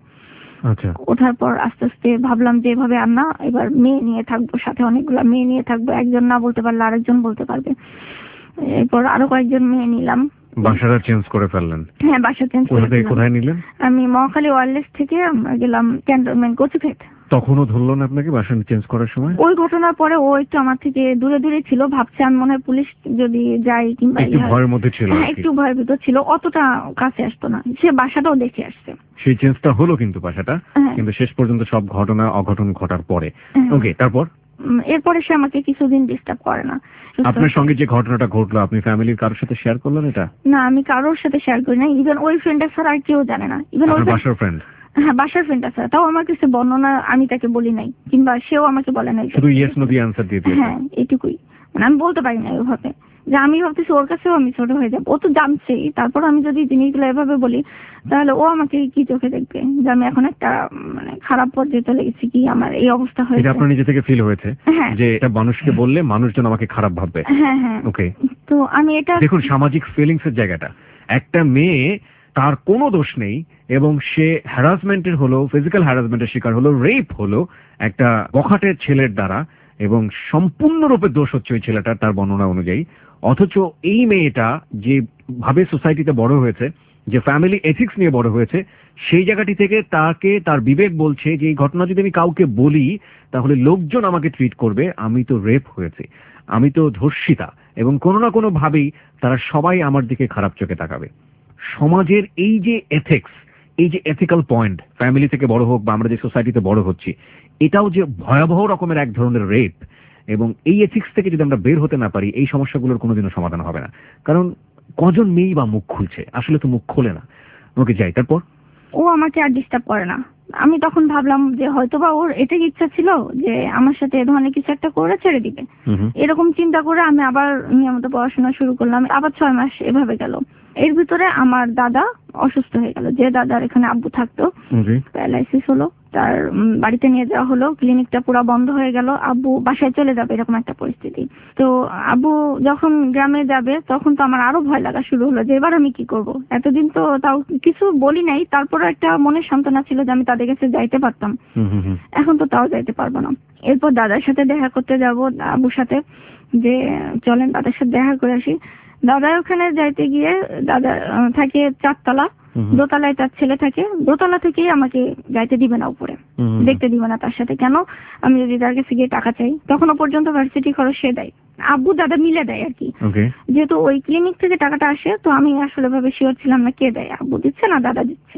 ওঠার পর আস্তে আস্তে ভাবলাম যে এভাবে আর না, এবার মেয়ে নিয়ে থাকবো, সাথে অনেকগুলো মেয়ে নিয়ে থাকবো, একজন না বলতে পারলে আরেকজন বলতে পারবে। এরপর আরো কয়েকজন মেয়ে নিলাম। বাসাটা চেঞ্জ করে ফেললেন? হ্যাঁ, বাসা চেঞ্জ করে। কোথায় নিলেন? আমি মহাখালী ওয়্যারলেস থেকে আমরা গেলাম ক্যান্টনমেন্ট কচুক্ষেত। তখনও ধরলো না আপনাকে বাসা চেঞ্জ করার সময়? ওই ঘটনার পরে ও একটু আমার থেকে দূরে দূরে ছিল, ভাবছে আমি মনে হয় পুলিশ যদি যাই কিংবা একটু ভয়ের মধ্যে ছিল। হ্যাঁ, একটু ভয়ের ভিতর ছিল, অতটা কাছে আসতো না। সে বাসাটাও দেখে আসছে। সেই চেঞ্জটা হলো কিন্তু বাসাটা, কিন্তু শেষ পর্যন্ত সব ঘটনা অঘটন ঘটার পরে। ওকে, তারপর? এরপরে সে আমাকে কিছুদিন ডিস্টার্ব করে না। আপনার সঙ্গে যে ঘটনাটা ঘটলো আপনি ফ্যামিলির কারোর সাথে শেয়ার করলেন এটা? না, আমি কারোর সাথে শেয়ার করি না, ইভেন ওই ফ্রেন্ডের ছাড়া আর কেউ জানে না। ইভেন ওই বাসার ফ্রেন্ড? হ্যাঁ, বাসার ফ্রেন্ডটা ছাড়া। তাও আমার কাছে বর্ণনা আমি তাকে বলি নাই, কিংবা সেও আমাকে বলে নাই। শুধু ইয়েস নো দিয়ে আনসার দিয়ে দিয়েছে। হ্যাঁ, এটুকুই। মানে আমি বলতে পারি না ওইভাবে, যে আমি ভাবতেছি ওর কাছেও আমি ছোট হয়ে যাবো। ও তো জানছেই, তারপর আমি যদি জিনিসগুলো এভাবে বলি তাহলে ও আমাকে কি চোখে দেখবে, যে আমি এখন একটা মানে খারাপ পর্যায়ে চলে গেছি, কি আমার এই অবস্থা হয়েছে। এটা আপনার নিজে থেকে ফিল হয়েছে যে এটা মানুষকে বললে মানুষজন আমাকে খারাপ ভাববে? হ্যাঁ। ওকে, তো আমি এটা দেখুন, সামাজিক ফিলিংস এর জায়গাটা, একটা মেয়ে তার কোনো দোষ নেই এবং সে হ্যারাসমেন্টের হলো, ফিজিক্যাল হ্যারাসমেন্টের শিকার হলো, রেপ হলো একটা বখাটের ছেলের দ্বারা, এবং সম্পূর্ণরূপে দোষ হচ্ছে ওই ছেলেটার, তার বর্ণনা অনুযায়ী। অথচ এই মেয়েটা যে ভাবে সোসাইটিতে বড় হয়েছে, যে ফ্যামিলি এথিক্স নিয়ে বড় হয়েছে, সেই জায়গাটি থেকে তাকে তার বিবেক বলছে যে এই ঘটনা যদি আমি কাউকে বলি তাহলে লোকজন আমাকে ট্রিট করবে, আমি তো রেপ হয়েছে, আমি তো ধর্ষিতা, এবং কোনো না কোনো ভাবেই তারা সবাই আমার দিকে খারাপ চোখে তাকাবে। সমাজের এই যে এথিক্স, এই যে এথিক্যাল পয়েন্ট, ফ্যামিলি থেকে বড় হোক বা আমরা যে সোসাইটিতে বড় হচ্ছি, এটাও যে ভয়াবহ রকমের এক ধরনের রেপ। এবং এই এথিক্স থেকে যদি আমরা বের হতে না পারি, এই সমস্যাগুলোর কোনোদিনও সমাধান হবে না। কারণ কজন মেয়েই বা মুখ খুলছে, আসলে তো মুখ খোলে না। ওকে, যাই, তারপর? ও আমাকে আর ডিস্টার্ব করে না। আমি তখন ভাবলাম যে হয়তোবা ওর এটাই ইচ্ছা ছিল যে আমার সাথে এ ধরনের কিছু একটা করে ছেড়ে দিবে। এরকম চিন্তা করে আমি আবার নিয়মিত পড়াশোনা শুরু করলাম। আবার 6 মাস এভাবে গেল। এর ভিতরে আমার দাদা অসুস্থ হয়ে গেল। যে দাদার এখানে আব্বু থাকতো, প্যারালাইসিস হলো। তার বাড়িতে নিয়ে যাওয়া হলো। ক্লিনিকটা পুরো বন্ধ হয়ে গেল। আব্বু বাসায় চলে যাবে এরকম একটা পরিস্থিতি। তো আব্বু যখন গ্রামে যাবে তখন তো আমার আরো ভয় লাগা শুরু হলো যে এবার আমি কি করব। এতদিন তো তাও কিছু বলি নাই, তারপরে একটা মনের সান্ত্বনা ছিল যে আমি তাদের কাছে যাইতে পারতাম। এখন তো তাও যাইতে পারবো না। এরপর দাদার সাথে দেখা করতে যাব, আব্বুর সাথে, যে চলেন দাদার সাথে দেখা করে আসি। দাদার ওখানে যাইতে গিয়ে দাদা থাকে 4 তলা, দোতলায় তার ছেলে থাকে। দোতলা থেকেই আমাকে যাইতে দিবে না উপরে, দেখতে দিবে না তার সাথে। কেন? আমি যদি তার কাছে গিয়ে টাকা চাই, তখনও পর্যন্ত ভার্সিটি খরচ সে দেয়, আব্বু দাদা মিলে দেয় আর কি। যেহেতু ওই ক্লিনিক থেকে টাকাটা আসে, তো আমি আসলে ভাবে শিওর ছিলাম না কে দেয়, আব্বু দিচ্ছে না দাদা দিচ্ছে।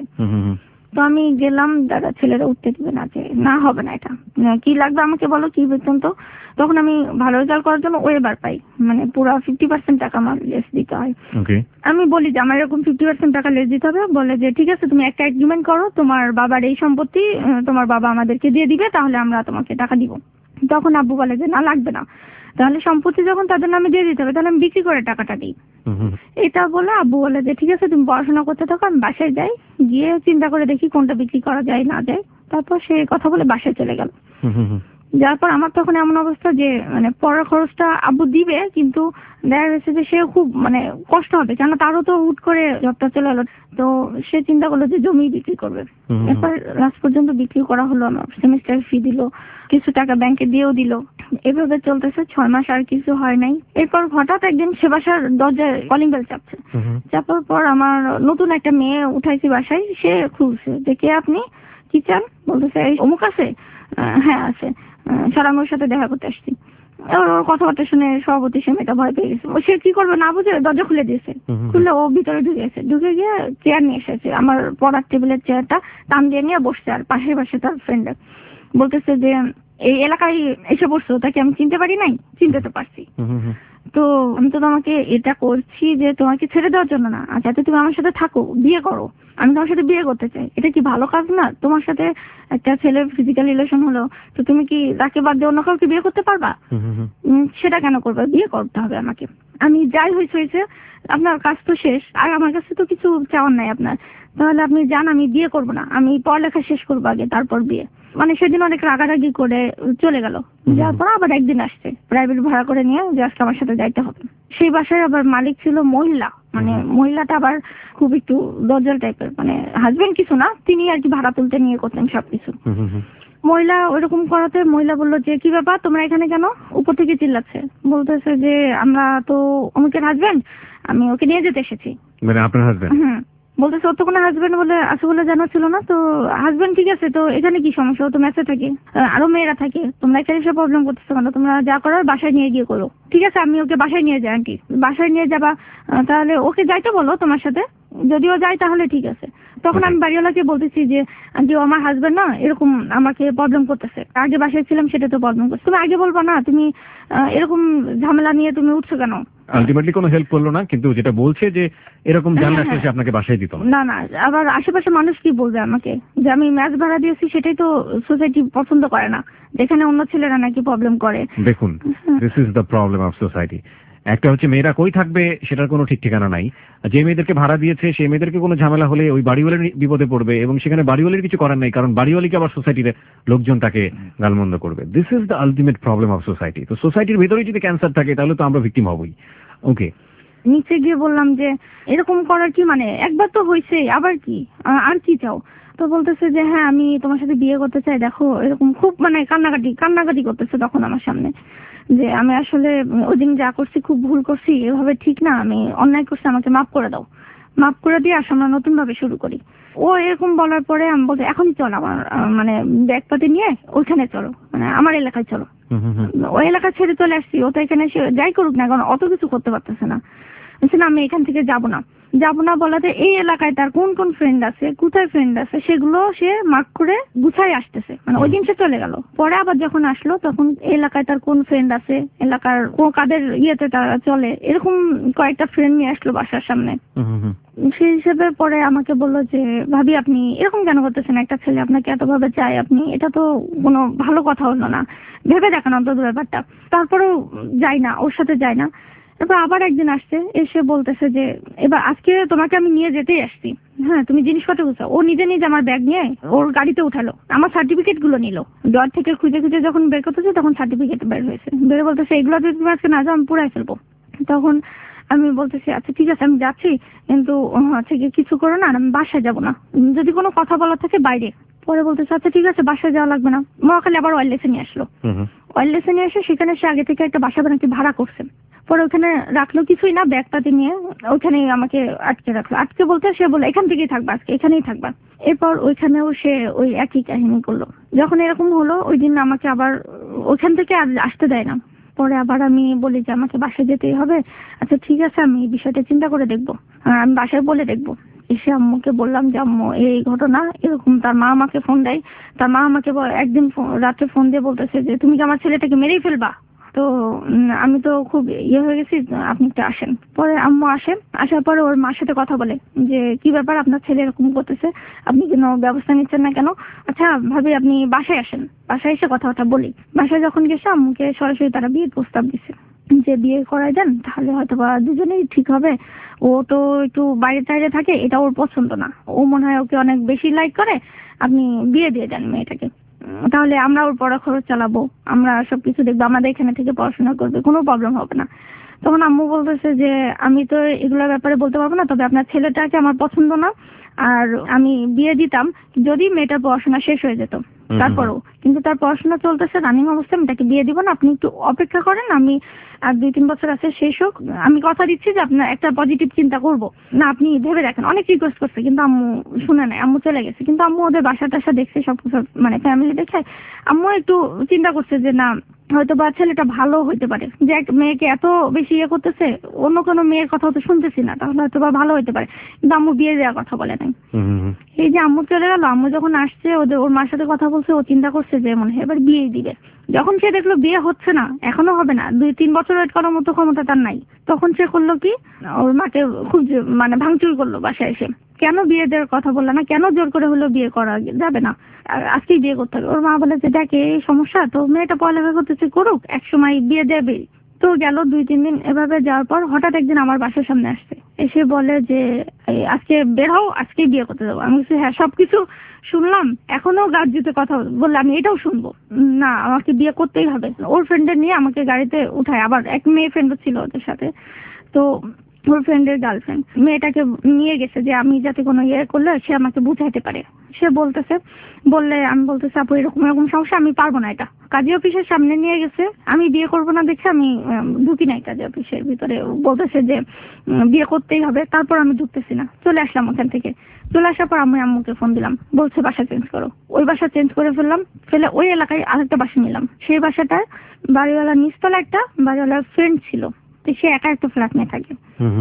তো আমি গেলাম, দাদা ছেলেরা উঠতে দিবে না, যে না হবে না, এটা কি লাগবে আমাকে বলো, কি বেতন। তো তখন আমি ভালো রেজাল্ট করার জন্য ওয়েবার পাই, মানে পুরো 50% টাকা আমার লেস দিতে হয়। আমি বলি যে আমার এরকম 50% টাকা লেস দিতে হবে। বলে যে ঠিক আছে, তুমি একটা এগ্রিমেন্ট করো, তোমার বাবার এই সম্পত্তি তোমার বাবা আমাদেরকে দিয়ে দিবে, তাহলে আমরা তোমাকে টাকা দিব। তখন আব্বু বলে যে না, লাগবে না, তাহলে সম্পত্তি যখন তাদের নামে দিয়ে দিতে হবে, তাহলে আমি বিক্রি করে টাকাটা দিই। এটা বলে আব্বু বলে যে ঠিক আছে, তুমি পড়াশোনা করতে থাকো, আমি বাসায় যাই, গিয়ে চিন্তা করে দেখি কোনটা বিক্রি করা যায় না যায়। তারপর সে কথা বলে বাসায় চলে গেল। যার পর আমার তখন এমন অবস্থা যে মানে পড়ার খরচটা আব্বু দিবে, কিন্তু দেখা গেছে যে সে খুব মানে কষ্ট হবে, কেন তারও তো হুট করে জবটা চলে এলো। তো সে চিন্তা করলো যে জমি বিক্রি করবে। এরপর লাস্ট পর্যন্ত বিক্রি করা হলো। আমার সেমিস্টার ফি দিল, কিছু টাকা ব্যাংকে দিয়েও দিল। এভাবে চলতেছে 6 মাস, আর কিছু হয় নাই। এরপর হঠাৎ একদিন সে বাসার দরজায় কলিং বেল চাপছে। চাপার পর আমার নতুন একটা মেয়ে উঠাইছি বাসায়, সে খুলছে যে কে আপনি, কি চান। বলতেছে এই অমুক আছে। হ্যাঁ আছে, সারাম ওর সাথে দেখা করতে আসছি। ওর কথাবার্তা শুনে সভাপতি সে মেয়েটা ভয় পেয়ে গেছে। সে কি করবে না বুঝে দরজা খুলে দিয়েছে। খুলে ও ভিতরে ঢুকেছে, ঢুকে গিয়ে চেয়ার নিয়ে এসেছে, আমার পড়ার টেবিলের চেয়ারটা টান দিয়ে নিয়ে বসছে। আর পাশে তার ফ্রেন্ড বলতেছে যে এই এলাকায় এসে বসছো, তাকে আমি চিনতে পারি নাই। চিনতে তো পারছি। তো আমি তো তোমাকে এটা করছি যে তোমাকে ছেড়ে দেওয়ার জন্য না, আর যাতে তুমি আমার সাথে থাকো, বিয়ে করো। আমি তোমার সাথে বিয়ে করতে চাই। এটা কি ভালো কাজ না? তোমার সাথে একটা ছেলের ফিজিক্যাল রিলেশন হলো, তো তুমি কি তাকে বাদ দিয়ে অন্য কাউকে বিয়ে করতে পারবা? সেটা কেন করবে? বিয়ে করতে হবে আমাকে। আমি যাই হয়েছে, আপনার কাজ তো শেষ, আর আমার কাছে তো কিছু চাওয়ার নাই আপনার। তাহলে আপনি যান, আমি বিয়ে করবো না, আমি পড়ালেখা শেষ করবো আগে, তারপর বিয়ে। মানে সেদিন অনেক রাগারাগি করে চলে গেল। যাওয়ার পর আবার একদিন আসছে, প্রাইভেট ভাড়া করে নিয়ে, যে আজকে আমার সাথে যাইতে হবে। সেই বাসায় আবার মালিক ছিল মহিলা, মানে মহিলাটা আবার খুব একটু দজ্জাল টাইপের, মানে হাজবেন্ড কিছু না, তিনি আর কি ভাড়া তুলতে নিয়ে করতেন সবকিছু। মহিলা ওইরকম করাতে মহিলা বললো যে কি ব্যাপার, তোমরা এখানে কেন? উপর থেকে চিল্লাচ্ছে, বলতেছে যে আমরা তো অমুকের হাজবেন্ড, আমি ওকে নিয়ে যেতে এসেছি। মানে আপনার হাজবেন্ড? বলতেছে ওর তো কোনো হাজবেন্ড বলে আছে বলে জানা ছিল না। তো হাজবেন্ড ঠিক আছে, তো এখানে কি সমস্যা? ও তো মেসে থাকে, আরো মেয়েরা থাকে, তোমরা এখানে এসে প্রবলেম করতেছো কেন? তোমরা যা করার বাসায় নিয়ে গিয়ে করো। ঠিক আছে, আমি ওকে বাসায় নিয়ে যাই। আন্টি বাসায় নিয়ে যাবা, তাহলে ওকে যাইতে বলো তোমার সাথে, যদিও যাই তাহলে ঠিক আছে। তখন আমি বাড়িওয়ালাকে বলতেছি যে আন্টি ও আমার হাজবেন্ড না, এরকম আমাকে প্রবলেম করতেছে। আগে বাসায় ছিলাম সেটা তো প্রবলেম করছে, তুমি আগে বলবা না? তুমি এরকম ঝামেলা নিয়ে তুমি উঠছো কেন? আলটিমেটলি কোনো হেল্প করলো না, কিন্তু যেটা বলছে যে এরকম জানলা শেষে আপনাকে বাসায় দিত না। না, আবার আশেপাশে মানুষ কি বলবে আমাকে, যে আমি ম্যাচ ভাড়া দিয়েছি, সেটাই তো সোসাইটি পছন্দ করে না, যেখানে অন্য ছেলেরা নাকি প্রবলেম করে। দেখুন, this is the problem of society. একটা হচ্ছে মেয়েরা কই থাকবে সেটার কোনো ঠিক ঠিকানা নাই। যে মেয়েদেরকে ভাড়া দিয়েছে সেই মেয়েদেরকে কোনো ঝামেলা হলে ওই বাড়িওয়ালার বিপদে পড়বে, এবং সেখানে বাড়িওয়ালির কিছু করার নাই, কারণ বাড়িওয়ালিকে আবার সোসাইটির লোকজন তাকে গালমন্দ করবে। This is the ultimate problem of society. তো সোসাইটির ভেতরেই যদি ক্যান্সার থাকে তাহলে তো আমরা ভিকটিম হবই। ওকে, নিচে গিয়ে বললাম যে এরকম করার কি মানে, একবার তো হয়েছে, আবার কি, আর কি চাও? তো বলতেছে যে হ্যাঁ আমি তোমার সাথে বিয়ে করতে চাই, দেখো এরকম খুব মানে কান্নাকাটি করতেছে তখন আমার সামনে, যে আমি আসলে ওই দিন যা করছি খুব ভুল করছি, এভাবে ঠিক না, আমি অন্যায় করছি, আমাকে মাফ করে দাও, মাফ করে দিয়ে আসলে আমরা নতুন ভাবে শুরু করি। ও এরকম বলার পরে আমি বলতে এখনই চল, আমার মানে ব্যাগপাতি নিয়ে ওইখানে চলো, মানে আমার এলাকায় চলো। ওই এলাকা ছেড়ে চলে আসছি, ও তো এখানে এসে যাই করুক না, কারণ অত কিছু করতে পারতেছে না। না আমি এখান থেকে যাবো না বলাতে এই এলাকায় তার কোন কোন ফ্রেন্ড আছে, কোথায় ফ্রেন্ড আছে, সেগুলো সে মার্ক করে গুছাই আসতেছে। মানে ওই দিন সে চলে গেল, পরে আবার যখন আসলো তখন এলাকায় তার কোন ফ্রেন্ড আছে, এলাকার কাদের ইয়েতে তারা চলে, এরকম কয়েকটা ফ্রেন্ড নিয়ে আসলো বাসার সামনে। সেই হিসেবে পরে আমাকে বললো যে ভাবি আপনি এরকম কেন করতেছেন, একটা ছেলে আপনাকে এতভাবে চায়, আপনি এটা তো কোনো ভালো কথা হলো না, ভেবে দেখেন অন্তত ব্যাপারটা। তারপরেও যাই না, ওর সাথে যাই না। এবার আবার একদিন আসছে, এসে বলতেছে যে এবার আজকে তোমাকে আমি নিয়ে যেতেই আসছি, হ্যাঁ তুমি জিনিসপত্র গুছাও। ও নিজে নিজে আমার ব্যাগ নিয়ে ওর গাড়িতে উঠালো, আমার সার্টিফিকেট গুলো নিল, ডর থেকে খুঁজে খুঁজে যখন বের করতেছে তখন সার্টিফিকেট বের হয়েছে, বের বলতেছে এগুলো যদি তুমি আজকে না যাও আমি পুরাই ফেলবো। তখন আমি বলতেছি আচ্ছা ঠিক আছে আমি যাচ্ছি, কিন্তু হচ্ছে কি কিছু করো না, আমি বাসায় যাবো না, যদি কোনো কথা বলা থাকে বাইরে। পরে বলতেছে আচ্ছা ঠিক আছে বাসায় যাওয়া লাগবে না। মহাখালী আবার ওয়্যারলেসে নিয়ে আসলো, ওয়্যারলেসে নিয়ে এসে সেখানে সে আগে থেকে একটা বাসা নাকি ভাড়া করছে। পরে ওখানে রাখলো, কিছুই না, ব্যাগ পাতি নিয়ে ওইখানে আমাকে আটকে রাখলো। আটকে বলতে সে বলে এখান থেকেই থাকবা, আজকে এখানেই থাকবা। এরপর ওইখানেও সে ওই একই কাহিনী করলো। যখন এরকম হলো ওই দিন আমাকে আবার ওইখান থেকে আর আসতে দেয় না। পরে আবার আমি বলি যে আমাকে বাসায় যেতেই হবে। আচ্ছা ঠিক আছে আমি এই বিষয়টা চিন্তা করে দেখবো, আমি বাসায় বলে দেখবো। এসে আম্মুকে বললাম যে আম্মু এই ঘটনা এরকম। তার মা আমাকে ফোন দেয়, তার মা আমাকে একদিন রাত্রে ফোন দিয়ে বলতেছে যে তুমি কি আমার ছেলেটাকে মেরেই ফেলবা। তো আমি তো খুব হয়ে গেছি, আপনি একটু আসেন। পরে আম্মু আসেন, আসার পরে ওর মার সাথে কথা বলে যে কি ব্যাপার আপনার ছেলে এরকম করতেছে, আপনি কোনো ব্যবস্থা নিচ্ছেন না কেন। আচ্ছা ভাবি আপনি বাসায় আসেন, বাসায় এসে কথাটা বলি। বাসায় যখন গেছে আম্মুকে সরাসরি তারা বিয়ের প্রস্তাব দিচ্ছে যে বিয়ে করাই দেন, তাহলে হয়তো বা দুজনেই ঠিক হবে। ও তো একটু বাইরে টাইরে থাকে, এটা ওর পছন্দ না, ও মনে হয় ওকে অনেক বেশি লাইক করে, আপনি বিয়ে দিয়ে দেন মেয়েটাকে, তাহলে আমরা ওর পড়া খরচ চালাবো, আমরা সবকিছু দেখবো, আমাদের এখানে থেকে পড়াশোনা করবে, কোনো প্রবলেম হবে না। তখন আম্মু বলতেছে যে আমি তো এগুলোর ব্যাপারে বলতে পারবো না, তবে আপনার ছেলেটাকে আমার পছন্দ না, আর আমি বিয়ে দিতাম যদি মেয়েটার পড়াশোনা শেষ হয়ে যেত, তারপরও কিন্তু তার পড়াশোনা চলতেছে রানিং অবস্থায়, আমি তাকে বিয়ে দিব না, আপনি একটু অপেক্ষা করেন, আমি আর 2-3 বছর আছে শেষ হোক, আমি কথা দিচ্ছি যে আপনার একটা পজিটিভ চিন্তা করব না, আপনি ভেবে দেখেন। অনেক রিকোয়েস্ট করছে কিন্তু আম্মু শুনে নাই, আম্মু চলে গেছে। কিন্তু আম্মু ওদের বাসা টাসা দেখছে, সব মানে ফ্যামিলি দেখে আম্মু একটু চিন্তা করছে যে না হয়তো বা ছেলেটা ভালো হইতে পারে, যে এক মেয়েকে এত বেশি করতেছে, অন্য কোনো মেয়ের কথা তো শুনতেছি না, তাহলে হয়তো বা ভালো হইতে পারে। কিন্তু আম্মু বিয়ে দেওয়ার কথা বলে নাই। এই যে আম্মু চলে গেল, আম্মু যখন আসছে ওর মার সাথে কথা বলছে, ও চিন্তা করছে যে মনে হয় এবার বিয়েই দিবে। যখন সে দেখলো বিয়ে হচ্ছে না, এখনো হবে না, 2-3 বছর ওয়েট করার মতো ক্ষমতা তার নাই, তখন সে করলো কি, ওর মাকে খুব মানে ভাঙচুর করলো বাসায় এসে। কেন বিয়ে দেওয়ার কথা বললো না, কেন জোর করে হলো বিয়ে করা যাবে না, আজকেই বিয়ে করতে হবে। ওর মা বলে যে দেখ এই সমস্যা, তো মেয়েটা পড়ালেখা করতেছে, করুক, একসময় বিয়ে দেবে। তো গেল 2-3 দিন এভাবে যাওয়ার পর হঠাৎ একদিন আমার বাসার সামনে আসছে, এসে বলে যে আজকে বের হও, আজকেই বিয়ে করতে যাবো। আমি বলছি হ্যাঁ সবকিছু শুনলাম, এখনো গাছ দিতে কথা বললে আমি এটাও শুনবো না, আমাকে বিয়ে করতেই হবে। ওর ফ্রেন্ডের নিয়ে আমাকে গাড়িতে উঠায়, আবার এক মেয়ে ফ্রেন্ডও ছিল ওদের সাথে, তো ওর ফ্রেন্ডের গার্লফ্রেন্ড মেয়েটাকে নিয়ে গেছে যে আমি যাতে কোনো করলে সে আমাকে বুঝাইতে পারে। সে বললে আমি বলতেছি আপু এরকম এরকম সমস্যা, আমি পারবো না। এটা কাজী অফিসের সামনে নিয়ে গেছে, আমি বিয়ে করবো না দেখে আমি ঢুকি নাই কাজী অফিসের ভিতরে। বলতেছে যে বিয়ে করতেই হবে, তারপর আমি ঢুকতেছি না, চলে আসলাম ওখান থেকে। চলে আসার পর আমি আম্মুকে ফোন দিলাম, বলছে বাসা চেঞ্জ করো। ওই বাসা চেঞ্জ করে ফেলে ওই এলাকায় আরেকটা বাসা নিলাম। সেই বাসাটায় বাড়িওয়ালা নিচতলা একটা বাড়িওয়ালার ফ্রেন্ড ছিল, তো সে একা একটা ফ্ল্যাট নিয়ে থাকে।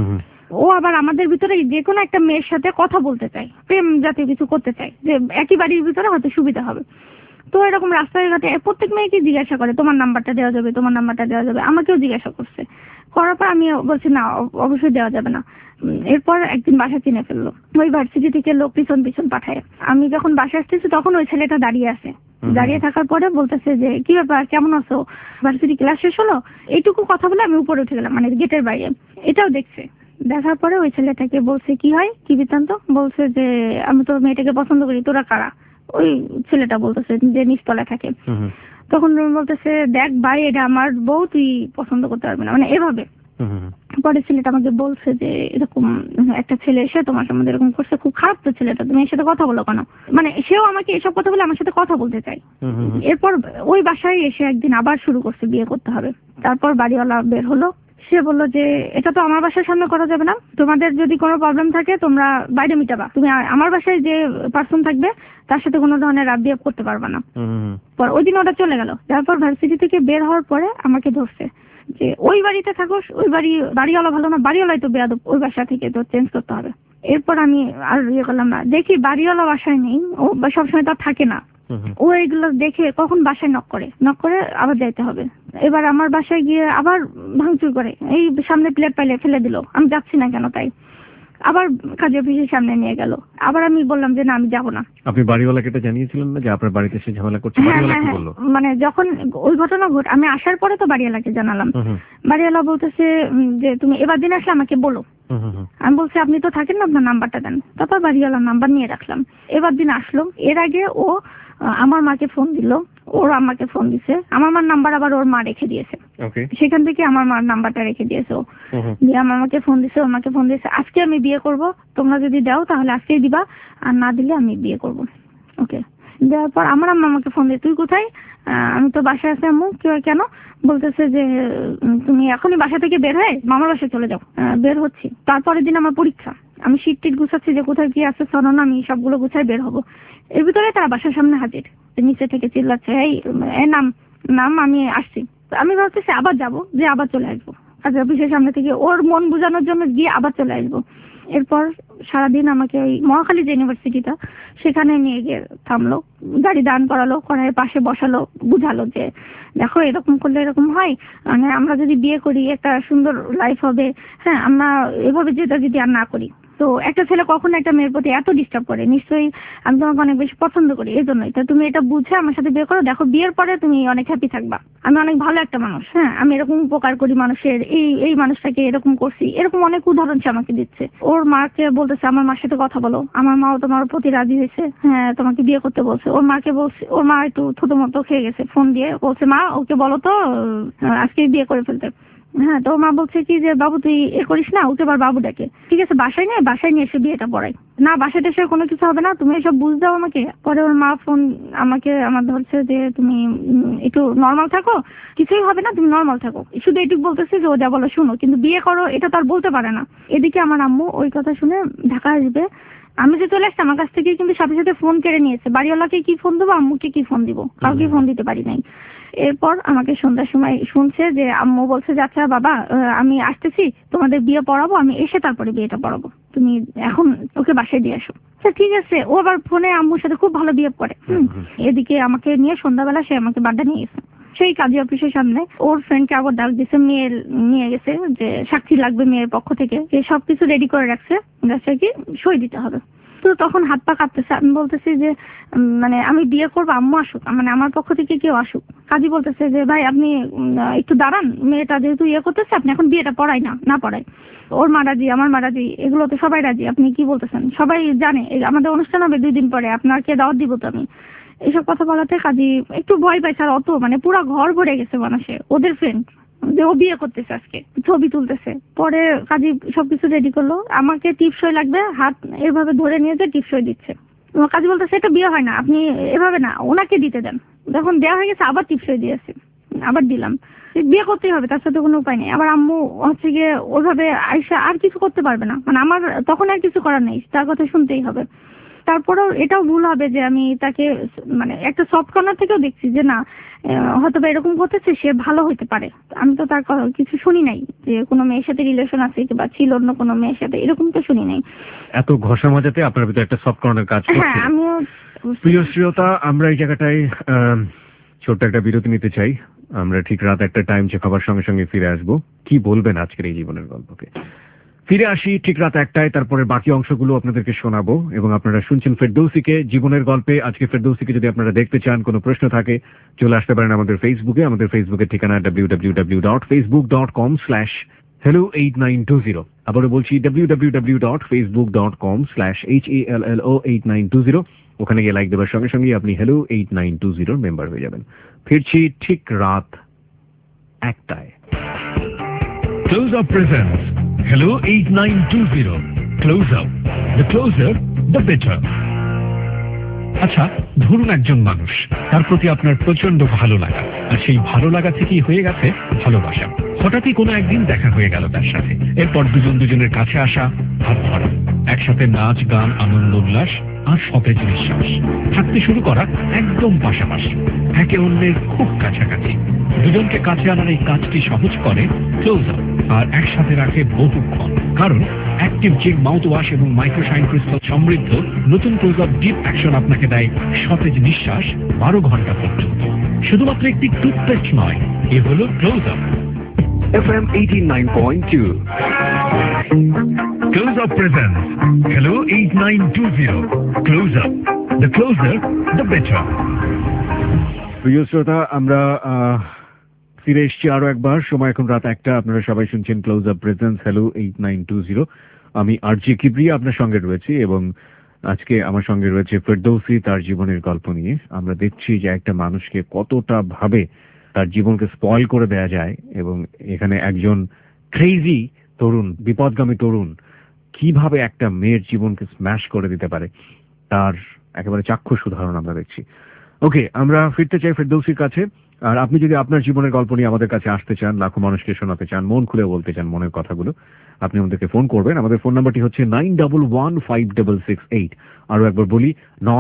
ও আবার আমাদের ভিতরে যে কোনো একটা মেয়ের সাথে কথা বলতে চায়, প্রেম জাতীয় কিছু করতে চায়, যে একই বাড়ির ভিতরে হয়তো সুবিধা হবে। তো এরকম রাস্তায় ঘাটে প্রত্যেক মেয়েকে জিজ্ঞাসা করে তোমার নাম্বারটা দেওয়া যাবে, তোমার নাম্বারটা দেওয়া যাবে, আমাকেও জিজ্ঞাসা করছে। করার পর আমি বলছি না অবশ্যই দেওয়া যাবে না। এরপর একদিন বাসা চিনে ফেললো, ওই ভার্সিটি থেকে লোক পিছন পিছন পাঠায়। আমি যখন বাসা আসতেছি তখন ওই ছেলেটা দাঁড়িয়ে আছে, দাঁড়িয়ে থাকার পরে বলতেছে যে কি ব্যাপার, কেমন আছো, ভার্সিটি ক্লাস শেষ হলো। এইটুকু কথা বলে আমি উপরে উঠে গেলাম, মানে গেটের বাইরে। এটাও দেখছে। দেখার পরে ওই ছেলেটাকে বলছে কি হয়, কি বৃত্তান্ত, বলছে যে আমি তো মেয়েটাকে পছন্দ করি, তোরা কারা। ওই ছেলেটা বলতেছে যে নিচতলায় থাকে। তখন বলতেছে দেখ ভাই এটা আমার বউ, তুই পছন্দ করতে পারবি না, মানে এভাবে। পরে ছেলেটা আমাকে বলছে যে এরকম একটা ছেলে এসে তোমার সম্বন্ধে এরকম করছে, খুব খারাপ তো ছেলেটা, তুমি এর সাথে কথা বলো কেন। মানে সেও আমাকে এসব কথা বলে আমার সাথে কথা বলতে চাই। এরপর ওই বাসায় এসে একদিন আবার শুরু করছে বিয়ে করতে হবে। তারপর বাড়িওয়ালা বের হলো, সে বললো যে এটা তো আমার বাসার সামনে করা যাবে না, তোমাদের যদি কোনো প্রবলেম থাকে তোমরা বাইরে মিটাবা, তুমি আমার বাসায় যে পার্সন থাকবে তার সাথে কোনো ধরনের রাত বিয়ে করতে পারবে না। পর ওই দিন ওটা চলে গেল। তারপর ভার্সিটি থেকে বের হওয়ার পরে আমাকে ধরছে যে ওই বাড়িতে থাকোস, ওই বাড়িওয়ালা ভালো না, বাড়িওয়ালাই তো বেয়াদব, ওই বাসা থেকে তো চেঞ্জ করতে হবে। এরপর আমি আর করলাম না, দেখি বাড়িওয়ালা বাসায় নেই, ও সবসময় তো থাকে না। ও এগুলো দেখে কখন বাসায় নক করে আবার যাইতে হবে। এবার আমার বাসায় গিয়ে আবার ভাঙচুর করে, এই সামনে প্লেট পাইলে ফেলে দিল, আমি যাচ্ছি না কেন তাই। আবার কাজী অফিসের সামনে নিয়ে গেল। আবার আমি বললাম যে না, আমি যাবো না। আপনি বাড়িওয়ালাকে এটা জানিয়েছিলেন না যে আপনার বাড়িতে এসে ঝামেলা করছে? বাড়িওয়ালা কি বললো? মানে যখন ওই ঘটনা আমি আসার পরে তো বাড়িওয়ালাকে জানালাম। বাড়িওয়ালা বলতেছে যে তুমি এবার দিন আসলে আমাকে বলো। আমি বলছি আপনি তো থাকেন না, আপনার নাম্বারটা দেন। তারপর বাড়িওয়ালার নাম্বার নিয়ে রাখলাম। এবার দিন আসলো। এর আগে ও আমার মাকে ফোন দিল, ওর আমাকে ফোন দিছে। আমার মার নাম্বার আবার ওর মা রেখে দিয়েছে, সেখান থেকে আমার মার নাম্বারটা রেখে দিয়েছে ও। দিয়ে আমার মাকে ফোন দিছে, ওর মাকে ফোন দিয়েছে, আজকে আমি বিয়ে করব, তোমরা যদি দাও তাহলে আজকেই দিবা, আর না দিলে আমি বিয়ে করব। ওকে, দেওয়ার পর আমার আম্মা আমাকে ফোন দিয়ে তুই কোথায়? আমি তো বাসায় আছি আম্মু। কেন? বলতেছে যে তুমি এখনই বাসা থেকে বের হয়ে মামার বাসায় চলে যাও। বের হচ্ছি। তারপরের দিন আমার পরীক্ষা। আমি শীট টিট গুছাচ্ছি যে কোথায় কি আছে শোনো না, আমি সবগুলো গুছাই বের হব। এর ভিতরে তারা বাসার সামনে হাজির। নিচে থেকে চিল্লাচ্ছে, এই নাম নাম, আমি আসছি। আমি ভাবতেছি আবার যাব, যে আবার চলে আসবো। কাজী অফিসের সামনে থেকে ওর মন বোঝানোর জন্য গিয়ে আবার চলে আসবো। এরপর সারাদিন আমাকে ওই মহাখালী যে ইউনিভার্সিটিটা, সেখানে নিয়ে গিয়ে থামলো, গাড়ি দান করালো, করার পাশে বসালো, বুঝালো যে দেখো এরকম করলে এরকম হয়, মানে আমরা যদি বিয়ে করি একটা সুন্দর লাইফ হবে। হ্যাঁ, আমরা এভাবে যেটা যদি আর না করি, তো একটা ছেলে কখনো একটা মেয়ের প্রতি এত ডিস্টার্ব করে, নিশ্চয়ই আমি তোমাকে অনেক বেশি পছন্দ করি, এই জন্যই। তা তুমি এটা বুঝে আমার সাথে বিয়ে করো, দেখো বিয়ের পরে তুমি অনেক হ্যাপি থাকবা। আমি অনেক ভালো একটা মানুষ, হ্যাঁ, আমি এরকম উপকার করি মানুষের, এই মানুষটাকে এরকম করছি, এরকম অনেক উদাহরণ সে আমাকে দিচ্ছে। ওর মাকে বলতেছে আমার মার সাথে কথা বলো, আমার মাও তোমার প্রতি রাজি হয়েছে, হ্যাঁ তোমাকে বিয়ে করতে বলছে। ওর মাকে বলছে, ওর মা একটু থুতো মতো খেয়ে গেছে, ফোন দিয়ে বলছে মা ওকে বলো তো আজকে বিয়ে করে ফেলতে। হ্যাঁ, তো মা বলছে কি যে বাবু তুই করিস না, ওকে আবার বাবু ডাকে। ঠিক আছে, বাসায় নিয়ে এসে বিয়েটা পড়াই। না, বাসায় এসে কোনো কিছু হবে না, তুমি এসব বুঝ দাও আমাকে। পরে ওর মা ফোন আমার ধরছে যে তুমি একটু নর্মাল থাকো, কিছুই হবে না, তুমি নর্মাল থাকো। শুধু এটুকু বলতেছে যে ও যা বলো শুনো, কিন্তু বিয়ে করো এটা তো আর বলতে পারে না। এদিকে আমার আম্মু ওই কথা শুনে ঢাকা আসবে, আমি যে চলে আসছি আমার কাছ থেকে কিন্তু সাথে সাথে ফোন কেড়ে নিয়েছে। বাড়িওয়ালাকে কি ফোন দেবো, আম্মুকে কি ফোন দিব, কাউকে ফোন দিতে পারি নাই। এরপর আমাকে সন্ধ্যার সময় শুনছে যে আম্মু বলছে যে আচ্ছা বাবা আমি আসতেছি, তোমাদের বিয়ে পড়াবো, আমি এসে তারপরে বিয়েটা পড়াবো, তুমি এখন ওকে বাসায় দিয়ে আসো। ঠিক আছে। ও আবার ফোনে আম্মুর সাথে খুব ভালো বিহেভ করে। এদিকে আমাকে নিয়ে সন্ধ্যাবেলা সে আমাকে বাড্ডা নিয়ে গেছে, সেই কাজী অফিসের সামনে। ওর ফ্রেন্ডকে আবার ডাক দিছে, মেয়ের নিয়ে গেছে যে সাক্ষী লাগবে মেয়ের পক্ষ থেকে, যে সবকিছু রেডি করে রাখছে, কি সই দিতে হবে। তো তখন হাত পা কাঁপতেছে। আমি বলতেছি যে মানে আমি বিয়ে করবো, আম্মু আসুক, মানে আমার পক্ষ থেকে কেউ আসুক। কাজী বলতেছে যে ভাই আপনি একটু দাঁড়ান, মেয়েটা যেহেতু করতেছে, আপনি এখন বিয়েটা পড়াই না পড়াই। ওর মা রাজি, আমার মা রাজি, এগুলো তো সবাই রাজি, আপনি কি বলতেছেন, সবাই জানে আমাদের অনুষ্ঠান হবে 2 দিন পরে, আপনাকে দাওয়াত দিব তো আমি। এইসব কথা বলাতে কাজী একটু ভয় পাইছে। আর অত মানে পুরো ঘর ভরে গেছে মানুষে, ওদের ফ্রেন্ড যে ও বিয়ে করতেছে, আজকে ছবি তুলতেছে। পরে কাজী সবকিছু রেডি করলো, আমাকে টিপসই লাগবে, হাত এভাবে ধরে নিয়ে যে টিপসই দিচ্ছে। কাজী বলতেছে এটা বিয়ে হয় না, আপনি এভাবে না, ওনাকে দিতে দেন। যখন দেওয়া হয়ে গেছে আবার টিপসই দিয়েছে, আবার দিলাম। বিয়ে করতেই হবে, তার সাথে কোনো উপায় নেই। আবার আম্মু হচ্ছে গিয়ে ওইভাবে আইসা আর কিছু করতে পারবে না, মানে আমার তখন আর কিছু করার নেই, তার কথা শুনতেই হবে। তারপরেও এটাও ভুল হবে যে আমি তাকে মানে একটা সফট কর্নার থেকেও দেখছি যে না হয়তো বা এরকম করতেছে, সে ভালো হইতে পারে। আমি তো তার কিছু শুনি নাই যে কোনো মেয়ের সাথে রিলেশন আছে বা ছিল অন্য কোনো মেয়ের সাথে, এরকম তো শুনি নাই। এত ঘষা মাজাতে আপনার ভিতরে একটা সফট কর্নার কাজ করছে। হ্যাঁ, আমিও। প্রিয় শ্রোতা, আমরা এই জায়গাটায় ছোট্ট একটা বিরতি নিতে চাই। আমরা ঠিক রাত একটা টাইম চেক হবার সঙ্গে সঙ্গে ফিরে আসবো। কি বলবেন আজকের এই জীবনের গল্পকে? ফিরে আসি ঠিক রাত 1টায়, তারপরে বাকি অংশগুলো আপনাদেরকে শোনাবো। এবং আপনারা শুনছেন ফেরদৌসীকে জীবনের গল্পে। আজকে ফেরদৌসীকে যদি আপনারা দেখতে চান, কোনো প্রশ্ন থাকে, চলে আসতে পারেন আমাদের ফেসবুকে। আমাদের ফেসবুকের ঠিকানা www.facebook.com/hello8920। আবারও বলছি www.facebook.com/hello8920। ওখানে গিয়ে লাইক দেওয়ার সঙ্গে সঙ্গে আপনি hello 8920 মেম্বার হয়ে যাবেন। ফিরছি ঠিক রাত 1টায়। Close Up presents Hello 8920. Close Up. The closer, the better. আচ্ছা, ধরুন একজন মানুষ, তার প্রতি আপনার প্রচন্ড ভালো লাগা, আর সেই ভালো লাগা থেকেই হয়ে গেছে ভালোবাসা। হঠাৎই কোনো একদিন দেখা হয়ে গেল তার সাথে, এরপর দুজনের কাছে আসা, হাত ধরা, একসাথে নাচ গান, আনন্দ উল্লাস আর সতেজ নিঃশ্বাস, থাকতে শুরু করা একদম পাশাপাশি, একে অন্যের খুব কাছাকাছি। দুজনকে কাছে আনার এই কাজটি সহজ করে ক্লোজ আপ, আর একসাথে রাখে বহুক্ষণ। কারণ অ্যাক্টিভ জেল মাউথ ওয়াশ এবং মাইক্রোশাইন ক্রিস্টাল সমৃদ্ধ নতুন ক্লোজ আপ ডিপ অ্যাকশন আপনাকে দেয় সতেজ নিঃশ্বাস 12 ঘন্টা পর্যন্ত। শুধুমাত্র একটি টুথপেস্ট নয়, এ হলো close up. FM 89.2। Close Up presents Hello 8920. Close Up. The closer, the better. প্রিয় শ্রোতা, আমরা ফিরে এসেছি আরো একবার। সময় এখন রাত 1টা। আপনারা সবাই শুনছেন ক্লোজ আপ প্রেজেন্স হ্যালো 8920। আমি আরজে কিবরিয়া আপনার সঙ্গে রয়েছি এবং আজকে আমার সঙ্গে রয়েছে ফেরদৌসী তার জীবনের গল্প নিয়ে। আমরা দেখছি যে একটা মানুষকে কতটা ভাবে তার জীবনকে স্পয়েল করে দেয়া যায় এবং এখানে একজন ক্রেজি তরুণ, বিপদগামী তরুণ কিভাবে একটা মেয়ের জীবনকে স্ম্যাশ করে দিতে পারে তার একেবারে চাক্ষুষ উদাহরণ আমরা দেখছি। ওকে, আমরা ফিরতে চাই ফেরদৌসীর কাছে। আর আপনি যদি আপনার জীবনের গল্প নিয়ে আমাদের কাছে আসতে চান, লাখো মানুষকে শোনাতে চান, মন খুলে বলতে চান মনের কথাগুলো, আপনি আমাদেরকে ফোন করবেন। আমাদের ফোন নাম্বারটি হচ্ছে 91156668। আরো একবার বলি,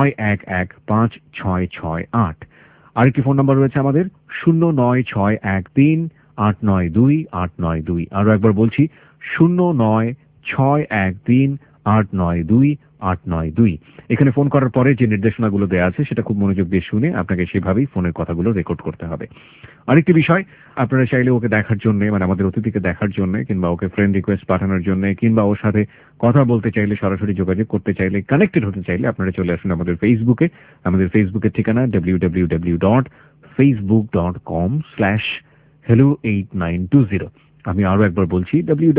91156668। আরেকটি ফোন নাম্বার রয়েছে আমাদের 09613892892। আরো একবার বলছি 09613892892। এখানে ফোন করার পরে যে নির্দেশনাগুলো দেওয়া আছে সেটা খুব মনোযোগ দিয়ে শুনে আপনাকে সেভাবেই ফোনের কথাগুলো রেকর্ড করতে হবে। আরেকটি বিষয়, আপনারা চাইলে ওকে দেখার জন্য, মানে আমাদের অতিথিকে দেখার জন্য, কিংবা ওকে ফ্রেন্ড রিকোয়েস্ট পাঠানোর জন্য, কিংবা ওর সাথে কথা বলতে চাইলে, সরাসরি যোগাযোগ করতে চাইলে, কানেক্টেড হতে চাইলে আপনারা চলে আসুন আমাদের ফেসবুকে। আমাদের ফেসবুকের ঠিকানা www.facebook.com/hello8920। আমি আরো একবার বলছি,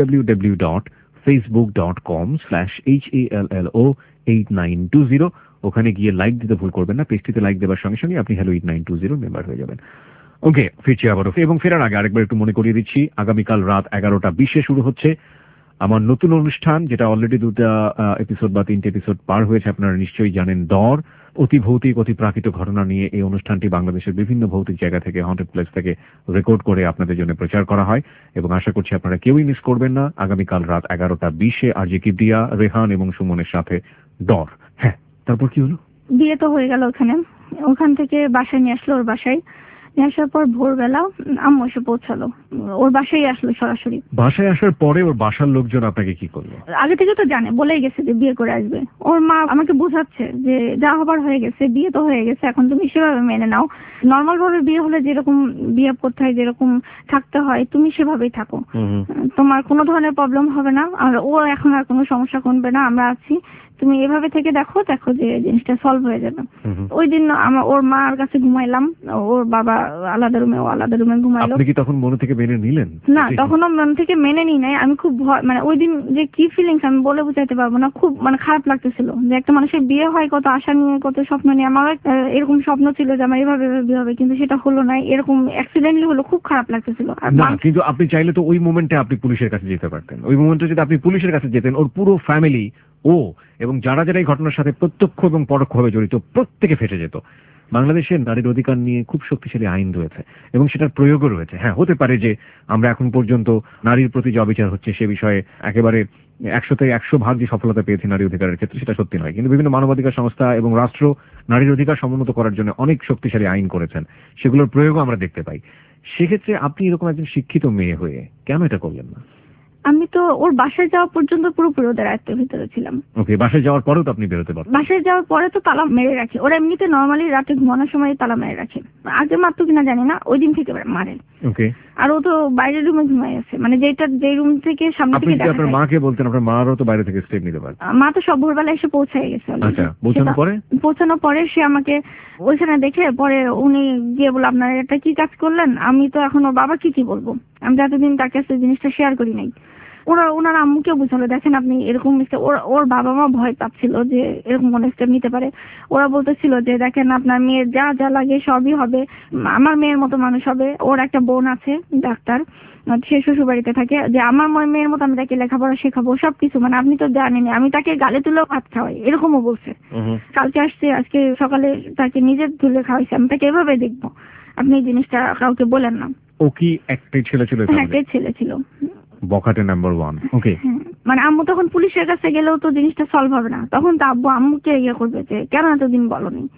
www.facebook.com/HALLO8920। ওখানে গিয়ে লাইক দিতে ভুল করবেন না। পেজটিতে লাইক দেওয়ার সঙ্গে সঙ্গে আপনি হ্যালো 8920 মেম্বার হয়ে যাবেন। ওকে, ফিরছি আবারও। এবং ফেরার আগে আরেকবার একটু মনে করিয়ে দিচ্ছি, আগামীকাল রাত 11টা20 শুরু হচ্ছে আমার নতুন অনুষ্ঠান, যেটা অলরেডি 2টা এপিসোড বা 3টে এপিসোড পার হয়েছে, আপনারা নিশ্চয়ই জানেন। দর, অতি ভৌতিক, অতি প্রাকৃত ঘটনা নিয়ে এই অনুষ্ঠানটি বাংলাদেশের বিভিন্ন ভৌতিক জায়গা থেকে, হন্টেড প্লেস থেকে রেকর্ড করে আপনাদের জন্য প্রচার করা হয় এবং আশা করছি আপনারা কেউই মিস করবেন না। আগামীকাল রাত 11টা20 আরজে কিবরিয়া, রেহান এবং সুমনের সাথে দর। হ্যাঁ, তারপর কি হলো? বিয়ে তো হয়ে গেল ওখান থেকে বাসায় নিয়ে আসলো। ওর বাসায় নিয়ে আসার পর ভোরবেলা আম্মু এসে পৌঁছালো। ওর বাসায় আসলো সরাসরি। বাসায় আসার পরে ওর বাসার লোকজন আপনাকে কি করলো? আগে থেকে তো জানে, বলেই গেছে যে বিয়ে করে আসবে। ওর মা আমাকে বোঝাচ্ছে যে যা হবার হয়ে গেছে, বিয়ে তো হয়ে গেছে, এখন তুমি সেভাবে মেনে নাও। নর্মাল ভাবে বিয়ে হলে যেরকম বিয়ে করতে হয়, যেরকম থাকতে হয়, তুমি সেভাবেই থাকো। তোমার কোনো ধরনের প্রবলেম হবে না, আর ও এখন আর কোনো সমস্যা করবে না, আমরা আছি। তুমি এভাবে থেকে দেখো যে জিনিসটা সলভ হয়ে যাবে। ওই দিন আমরা ওর মার কাছে ঘুমাইলাম, ওর বাবা আলাদা রুমে, ও আলাদা রুমে ঘুমাইলো। আপনি কি তখন মন থেকে মেনে নিলেন? না, তখনও মন থেকে মেনে নি নাই। আমি খুব ভয়, মানে ওই দিন যে কি ফিলিংস আমি বলে বুঝাইতে পারবো না। খুব খারাপ লাগতেছিল যে একটা মানুষের বিয়ে হয় কত আশা নিয়ে, কত স্বপ্ন নিয়ে। আমার এরকম স্বপ্ন ছিল যে আমার এভাবে বিয়ে হবে, কিন্তু সেটা হলো না, এরকম অ্যাক্সিডেন্টলি হলো। খুব খারাপ লাগতেছিল। না, কিন্তু আপনি চাইলে তো ওই মোমেন্টে আপনি পুলিশের কাছে যেতে পারতেন। ওই মোমেন্টে যদি আপনি পুলিশের কাছে যেতেন, ওর পুরো ফ্যামিলি, ও এবং যারা যারা এই ঘটনার সাথে প্রত্যক্ষ এবং পরোক্ষভাবে জড়িত, প্রত্যেকে ফেটে যেত। বাংলাদেশের নারীর অধিকার নিয়ে খুব শক্তিশালী আইন রয়েছে এবং সেটার প্রয়োগও রয়েছে। হ্যাঁ, হতে পারে যে আমরা এখন পর্যন্ত নারীর প্রতি যে অবিচার হচ্ছে সে বিষয়ে একেবারে 100তে 100 যে সফলতা পেয়েছে নারী অধিকারের ক্ষেত্রে, সেটা সত্যি নয়। কিন্তু বিভিন্ন মানবাধিকার সংস্থা এবং রাষ্ট্র নারীর অধিকার সমুন্নত করার জন্য অনেক শক্তিশালী আইন করেছেন, সেগুলোর প্রয়োগও আমরা দেখতে পাই। সেক্ষেত্রে আপনি এরকম একজন শিক্ষিত মেয়ে হয়ে কেন এটা করলেন না? আমি তো ওর বাসায় যাওয়া পর্যন্ত পুরোপুরি ওদের আয়ত্তের ভিতরে ছিলাম। ওকে, বাসায় যাওয়ার পরেও তো আপনি বেরোতে পারতেন? বাসায় যাওয়ার পরে তো তালা মেরে রাখে ওরা। এমনিতে নরমালি রাতে ঘুমানোর সময় তালা মেরে রাখে। আগে মারতো কিনা জানি না, ওই দিন থেকে মারে। ওকে। আর ও তো বাইরের রুমে ঘুমাই আছে, মানে যে রুম থেকে সামনে থেকে দেখা যায়। আপনার মাকে বলতেন, আপনার মারও তো বাইরে থেকে স্টেপ নিতে পারে। মা তো সব ভোরবেলা এসে পৌঁছায় গেছে। আচ্ছা, পৌঁছানোর পরে সে আমাকে ওইখানে দেখে পরে উনি গিয়ে বলে, আপনার এটা কি কাজ করলেন? আমি তো এখন ওর বাবা কি বলবো, আমি তো এতদিন তার কাছে জিনিসটা শেয়ার করি নাই। ওনার আম্মুকে বুঝালো, দেখেন আপনি এরকম ওর বাবা মা ভয় পাচ্ছিল যে এরকম কোন স্টেপ নিতে পারে। ওরা বলতেছিল যে দেখেন আপনার মেয়ের যা যা লাগে সবই হবে, আমার মেয়ের মতো মানুষ হবে। ওর একটা বোন আছে ডাক্তার, সে শ্বশুর বাড়িতে থাকে, যে আমার মেয়ের মতো আমি তাকে লেখাপড়া শেখাবো, সবকিছু। মানে আপনি তো জানেন আমি তাকে গালে তুলেও ভাত খাওয়াই, এরকমও বলছে। কালকে আসছে, আজকে সকালে তাকে নিজের তুলে খাওয়াইছে, আমি তাকে এভাবে দেখবো, আপনি এই জিনিসটা কাউকে বলেন না। ও কি একটাই ছেলে ছিল? হ্যাঁ, একটাই ছেলে ছিল, বখাটে নাম্বার 1। ওকে, মানে আম্মু তখন পুলিশের কাছে গেলেও তো জিনিসটা সলভ হবে না, তখন তো আব্বু আম্মুকে ইয়ে করবে যে কেন এতদিন বলনি।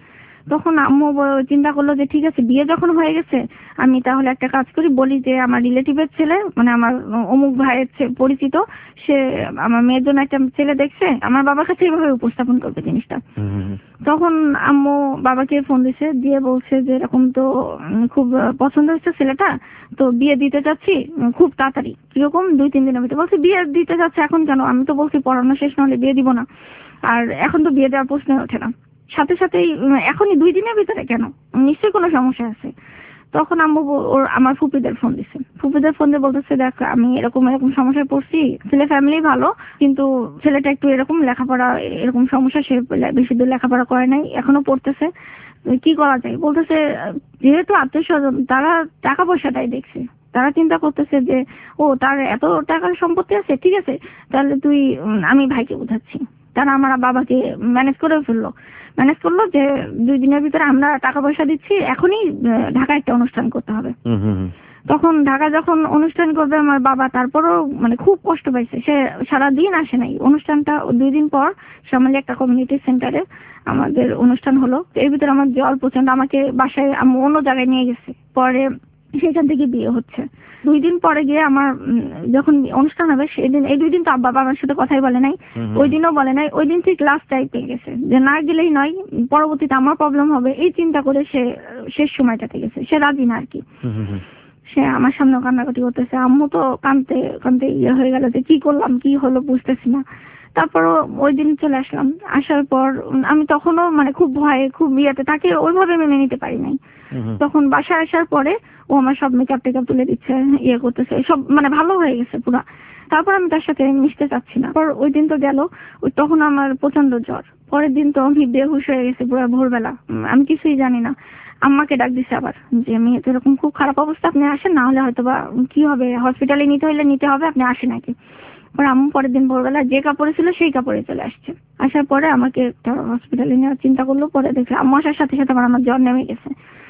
তখন আম্মু চিন্তা করলো যে ঠিক আছে বিয়ে যখন হয়ে গেছে আমি তাহলে একটা কাজ করি, বলি যে আমার রিলেটিভের ছেলে মানে আমার অমুক ভাইয়ের পরিচিত, সে আমার মেয়ের জন্য একটা ছেলে দেখছে, আমার বাবার কাছে এইভাবে উপস্থাপন করবে জিনিসটা। তখন আম্মু বাবাকে ফোন দিছে, দিয়ে বলছে যে এরকম তো খুব পছন্দ হচ্ছে ছেলেটা, তো বিয়ে দিতে চাচ্ছি খুব তাড়াতাড়ি, কিরকম 2-3 দিনের ভিতরে। বলছে বিয়ে দিতে চাচ্ছে এখন কেন? আমি তো বলছি পড়ানো শেষ না হলে বিয়ে দিব না, আর এখন তো বিয়ে দেওয়ার প্রশ্ন ওঠে না, সাথে সাথেই এখনই 2 দিনের ভিতরে কেন? নিশ্চয়ই কোনো সমস্যা আছে। তখন আম্মু আমার ফুপিদের ফোন দিছে, ফুপিদের ফোন দিয়ে বলতেছে দেখ আমি এরকম এরকম সমস্যায় পড়ছি, ছেলে ফ্যামিলি ভালো কিন্তু ছেলেটা একটু এরকম লেখাপড়া এরকম সমস্যা, সে বেশি দূর লেখাপড়া করে নাই, এখনো পড়তেছে, কি করা যায়? বলতেছে যেহেতু আত্মীয় স্বজন তারা টাকা পয়সাটাই দেখছে, তারা চিন্তা করতেছে যে ও তার এত টাকার সম্পত্তি আছে, ঠিক আছে তাহলে তুই আমি ভাইকে বুঝাচ্ছি। তারা আমার বাবাকে ম্যানেজ করলো যে 2 দিনের ভিতরে আমরা টাকা পয়সা দিচ্ছি, এখনই ঢাকায় একটা অনুষ্ঠান করতে হবে। তখন ঢাকা যখন অনুষ্ঠান করবে আমার বাবা, তারপরও মানে খুব কষ্ট পাইছে, সে সারাদিন আসে নাই। অনুষ্ঠানটা 2 দিন পর শ্যামলী একটা কমিউনিটি সেন্টারে আমাদের অনুষ্ঠান হলো। এর ভিতরে আমার জ্বর প্রচন্ড, আমাকে বাসায় অন্য জায়গায় নিয়ে গেছে, পরে সেখান থেকে বিয়ে হচ্ছে। 2 দিন পরে গিয়ে আমার যখন অনুষ্ঠান হবে সেদিন, এই 2 দিন তো বাবা আমার সাথে কথাই বলে নাই, ওই দিনও বলে নাই, ওই দিন ঠিক লাস্ট টাইম পেয়ে গেছে যে না গেলেই নয়, পরবর্তীতে আমার প্রবলেম হবে, এই চিন্তা করে সে শেষ সময়টাতে গেছে, সে রাজি না আর কি। সে আমার সামনে কান্নাকাটি করতেছে, আম্মু তো কাঁদতে কাঁদতে ইয়ে হয়ে গেল যে কি করলাম কি হলো বুঝতেছি না। তারপরও ওই দিন চলে আসলাম, আসার পর আমি তখনও মানে খুব ভয়ে খুব ইয়েতে তাকে ওইভাবে মেনে নিতে পারি নাই। তখন বাসায় আসার পরে ও আমার সব মেকআপ টেকআপ তুলে দিচ্ছে, ইয়ে করতেছে, সব মানে ভালো হয়ে গেছে পুরা। তারপর আমি তার সাথে মিশতে চাচ্ছি না। পর ওই দিন তো গেল, তখন আমার প্রচন্ড জ্বর। পরের দিন তো আমি বেহুশ হয়ে গেছে পুরো ভোরবেলা, আমি কিছুই জানি না। আম্মাকে ডাক দিছে আবার যে মেয়ে তো এরকম খুব খারাপ অবস্থা, আপনি আসেন, না হলে হয়তো বা কি হবে, হসপিটালে নিতে হলে নিতে হবে, আপনি আসেন নাকি। পরে আম্মু পরের দিন ভোরবেলা যে কাপড়ে ছিল সেই কাপড়ে চলে আসছে। আসার পরে আমাকে একটা হসপিটালে নেওয়ার চিন্তা করলো, পরে দেখে আম্মু আসার সাথে সাথে আমার জ্বর নেমে গেছে।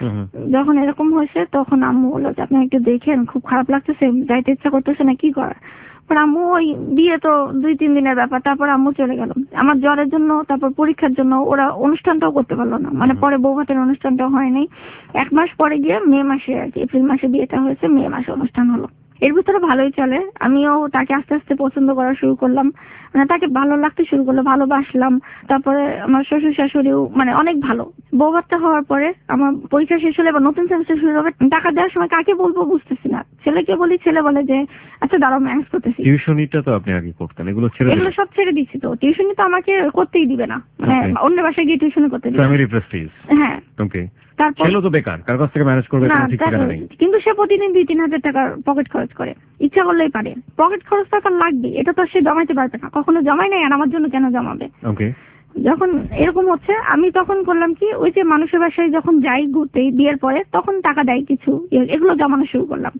যখন এরকম হয়েছে তখন আম্মু বললো যে আপনি একটু দেখেন, খুব খারাপ লাগতেছে, যাইতে ইচ্ছা করতেছে না, কি করার। পরে আম্মু ওই বিয়ে তো 2-3 দিনের ব্যাপার, তারপর আম্মু চলে গেল। আমার জ্বরের জন্য তারপর পরীক্ষার জন্য ওরা অনুষ্ঠানটাও করতে পারলো না, মানে পরে বউ ভাতের অনুষ্ঠানটাও হয়নি। 1 মাস পরে গিয়ে মে মাসে আর কি, এপ্রিল মাসে বিয়েটা হয়েছে, মে মাসে অনুষ্ঠান হলো। এর ভিতরে ভালোই চলে, আমিও তাকে আস্তে আস্তে পছন্দ করা শুরু করলাম, মানে তাকে ভালো লাগতে শুরু করলো, ভালোবাসলাম। তারপরে আমার শ্বশুর শাশুড়িও মানে অনেক ভালো। বউ ভাতটা হওয়ার পরে আমার পরীক্ষা শেষ হলে বা নতুন সেমিস্টার শুরু হবে, টাকা দেওয়ার সময় কাকে বলবো বুঝতেছি না। ছেলেকে বলি, ছেলে বলে যে আচ্ছা দাঁড়াও ম্যানেজ করতেছি। টিউশনিটা তো আপনি আগে করতেন, এগুলো সব ছেড়ে দিচ্ছি। তো টিউশনি তো আমাকে করতেই দিবে না, মানে অন্য বাসায় গিয়ে টিউশনি করতে দিবে। Family prestige. হ্যাঁ ওকে। ছেলে তো বেকার, কার কাছ থেকে ম্যানেজ করবে কোনো ঠিক ঠিকানা নেই। কিন্তু সে প্রতিদিন 2-3 হাজার টাকার পকেট খরচ করে, ইচ্ছা করলেই পারে। পকেট খরচ টাকা লাগবে, এটা তো সে জমাইতে পারবে না, কখনো জমাই নাই, আর আমার জন্য কেন জমাবে। ওকে। যখন এরকম হচ্ছে আমি তখন করলাম কি, ওই যে মানুষের বাসায় যখন যাই ঘুরতে বিয়ের পরে তখন টাকা দেয় কিছু, এগুলো জমানো শুরু করলাম।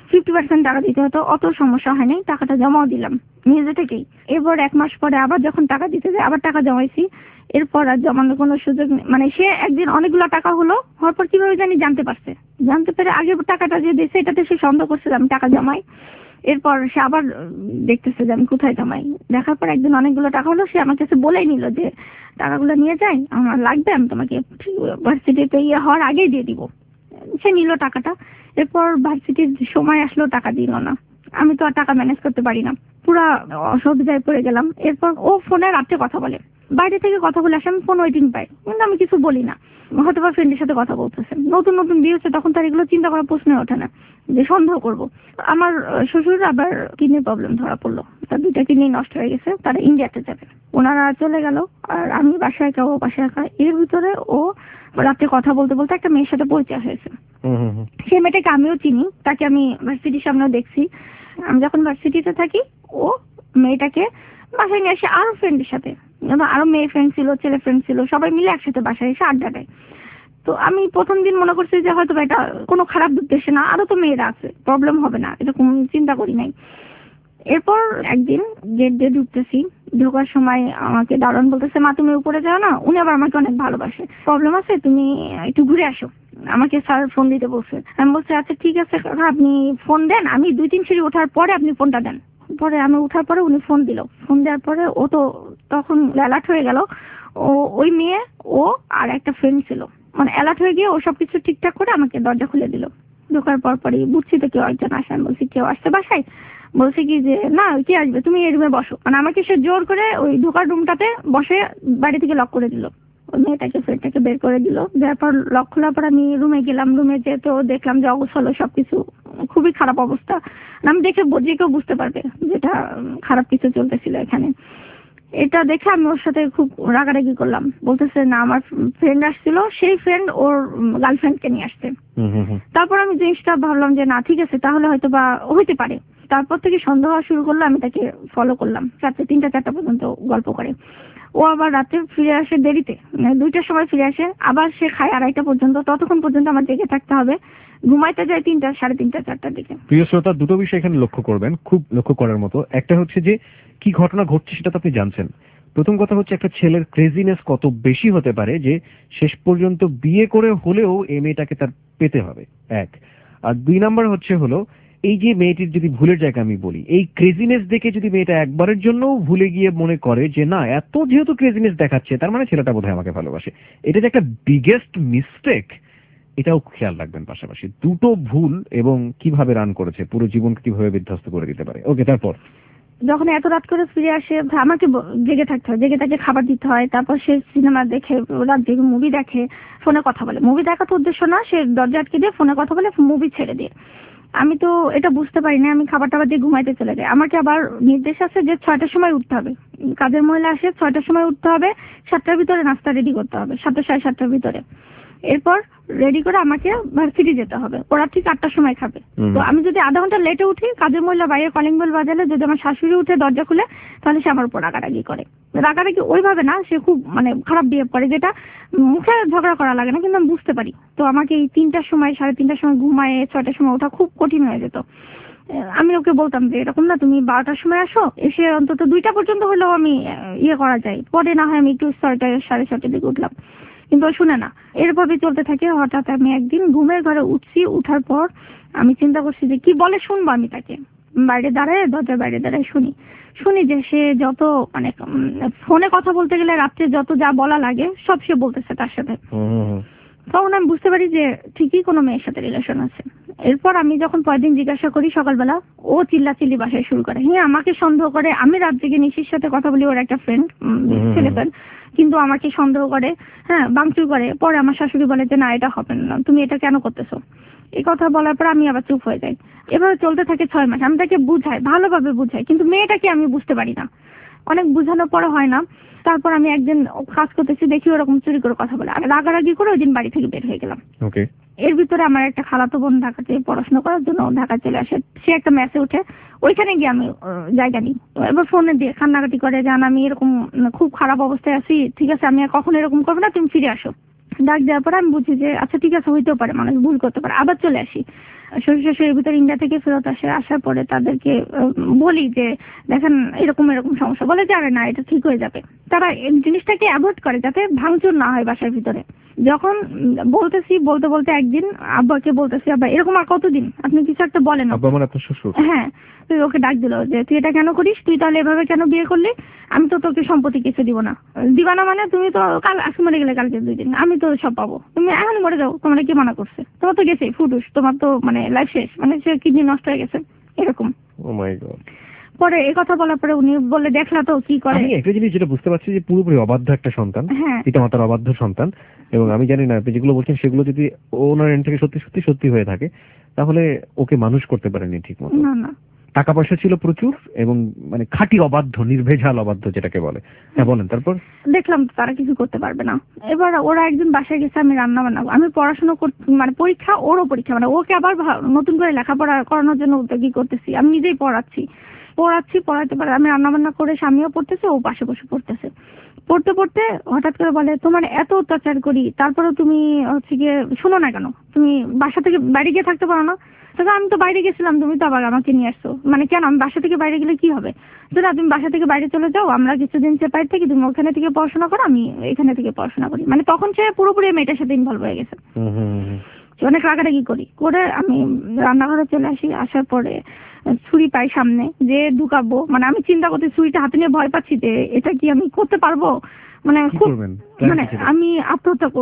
50% টাকা দিতে হতো, অত সমস্যা হয়নি, টাকাটা জমাও দিলাম নিজে থেকেই। এরপর 1 মাস পরে আবার যখন টাকা দিতে যায় আবার টাকা জমাইছি। এরপর আর জমানোর কোনো সুযোগ নেই, মানে সে একদিন অনেকগুলো টাকা হওয়ার পর কিভাবে জানি জানতে পেরে আগের টাকাটা যে দিয়েছে এটাতে সে সন্দেহ করছিল আমি টাকা জমাই। এরপর সে আবার দেখতেছে যে আমি কোথায় জমাই। দেখার পর একদিন অনেকগুলো টাকা হলো, সে আমার কাছে বলেই নিল যে টাকাগুলো নিয়ে যাই, আমার লাগবে, আমি তোমাকে ভার্সিটিতে হওয়ার আগেই দিয়ে দিব। সে নিল টাকাটা। এরপর ভার্সিটির সময় আসলো, টাকা দিল না। আমি তো আর টাকা ম্যানেজ করতে পারি না, পুরা অসুবিধায় পড়ে গেলাম। এরপর ও ফোনে রাত্রে কথা বলে, বাইরে থেকে কথা বলে আসে, আমি ফোন ওয়েটিং পাই, কিন্তু আমি কিছু বলি না, হয়তো বা ফ্রেন্ডের সাথে কথা বলতেছে। নতুন নতুন বিয়ে হচ্ছে, তখন তার এগুলো চিন্তা করার প্রশ্নই ওঠে না যে সন্দেহ করব। আমার শ্বশুর আবার কিডনির প্রবলেম ধরা পড়লো, তার 2টা কিডনি নষ্ট হয়ে গেছে, তারা ইন্ডিয়াতে যাবে। ওনারা চলে গেল, আর আমি বাসায় একা, ও বাসায় একা। এর ভিতরে ও রাতে কথা বলতে বলতে একটা মেয়ের সাথে পরিচয় হয়েছে। সেই মেয়েটাকে আমিও চিনি, তাকে আমি ভার্সিটির সামনেও দেখছি। আমি যখন ভার্সিটিতে থাকি, ও মেয়েটাকে বাসায় নিয়ে আসে আরো ফ্রেন্ডের সাথে, আরো মেয়ে ফ্রেন্ড ছিল, ছেলে ফ্রেন্ড ছিল, সবাই মিলে একসাথে বাসায় এসে আড্ডা দেয়। তো আমি প্রথম দিন মনে করছি যে হয়তো এটা কোনো খারাপ উদ্দেশ্যে না, আরো তো মেয়েরা আছে, প্রবলেম হবে না, এরকম চিন্তা করি নাই। এরপর একদিন গেট দিয়ে ঢুকতেছি, ঢোকার সময় আমাকে দারোয়ান বলতেছে মা তুমি উপরে যাও না, উনি আবার আমাকে অনেক ভালোবাসে, প্রবলেম আছে তুমি একটু ঘুরে আসো, আমাকে স্যার ফোন দিতে বলছে। আমি বলছি আচ্ছা ঠিক আছে আপনি ফোন দেন, আমি 2-3 সিঁড়ি ওঠার পরে আপনি ফোনটা দেন। পরে আমি উঠার পরে উনি ফোন দিল, ফোন দেওয়ার পরে ও তো তখন অ্যালার্ট হয়ে গেল। ওই মেয়ে, ও আর একটা ফ্রেন্ড ছিল, মানে অ্যালার্ট হয়ে গিয়ে ও সবকিছু ঠিকঠাক করে আমাকে দরজা খুলে দিল। ঢোকার পরই বুঝছি তো কেউ একজন আসে। আমি বলছি কেউ আসছে বাসায়? বলছে কি যে না কে আসবে, তুমি এই রুমে বসো। মানে আমাকে সে জোর করে ওই ঢোকার রুমটাতে বসে বাড়ি থেকে লক করে দিল। ওই মেয়েটাকে ফ্রেন্ডটাকে বের করে দিল। দেওয়ার পর লক খোলার পর আমি রুমে গেলাম। রুমে যেয়ে তো দেখলাম যে অগোছালো সবকিছু, খুবই খারাপ অবস্থা। আমি দেখে যে কেউ বুঝতে পারবে যেটা খারাপ কিছু চলতেছিল এখানে। এটা দেখে আমি ওর সাথে খুব রাগারাগি করলাম। বলতেছে না আমার ফ্রেন্ড আসছিল, সেই ফ্রেন্ড ওর গার্লফ্রেন্ডকে নিয়ে আসছে। তারপর আমি জিনিসটা ভাবলাম যে না ঠিক আছে, তাহলে হয়তো বা হইতে পারে। তারপর থেকে সন্দেহ হওয়া শুরু করলো। আমি তাকে ফলো করলাম রাত্রে 3টা-4টা পর্যন্ত গল্প করে। ও আবার রাতে ফিরে আসে দেরিতে, 2টার সময় ফিরে আসে, আবার সে খায় 2:30 পর্যন্ত। ততক্ষণ পর্যন্ত আমার জেগে থাকতে হবে। ঘুমাইতে যায় 3টা, 3:30, 4টার দিকে। প্রিয় শ্রোতা, দুটো বিষয় এখানে লক্ষ্য করবেন, খুব লক্ষ্য করার মতো। একটা হচ্ছে যে কি ঘটনা ঘটছে সেটা তো আপনি জানছেন। প্রথম কথা হচ্ছে একটা ছেলের ক্রেজিনেস কত বেশি হতে পারে যে শেষ পর্যন্ত বিয়ে করে হলেও এই মেয়েটাকে তার পেতে হবে, এক। আর 2 নাম্বার হচ্ছে হলো এই যে মেয়েটির যদি ভুলের জায়গা আমি বলি, এই ক্রেজিনেস দেখে যদি মেয়েটা একবারের জন্য ভুলে গিয়ে মনে করে যে না এত যেহেতু ক্রেজিনেস দেখাচ্ছে তার মানে ছেলেটা বোধহয় আমাকে ভালোবাসে, এটা যে একটা বিগেস্ট মিস্টেক, এটাও খেয়াল রাখবেন। পাশাপাশি দুটো ভুল এবং কিভাবে রান করেছে, পুরো জীবনকে কিভাবে বিধ্বস্ত করে দিতে পারে। ওকে, তারপর যখন এত রাত করে ফিরে আসে আমাকে জেগে থাকতে হয়, জেগে তাকে খাবার দিতে হয়। তারপর সে সিনেমা দেখে, রাত জেগে মুভি দেখে, ফোনে কথা বলে। মুভি দেখা তো উদ্দেশ্য না, সে দরজা আটকে দিয়ে ফোনে কথা বলে, মুভি ছেড়ে দিয়ে। আমি তো এটা বুঝতে পারি না, আমি খাবার টাবার দিয়ে ঘুমাইতে চলে যাই। আমাকে আবার নির্দেশ আছে যে 6টার সময় উঠতে হবে। কাজের মহিলা আসে, 6টার সময় উঠতে হবে, 7টার ভিতরে নাস্তা রেডি করতে হবে, 7টা 7:30টার ভিতরে। এরপর রেডি করে আমাকে ভার্সিটি যেতে হবে, ওরা ঠিক 8টার সময় খাবে। তো আমি যদি আধা ঘন্টা লেটে উঠি, কাজের মহিলা বাইরে কলিং বেল বাজালে যদি আমার শাশুড়ি উঠে দরজা খুলে, তাহলে সে আমার উপর রাগারাগি করে। রাগারাগি ওইভাবে না, সে খুব মানে খারাপ বিহেভ করে, যেটা মুখে ঝগড়া করা লাগে না, কিন্তু আমি বুঝতে পারি। তো আমাকে এই 3টার সময় 3:30টার সময় ঘুমায় 6টার সময় ওঠা খুব কঠিন হয়ে যেত। আমি ওকে বলতাম যে এরকম না, তুমি 12টার সময় আসো, এসে অন্তত 2টা পর্যন্ত হলেও আমি ইয়ে করা যায়, পরে না হয় আমি একটু 6টা 6:30টার দিকে উঠলাম। কিন্তু ও শুনে না। এরভাবে চলতে থাকে। হঠাৎ আমি একদিন ঘুমের ঘরে উঠছি, উঠার পর আমি চিন্তা করছি যে কি বলে শুনবো আমি তাকে। বাইরে দাঁড়ায়, দরজার বাইরে দাঁড়ায় শুনি যে সে যত মানে ফোনে কথা বলতে গেলে রাত্রে যত যা বলা লাগে সব সে বলতেছে তার সাথে। তখন আমি বুঝতে পারি যে ঠিকই কোনো মেয়ের সাথে রিলেশন আছে। এরপর আমি যখন পরদিন জিজ্ঞাসা করি সকালবেলা, ও চিল্লাচিল্লি বাসায় শুরু করে। হ্যাঁ, আমাকে সন্দেহ করে। আমি রাত জেগে নিশির সাথে কথা বলি, ওর একটা ফ্রেন্ড ছেলে ফ্রেন্ড, কিন্তু আমাকে সন্দেহ করে, হ্যাঁ বাংচুর করে। পরে আমার শাশুড়ি বলে যে না এটা হবে না, তুমি এটা কেন করতেছো। এই কথা বলার পর আমি আবার চুপ হয়ে যাই। এভাবে চলতে থাকে 6 মাস। আমি তাকে বুঝাই, ভালোভাবে বুঝাই, কিন্তু মেয়েটাকে আমি বুঝতে পারি না। অনেক বুঝানোর পরে হয় না। তারপর আমি একদিন কাজ করতেছি, দেখি ওরকম চুরি করে কথা বলে, আর রাগারাগি করে ওই দিন বাড়ি থেকে বের হয়ে গেলাম। ওকে। এর ভিতরে আমার একটা খালাতো বোন ঢাকাতে পড়াশোনা করার জন্য ঢাকা চলে আসে। সে একটা মেসে উঠে, ওইখানে গিয়ে আমি জায়গা নিই। এবার ফোনে দিয়ে কান্নাকাটি করে, জান আমি এরকম খুব খারাপ অবস্থায় আছি, ঠিক আছে আমি আর কখনো এরকম করবো না, তুমি ফিরে আসো। ডাক দেওয়ার পর আমি বুঝি যে আচ্ছা ঠিক আছে, হইতেও পারে, মানুষ ভুল করতে পারে। আবার চলে আসি। শ্বশুর শাশুড়ির ভিতরে ইন্ডিয়া থেকে ফেরত আসে। আসার পরে তাদেরকে বলি যে দেখেন এরকম এরকম সমস্যা। বলে যে আরে না, এটা ঠিক হয়ে যাবে। তারা এই জিনিসটাকে অ্যাভয়েড করে যাতে ভাঙচুর না হয় বাসার ভিতরে। যখন বলতেছি, বলতে বলতে একদিন আব্বাকে বলতেছি, আব্বা এরকম আর কতদিন, আপনি কিছু একটা বলেন। আব্বা মানে আপনার শ্বশুর? হ্যাঁ। তুই ওকে ডাক দিল যে তুই এটা কেন করিস, তুই তাহলে এভাবে কেন বিয়ে করলি, আমি তো তোকে সম্পত্তি কিছু দিব না। দিবা না মানে তুমি তো কাল আজকে মরে গেলে কালকে 2 দিন আমি তো সব পাবো, তুমি এখন মরে যাও, তোমার কি মানা করছে, তোমার তো গেছে ফুটুস, তোমার তো মানে লাইফ শেষ, মানে সে কিডনি নষ্ট হয়ে গেছে এরকম। Oh my God. পরে এই কথা বলার পরে উনি বলে দেখলা তো কি করে। আমি একটা জিনিস যেটা বুঝতে পারছি যে পুরোপুরি অবাধ্য একটা সন্তান, পিতামাতার অবাধ্য সন্তান। এবং আমি জানি না আপনি যেগুলো বলছেন সেগুলো যদি ওনার এন্ড থেকে সত্যি সত্যি হয়ে থাকে, তাহলে ওকে মানুষ করতে পারেনি ঠিক মতো। না, টাকা পয়সা ছিল প্রচুর এবং মানে খাঁটি অবাধ্য, নির্ভেজাল অবাধ্য যেটাকে বলে। হ্যাঁ বলেন। তারপর দেখলাম তারা কিছু করতে পারবে না। এবার ওরা একদিন বাসায় গেছে, আমি রান্না বান্না, আমি পড়াশোনা মানে পরীক্ষা, ওরও পরীক্ষা, মানে ওকে আবার নতুন করে লেখাপড়া করানোর জন্য উদ্যোগী করতেছি। আমি নিজেই পড়াতে পারে। আমি রান্না বান্না করে, স্বামীও পড়তেছে, ও পাশে বসে পড়তেছে। পড়তে পড়তে হঠাৎ করে বলে তোমার এত অত্যাচার করি, তারপরেও তুমি হচ্ছে গিয়ে শোনো না কেন, তুমি বাসা থেকে বাইরে গিয়ে থাকতে পারো না। তবে আমি তো বাইরে গেছিলাম, তুমি তো আবার আমাকে নিয়ে আসছো, মানে কেন আমি বাসা থেকে বাইরে গেলে কি হবে। তো না, তুমি বাসা থেকে বাইরে চলে যাও, আমরা কিছুদিন সেপারেট থাকি, তুমি ওখানে থেকে পড়াশোনা করো, আমি এখানে থেকে পড়াশোনা করি। মানে তখন সে পুরোপুরি মেয়েটার সাথে ইনভলভ হয়ে গেছে। অনেক রাগারাগি করি করে আমি রান্নাঘরে চলে আসি। আসার পরে ছুরি পাই সামনে, যে ঢুকাবো, মানে আমি চিন্তা করতে ছুরিটা হাতে নিয়ে ভয় পাচ্ছি যে এটা কি আমি করতে পারবো, মানে খুব, মানে আমি আত্মহত্যা করব।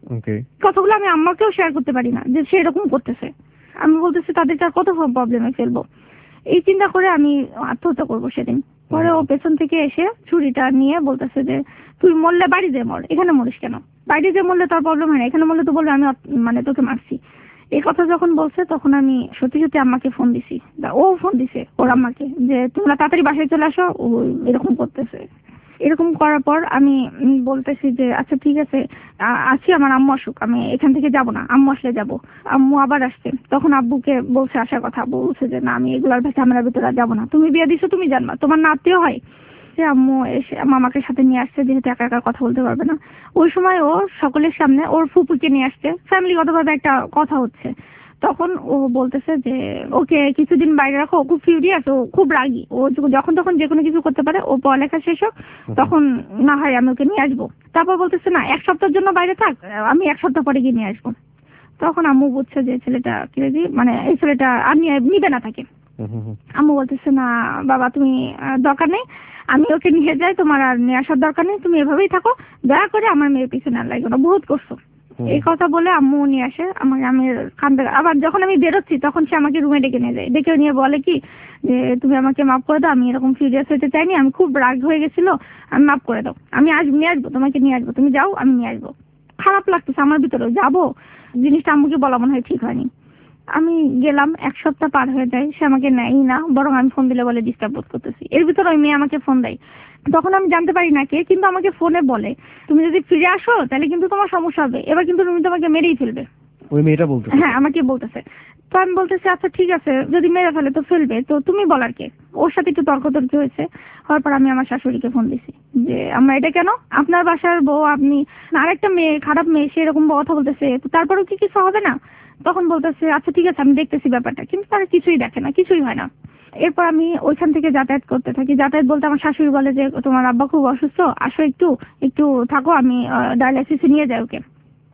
কথাগুলো আমি আম্মাকেও শেয়ার করতে পারি না যে সে এরকম করতেছে। আমি বলতেছি তাদেরকে আর কত প্রবলেমে ফেলবো, এই চিন্তা করে আমি আত্মহত্যা করবো সেদিন। পরে ও পেছন থেকে এসে ছুরিটা নিয়ে বলতেছে যে তুই মরলে বাড়ি দিয়ে মর, এখানে মরিস কেন? বাড়ি দিয়ে মরলে তোর প্রবলেম হয় না, এখানে মরলে তো বলবে আমি মানে তোকে মারছি। এই কথা যখন বলছে তখন আমি সত্যি সত্যি আম্মাকে ফোন দিছি, ও ফোন দিছে ওর আম্মাকে যে তোমরা তাড়াতাড়ি বাসায় চলে আসো, ও এরকম করতেছে। এরকম করার পর আমি বলতেছি যে আচ্ছা ঠিক আছে আছি, আমার আম্মু আসুক, আমি এখান থেকে যাব না, আম্মু আসলে যাব। আম্মু আবার আসছে, তখন আব্বুকে বলছে আসার কথা। আব্বু বলছে যে না আমি এগুলার ঝামেলার ভিতরে আর যাবো না, তুমি বিয়ে দিছো তুমি জানবা, তোমার না আত্মীয় হয়। যে আম্মু এসে মামাকে সাথে নিয়ে আসছে, যেহেতু একা একা কথা বলতে পারবে না। ওই সময় ও সকলের সামনে ওর ফুপুকে নিয়ে আসছে, ফ্যামিলিগতভাবে একটা কথা হচ্ছে। তখন ও বলতেছে যে ওকে কিছুদিন বাইরে রাখো, ও খুব ফিউরিয়াস, ও খুব রাগী, ও যখন তখন যে কোনো কিছু করতে পারে, ও পড়ালেখা শেষ হোক তখন না হয় আমি ওকে নিয়ে আসবো। তারপর বলতেছে না 1 সপ্তাহের জন্য বাইরে থাক, আমি 1 সপ্তাহ পরে গিয়ে নিয়ে আসবো। তখন আম্মু বুঝছে যে ছেলেটা ক্রেজি, মানে এই ছেলেটা আর নিবে না তাকে। আম্মু বলতেছে না বাবা তুমি দরকার নেই, আমি ওকে নিয়ে যাই, তোমার আর নিয়ে আসার দরকার নেই, তুমি এভাবেই থাকো, দয়া করে আমার মেয়ের পিছনে আর লাগো না, বহুত করছো। এই কথা বলে আম্মু নিয়ে আসে আমাকে, আমি কান্দে। আবার যখন আমি বেরোচ্ছি তখন সে আমাকে রুমে ডেকে নিয়ে যায়, ডেকে নিয়ে বলে কি যে তুমি আমাকে মাফ করে দাও, আমি এরকম সিরিয়াস হতে চাইনি, আমি খুব রাগ হয়ে গেছিল, আমি মাফ করে দাও, আমি নিয়ে আসবো, তোমাকে নিয়ে আসবো, তুমি যাও আমি নিয়ে আসবো। খারাপ লাগতেছে আমার ভিতরে, যাবো, জিনিসটা আম্মুকে বলা মনে হয় ঠিক হয়নি। আমি গেলাম, 1 সপ্তাহ পার হয়ে যায়, সে আমাকে নেয়ই না, বরং আমি ফোন দিলে বলে ডিস্টার্ব বোধ করতেছি। এর ভিতরে ওই মেয়ে আমাকে ফোন দেয়, তখন আমি জানতে পারি না কে, কিন্তু আমাকে ফোনে বলে তুমি যদি ফিরে আসো তাহলে কিন্তু তোমার সমস্যা হবে, এবার কিন্তু তুমি তোমাকে মেরেই ফেলবে। ওই মেয়েটা বলতে? হ্যাঁ আমাকে বলতেছে। তো আমি বলতেছি আচ্ছা ঠিক আছে, যদি মেরে ফেলে তো ফেলবে, তো তুমি বলার কে? ওর সাথে একটু তর্কতর্কি হয়েছে, হওয়ার পর আমি আমার শাশুড়িকে ফোন দিছি যে আমরা এটা কেন, আপনার বাসার বউ আপনি, আরেকটা মেয়ে খারাপ মেয়ে সে এরকম কথা বলতেছে, তো তারপরেও কি কিছু হবে না? তখন বলতেছে আচ্ছা ঠিক আছে আমি দেখতেছি ব্যাপারটা, কিন্তু তারা কিছুই দেখে না, কিছুই হয় না। এরপর আমি ওইখান থেকে যাতায়াত করতে থাকি। যাতায়াত বলতে আমার শাশুড়ি বলে যে তোমার আব্বা খুব অসুস্থ, আসো একটু থাকো, আমি ডায়ালিসিসে নিয়ে যাই ওকে।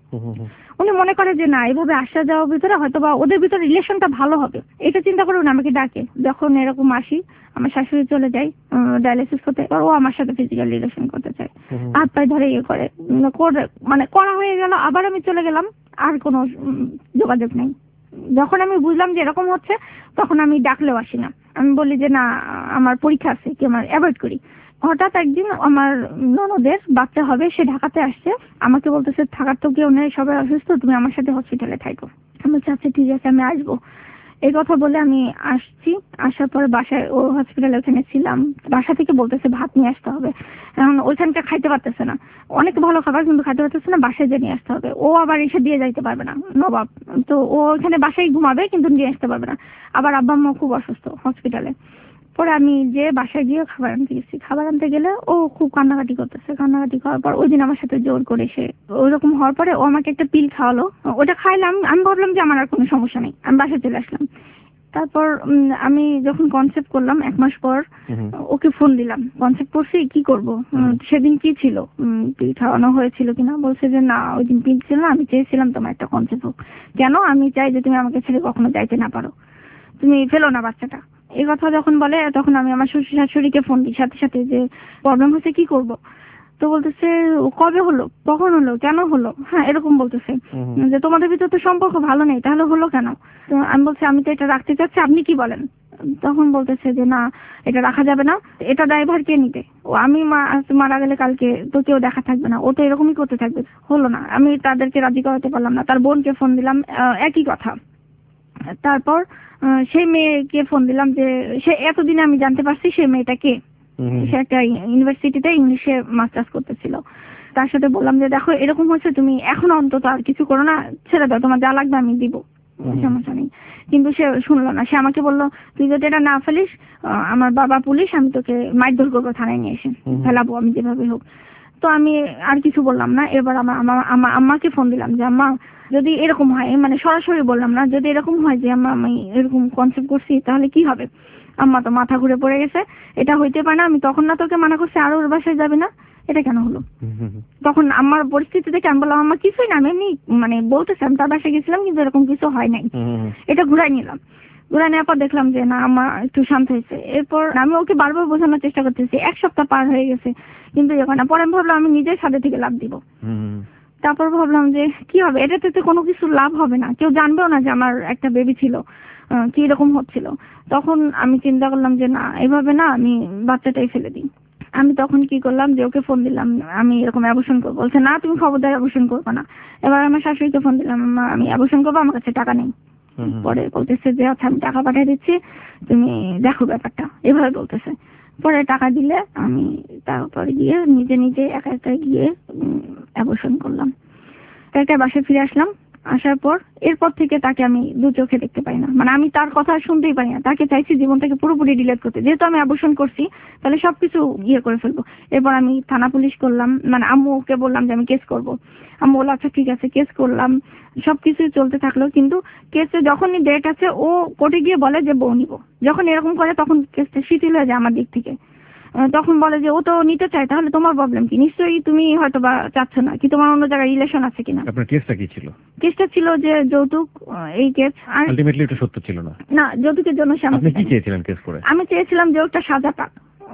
উনি মনে করে যে না এভাবে আসা যাওয়ার ভিতরে হয়তো বা ওদের ভিতরে রিলেশনটা ভালো হবে, এটা চিন্তা করে উনি আমাকে ডাকে। যখন এরকম আসি আমার শাশুড়ি চলে যায় ডায়ালিসিস করতে, ও আমার সাথে ফিজিক্যাল রিলেশন করতে চায়, হাত পায়ে ধরে ইয়ে করে, মানে করা হয়ে গেল, আবার আমি চলে গেলাম, আর কোনো যোগাযোগ নেই। যখন আমি বুঝলাম যে এরকম হচ্ছে তখন আমি ডাকলেও আসি না, আমি বলি যে না আমার পরীক্ষা আছে, কি আমার অ্যাভয়েড করি। হঠাৎ একদিন আমার ননদের বাচ্চা হবে, সে ঢাকাতে আসছে, আমাকে বলতেছে থাকার তো কেউ নেই, সবাই অসুস্থ, তুমি আমার সাথে হসপিটালে থাকো। আমি বলছি আচ্ছা ঠিক আছে আমি আসবো। এই কথা বলে আমি আসছি, আসার পর বাসায় ও হসপিটালে ওখানে ছিলাম, বাসা থেকে বলতেছে ভাত নিয়ে আসতে হবে, এখন ওইখানটা খাইতে পারতেছে না, অনেক ভালো খাবার কিন্তু খাইতে পারতেছে না, বাসায় যে নিয়ে আসতে হবে। ও আবার এসে দিয়ে যাইতে পারবে না, নবাব তো ও ওইখানে বাসায় ঘুমাবে কিন্তু নিয়ে আসতে পারবে না। আবার আব্বা আম্মা খুব অসুস্থ হসপিটালে। পরে আমি যে বাসায় গিয়ে খাবার আনতে গেছি, খাবার আনতে গেলে ও খুব কান্নাকাটি করতেছে, কান্নাকাটি করার পর ওই দিন আমার সাথে জোর করে সে ওইরকম হওয়ার পরে ও আমাকে একটা পিল খাওয়ালো, ওটা খাইলাম, আমি ভাবলাম যে আমার আর কোনো সমস্যা নেই, আমি বাসায় চলে আসলাম। তারপর আমি যখন কনসেপ্ট করলাম 1 মাস পর ওকে ফোন দিলাম, কনসেপ্ট করছি কি করব, সেদিন কি ছিল, পিল খাওয়ানো হয়েছিল কিনা। বলছে যে না ওই দিন পিল ছিল না, আমি চেয়েছিলাম তোমার একটা কনসেপ্ট হোক, কেন আমি চাই যে তুমি আমাকে ছেড়ে কখনো যাইতে না পারো, তুমি ফেলো না বাচ্চাটা। এই কথা যখন বলে তখন আমি আমার শ্বশুর শাশুড়িকে ফোন দিই সাথে সাথে যে প্রবলেম হচ্ছে কি করব। তো বলতেছে কবে হলো, কখন হলো, কেন হলো, হ্যাঁ এরকম বলতেছে যে তোমাদের ভিতরে তো সম্পর্ক ভালো নেই, তাহলে হলো কেন? তো আমি বলছি আমি তো এটা রাখতে চাচ্ছি, আপনি কি বলেন? তখন বলতেছে যে না এটা রাখা যাবে না, এটা ড্রাইভার কে নিতে, ও আমি মারা গেলে কালকে তো কেউ দেখা থাকবে না, ও তো এরকমই করতে থাকবে। হলো না, আমি তাদেরকে রাজি করাতে পারলাম না। তার বোনকে ফোন দিলাম, একই কথা। তারপর সেই মেয়েকে ফোন দিলাম যে সে এতদিনে আমি জানতে পারছি সেই মেয়েটা কে, সে একটা ইউনিভার্সিটিতে ইংলিশে মাস্টার্স করতেছিল। তার সাথে বললাম যে দেখো এরকম হচ্ছে, তুমি এখন অন্তত আর কিছু করো না, ছেড়ে দাও, তোমার যা লাগবে আমি দিব, সমস্যা নেই। কিন্তু সে শুনলো না, সে আমাকে বললো তুই যদি এটা না ফেলিস আমার বাবা পুলিশ, আমি তোকে মারধর করবো, থানায় নিয়ে এসে ফেলাবো আমি যেভাবে হোক। তো আমি আর কিছু বললাম না। এবার আমার আম্মাকে ফোন দিলাম যে আম্মা যদি এরকম হয়, মানে সরাসরি বললাম না, যদি এরকম হয় যে আম্মা আমি এরকম কনসেপ্ট করছি তাহলে কি হবে? আম্মা তো মাথা ঘুরে পড়ে গেছে, এটা হইতে পারে না, আমি তখন না তোকে মানা করছি আর ওর বাসায় যাবে না, এটা কেন হলো? তখন আমার পরিস্থিতি দেখে আমি বললাম আম্মা কিছুই না, আমি এমনি মানে বলতেছি আমি তার বাসায় গেছিলাম কিন্তু এরকম কিছু হয় নাই, এটা ঘুরাই নিলাম। ঘুরাই নেওয়ার পর দেখলাম যে না আমার একটু শান্ত হয়েছে। এরপর আমি ওকে বারবার বোঝানোর চেষ্টা করতেছি, 1 সপ্তাহ পার হয়ে গেছে কিন্তু এখন পরে আমি ভাবলাম আমি নিজের ছাদে থেকে লাফ দিব। তারপর ভাবলাম যে কি হবে, এটাতে তো কোনো কিছু লাভ হবে না, কেউ জানবেও না যে আমার একটা বেবি ছিল, কি রকম হচ্ছিল। তখন আমি চিন্তা করলাম যে না, এভাবে না, আমি বাচ্চাটাই ফেলে দিই। আমি তখন কি করলাম যে ওকে ফোন দিলাম, আমি এরকম অ্যাবর্শন করবো। বলছে না, তুমি খবরদার অ্যাবর্শন করবে না। এবার আমার শাশুড়িকে ফোন দিলাম, আম্মা, আমি অ্যাবর্শন করবো, আমার কাছে টাকা নেই। পরে বলতেছে যে আচ্ছা আমি টাকা পাঠিয়ে দিচ্ছি, তুমি দেখো ব্যাপারটা, এভাবে বলতেছে। পরে টাকা দিলে আমি তারপরে গিয়ে নিজে নিজে একা একা গিয়ে অ্যাবর্শন করলাম। একা বাসায় ফিরে আসলাম। আসার পর এরপর থেকে তাকে আমি দু চোখে দেখতে পাই না, মানে আমি তার কথা শুনতেই পারি না। তাকে চাইছি জীবনটাকে পুরোপুরি ডিলিট করতে, যেহেতু আমি অ্যাবর্শন করছি তাহলে সবকিছু করে ফেলবো। এরপর আমি থানা পুলিশ করলাম, মানে আম্মুকে বললাম যে আমি কেস করব। আম্মু বলল আচ্ছা ঠিক আছে, কেস করলাম। সবকিছু চলতে থাকলো, কিন্তু কেসে যখনই ডেট আছে ও কোর্টে গিয়ে বলে যে বউ নিব। যখন এরকম করে তখন কেসটা শিথিল হয়ে যায় আমার দিক থেকে। তখন বলে যে ও তো নিতে চায়, তাহলে তোমার প্রবলেম কি? নিশ্চয়ই তুমি হয়তো বা চাচ্ছ না, কি তোমার অন্য জায়গায় রিলেশন আছে কিনা। আপনার কেসটা কি ছিল? কেসটা ছিল যে যৌতুক, এই কেস। আর আলটিমেটলি এটা সত্য ছিল না? না, যৌতুকের জন্য আপনি কি চেয়েছিলেন কেস করে? আমি চেয়েছিলাম যে ওটা সাজা পাক,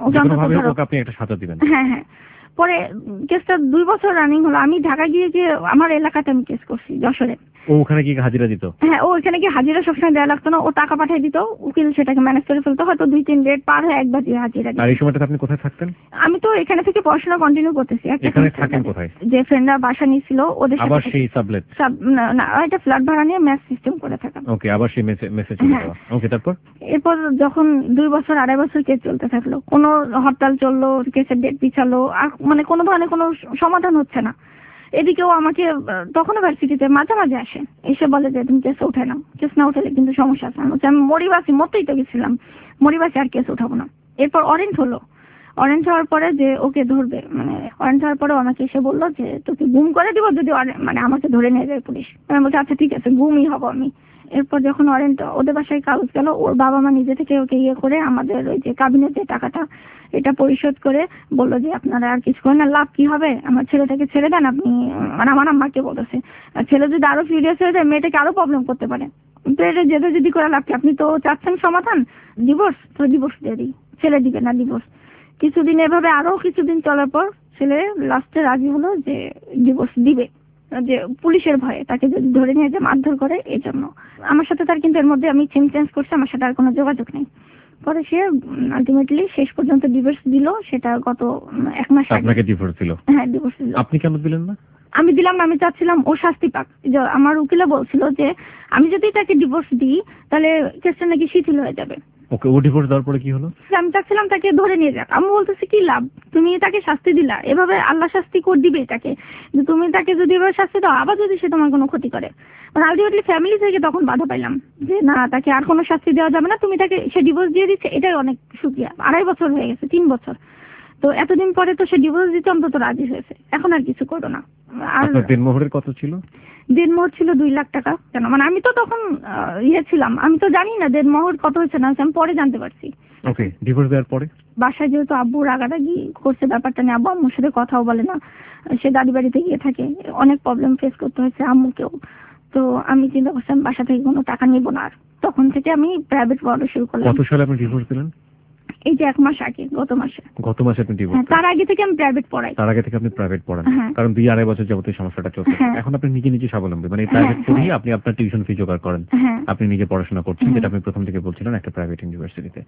আপনি একটা সাজা দিবেন। হ্যাঁ হ্যাঁ। পরে কেসটা 2 বছর রানিং হলো। আমি ঢাকা গিয়ে আমার এলাকাতে আমি কেস করছি, যশোরে। ও ওখানে কি হাজিরা দিত? হ্যাঁ, ও ওখানে কি হাজিরা সবসময় দেওয়া লাগতো না, ও টাকা পাঠিয়ে দিত, উকিল সেটাকে ম্যানেজ করে ফেলতো। হয়তো 2-3 ডেট পার হয়ে একবার দিয়ে হাজিরা দিত। আর এই সময়টাতে আপনি কোথায় থাকতেন? আমি তো এখানে থেকে পড়াশোনা কন্টিনিউ করতেছি। এখানে থাকেন কোথায়? যে ফ্রেন্ডরা বাসা নিয়েছিল ওদের সাথে। আবার সেই সাবলেট? না, এটা ফ্ল্যাট ভাড়া নিয়ে ম্যাচ সিস্টেম করে থাকা। ওকে, আবার সেই মেসেজ দেওয়া। ওকে, তারপর? এরপর যখন 2 বছর 2.5 বছর কেস চলতে থাকলো, কোনো হরতাল চললো, কেসের ডেট পিছালো, আর মানে কোনো ধরনের কোনো সমাধান হচ্ছে না। এদিকেও আমাকে তখনও ভার্সিটিতে মাঝে মাঝে আসে, এসে বলে যে তুমি কেস উঠে নাও, কেস না উঠালে কিন্তু সমস্যা আছে। আমি মরিবাসী, মরতেই তো গেছিলাম, মরিবাসী আর কেস উঠাবো না। এরপর অরেঞ্জ হলো। অরেঞ্জ হওয়ার পরে যে ওকে ধরবে, মানে অরেঞ্জ হওয়ার পরে আমাকে এসে বললো যে তোকে গুম করে দিব যদি মানে আমাকে ধরে নিয়ে যায় পুলিশ। আমি বলছি আচ্ছা ঠিক আছে, গুমই হবো আমি। এরপর যখন ওয়ারেন্ট ওদের বাসায় কাগজ গেল, ওর বাবা মা নিজে থেকে ওকে করে আমাদের ওই যে কাবিনেটের টাকাটা এটা পরিশোধ করে বললো যে আপনারা আর কিছু করেন না, লাভ কি হবে, আমার ছেলেটাকে ছেড়ে দেন আপনি। মানে আমার আম্মাকে বলেছে, ছেলে যদি আরো সিরিয়াস হয়ে যায় মেয়েটাকে আরো প্রবলেম করতে পারে, তো এটা যেতে যদি করে লাভ কি? আপনি তো চাচ্ছেন সমাধান, ডিভোর্স, তো ডিভোর্স দিয়ে দিই, ছেলে দিবে না ডিভোর্স। কিছুদিন এভাবে আরো কিছুদিন চলার পর ছেলে লাস্টে রাজি হলো যে ডিভোর্স দিবে, যে পুলিশের ভয়ে তাকে যদি ধরে নিয়ে যে মারধর করে এই জন্য। আমার সাথে তার কিন্তু এর মধ্যে আমি চেঞ্জ করছি, আমার সাথে আর কোনো যোগাযোগ নেই। পরে সে আলটিমেটলি শেষ পর্যন্ত ডিভোর্স দিল, সেটা গত 1 মাস আগে। আপনাকে ডিভোর্স দিল? হ্যাঁ, ডিভোর্স দিল। আপনি কেন দিলেন না? আমি দিলাম না, আমি চাচ্ছিলাম ও শাস্তি পাক। আমার উকিলে বলছিল যে আমি যদি তাকে ডিভোর্স দিই তাহলে কেসটা নাকি শিথিল হয়ে যাবে। ওকে, ও ডিভোর্স দেওয়ার পরে কি হলো? আমি চাচ্ছিলাম তাকে ধরে নিয়ে যাক। আমি বলতেছি কি লাভ, তুমি তাকে শাস্তি দিলা, এভাবে আল্লাহ শাস্তি করে দিবে তাকে। তুমি তাকে যদি এভাবে শাস্তি দাও, আবার যদি সে তোমার কোনো ক্ষতি করে, মানে আলটিমেটলি ফ্যামিলি থেকে তখন বাধা পাইলাম যে না, তাকে আর কোনো শাস্তি দেওয়া যাবে না, তুমি তাকে, সে ডিভোর্স দিয়ে দিচ্ছে, এটাই অনেক শুকরিয়া। 2.5 বছর হয়ে গেছে, 3 বছর। তো এতদিন পরে তো সে ডিভোর্স দিতে অন্তত রাজি হয়েছে, এখন আর কিছু করো না। আর দিনমোহরের কত ছিল? দিনমোহর ছিল 2 লাখ টাকা। কেন, মানে আমি তো তখন ছিলাম, আমি তো জানি না দিনমোহর কত হয়েছে না, আমি পরে জানতে পারছি। ওকে, ডিভোর্স দেওয়ার পরে বাসায় যেহেতু আব্বু রাগারাগি করছে ব্যাপারটা নিয়ে, আব্বু আম্মুর সাথে কথাও বলে না, সে দাদি বাড়িতে গিয়ে থাকে, অনেক প্রবলেম ফেস করতে হয়েছে আম্মুকেও। তো আমি চিন্তা করছিলাম বাসা থেকে কোনো টাকা নিব না, আর তখন থেকে আমি প্রাইভেট পড়ানো শুরু করলাম। কত সালে আপনি ডিভোর্স দিলেন? এই যে 1 মাস আগে, গত মাসে। গত মাসে আপনি ডিভোর্স? তার আগে থেকে আমি প্রাইভেট পড়াই। তার আগে থেকে আপনি প্রাইভেট পড়ান? কারণ 2-2.5 বছর যাবত এই সমস্যাটা চলছে। এখন আপনি নিজে নিজে স্বাবলম্বী, মানে প্রাইভেট পড়িয়ে আপনি আপনার টিউশন ফি জোগাড় করেন, আপনি নিজে পড়াশোনা করছেন, যেটা আপনি প্রথম থেকে বলছিলেন একটা প্রাইভেট ইউনিভার্সিটিতে।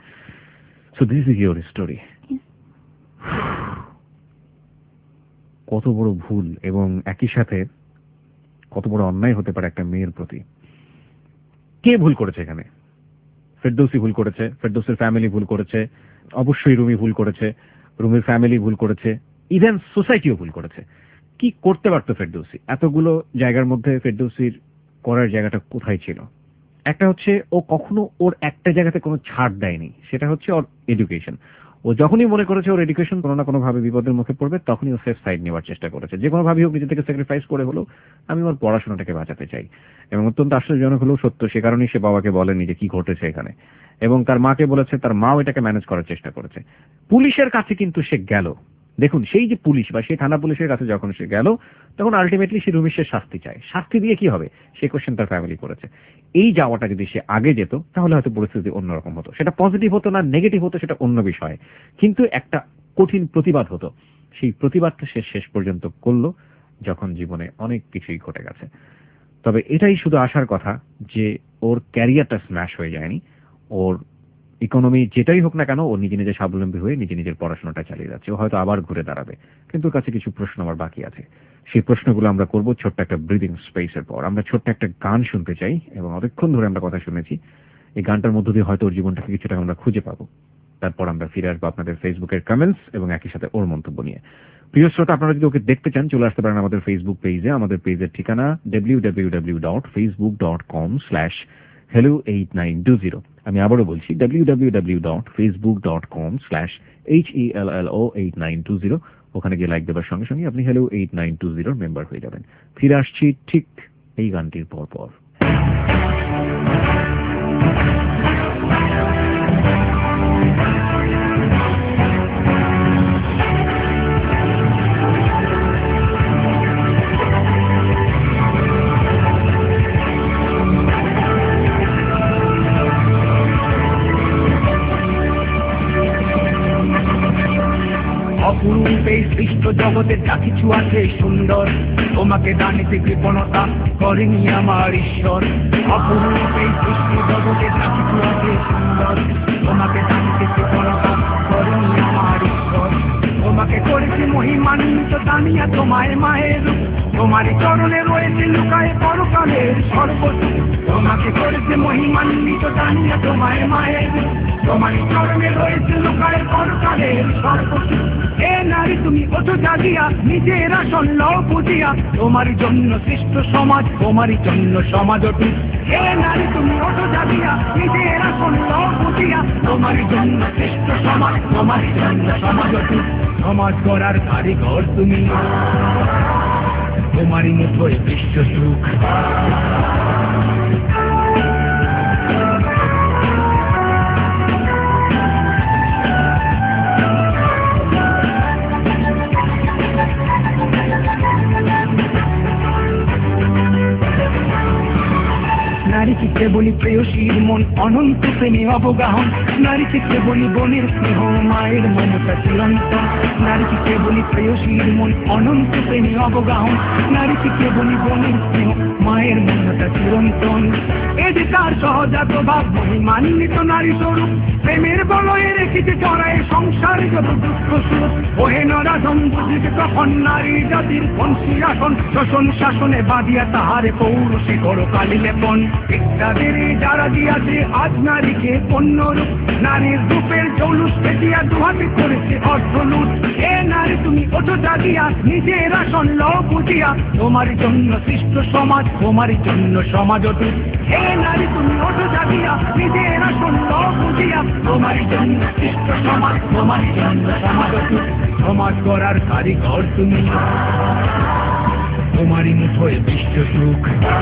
So this is your story. কত বড় ভুল এবং একই সাথে কত বড় অন্যায় হতে পারে একটা মেয়ের প্রতি। কে ভুল করেছে এখানে? ফেরদৌসী ভুল করেছে, ফেরদৌসীর ফ্যামিলি ভুল করেছে, অবশ্যই রুমি ভুল করেছে, রুমির ফ্যামিলি ভুল করেছে, ইভেন সোসাইটিও ভুল করেছে। কি করতে পারতো ফেরদৌসী? এতগুলো জায়গার মধ্যে ফেরদৌসীর করার জায়গাটা কোথায় ছিল? একটা হচ্ছে ও কখনো ওর একটা জায়গাতে কোনো ছাড় দেয়নি, সেটা হচ্ছে ওর এডুকেশন। ও যখনই মনে করেছে ওর এডুকেশন কোনো না কোনো ভাবে বিপদের মুখে পড়বে, তখনই ও সেফ সাইড নেওয়ার চেষ্টা করেছে। যে কোনো ভাবেই হোক নিজে থেকে স্যাক্রিফাইস করে হলো আমি ওর পড়াশোনাটাকে বাঁচাতে চাই। এবং অত্যন্ত আশ্চর্যজনক হলেও সত্য, সে কারণেই সে বাবাকে বলেনি যে কি ঘটেছে এখানে, এবং তার মাকে বলেছে, তার মাও এটাকে ম্যানেজ করার চেষ্টা করেছে। পুলিশের কাছে কিন্তু সে গেল, দেখুন সেই যে পুলিশ বা সেই থানা পুলিশের কাছে যখন সে গেল, তখন আলটিমেটলি সে রুমিশের শাস্তি চায়। শাস্তি দিয়ে কি হবে সে কোশ্চেন তার ফ্যামিলি করেছে। এই যাওয়াটা যদি সে আগে যেত তাহলে হয়তো পরিস্থিতি অন্যরকম হতো, সেটা পজিটিভ হতো না নেগেটিভ হতো সেটা অন্য বিষয়, কিন্তু একটা কঠিন প্রতিবাদ হতো। সেই প্রতিবাদটা সে শেষ পর্যন্ত করলো যখন জীবনে অনেক কিছুই ঘটে গেছে। তবে এটাই শুধু আসার কথা যে ওর ক্যারিয়ারটা স্ম্যাশ হয়ে যায়নি, ওর ইকোনমি যেটাই হোক না কেন ও নিজে নিজে স্বাবলম্বী হয়ে নিজে নিজের পড়াশোনাটা চালিয়ে যাচ্ছে। ও হয়তো আবার ঘুরে দাঁড়াবে, কিন্তু ওর কাছে কিছু প্রশ্ন আমার বাকি আছে। সেই প্রশ্নগুলো আমরা করব ছোট্ট একটা ব্রিদিং স্পেসের পর। আমরা ছোট্ট একটা গান শুনতে চাই, এবং অনেকক্ষণ ধরে আমরা কথা শুনেছি। এই গানটার মধ্য দিয়ে হয়তো ওর জীবনটাকে কিছুটা আমরা খুঁজে পাবো। তারপর আমরা ফিরে আসবো আপনাদের ফেসবুকের কমেন্টস এবং একই সাথে ওর মন্তব্য নিয়ে। প্রিয় শ্রোতা, আপনারা যদি ওকে দেখতে চান চলে আসতে পারেন আমাদের ফেসবুক পেজে। আমাদের পেজের ঠিকানা www.facebook.com/hello8920। আমি আবারও বলছি www.facebook.com/hello8920। ওখানে গিয়ে লাইক দেওয়ার সঙ্গে সঙ্গে আপনি hello 8920 মেম্বার হয়ে যাবেন। ফিরে আসছি ঠিক এই গানটির পর পর। অপরূপে সৃষ্ট জগতে যা কিছু আছে সুন্দর, তোমাকে জানিতে কৃপণতা করেনি আমার ঈশ্বর। অপরূপে সৃষ্ট জগতে যা কিছু আছে সুন্দর, তোমাকে জানিতে কৃপণতা করেনি আমার ঈশ্বর। তোমাকে করেছে মহিমান্বিত জানিয়া তোমায় মায়ের রূপ, তোমারই চরণে রয়েছে লুকায় পরকালের সর্বসুখ। তোমাকে করেছে মহিমান্বিত জানিয়া তোমায় মায়ের রূপ, তোমারই চরণে রয়েছে লুকায় পরকালের সর্বসুখ। এ নারী তুমি ওঠো জাগিয়া, নিজের আসন লও বুঝিয়া, তোমারই জন্য সৃষ্ট সমাজ, তোমারই জন্য সমাজ অটুট। এ নারী তুমি ওঠো জাগিয়া, নিজের আসন লও বুঝিয়া, তোমারই জন্য সৃষ্ট সমাজ, তোমারই জন্য সমাজ অটুট। সমাজ গড়ার কারিগর তুমি, তোমারই মুঠোয় বিশ্ব সুখ। নারী চিত্রে বলি প্রেয়সীর মন অনন্ত প্রেমে অবগাহন, নারী চিত্রে বলি বনের স্নেহ মায়ের মমতা চিরন্তন। নারী চিত্রে বলি প্রেয়সীর মন অনন্ত প্রেমে অবগাহন, নারী চিত্রে বলি বনের স্নেহ মায়ের মমতা চিরন্তন। এ যে তার সহজাত ভাব মহিমান্বিত নারী স্বরূপ, প্রেমের বলয়ে রেখেছে চড়ায় সংসার যত দুঃখ সুখ। ওহে নরাধম বুঝিতে তখন নারী জাতির বংশী আসন, শোষণ শাসনে বাঁধিয়া তাহারে পৌরুষে করো কালি লেপন। ইত্যাদের যারা দিয়াছে আজ নারীকে অন্য রূপ, নারীর রূপের জৌলুস পেটিয়া দুহাতে করেছে অর্থ লুট। এ নারী তুমি ওঠো জাগিয়া, নিজের আসন লও বুঝিয়া, তোমারই জন্য সৃষ্ট সমাজ, তোমারই জন্য সমাজ অটুট। এ নারী তুমি ওঠো জাগিয়া, নিজের আসন লও বুঝিয়া, তোমারই জন্য সৃষ্ট সমাজ, তোমারই জন্য সমাজ অটুট। সমাজ গড়ার কারিগর তুমি, তোমারই মুঠোয় বিশ্ব সুখ।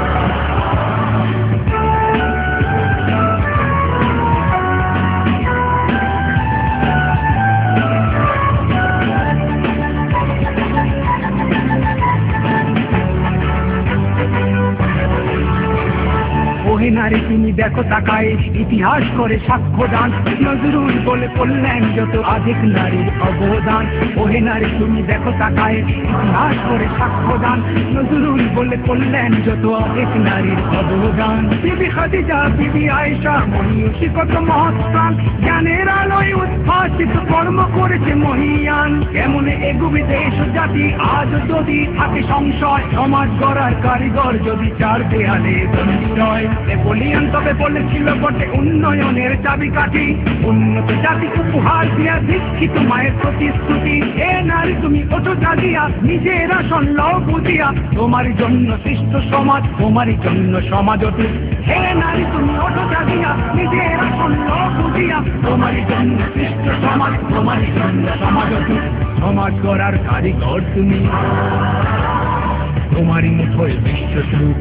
ওহে নারী তুমি দেখো তাকায়, ইতিহাস করে সাক্ষ্য দান, নজরুল বলে পড়লেন যত আধিক নারীর অবদান। ওহে নারী তুমি দেখো তাকায়, ইতিহাস করে সাক্ষ্য দান, নজরুল বলে পড়লেন যত আধিক নারীর অবদান। বিবি খাদিজা, বিবি আয়েশা, মহিষী কত মহৎ প্রাণ, জ্ঞানের আলোয় উদ্ভাসিত কর্ম করেছে মহিয়ান। কেমনে এগুবে দেশ জাতি আজ যদি থাকে সংশয়, সমাজ গড়ার কারিগর যদি চার দেয়ালে বন্দী নয়। নেপোলিয়ন তবে বলেছিল বটে উন্নয়নের চাবিকাঠি, উন্নত জাতি উপহার দিয়া দীক্ষিত মায়ের প্রতিশ্রুতি। এ নারী তুমি ওঠো জাগিয়া, নিজের আসন লও বুঝিয়া, তোমারই জন্য সৃষ্ট সমাজ, তোমারই জন্য সমাজ অটুট। হে নারী তুমি ওঠো জাগিয়া, নিজের আসন লও বুঝিয়া, তোমারই জন্য সৃষ্ট সমাজ, তোমারই জন্য সমাজ অটুট। সমাজ গড়ার কারিগর তুমি, তোমারই মুঠোয় বিশ্ব সুখ।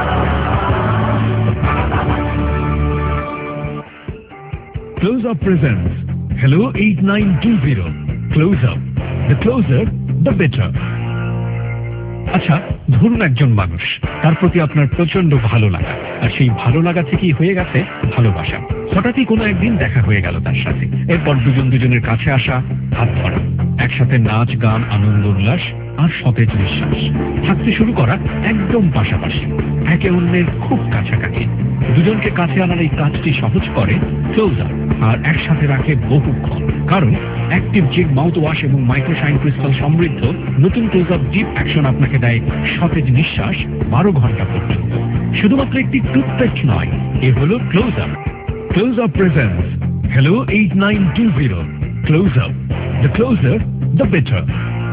Close Up presents Hello 8920. Close Up. The closer, the better. আচ্ছা, ধরুন একজন মানুষ, তার প্রতি আপনার প্রচন্ড ভালো লাগা, আর সেই ভালো লাগা থেকেই হয়ে গেছে ভালোবাসা। হঠাৎই কোনো একদিন দেখা হয়ে গেল তার সাথে, এরপর দুজন দুজনের কাছে আসা, হাত ধরা, একসাথে নাচ গান আনন্দ উল্লাস, আর সতেজ নিঃশ্বাস। থাকতে শুরু করা একদম পাশাপাশি, একে অন্যের খুব কাছাকাছি। দুজনকে কাছে আনার এই কাজটি সহজ করে ক্লোজার, আর একসাথে রাখে বহুক্ষণ। কারণ অ্যাক্টিভ জিগ মাউথ ওয়াশ এবং মাইক্রোশাইন ক্রিস্টাল সমৃদ্ধ নতুন ক্লোজার ডিপ অ্যাকশন আপনাকে দেয় সতেজ নিঃশ্বাস 12 ঘন্টা পর্যন্ত। শুধুমাত্র একটি টুথপেস্ট নয়, এ হলো closer. Closeup presents hello 8920 Closeup, the closer the better.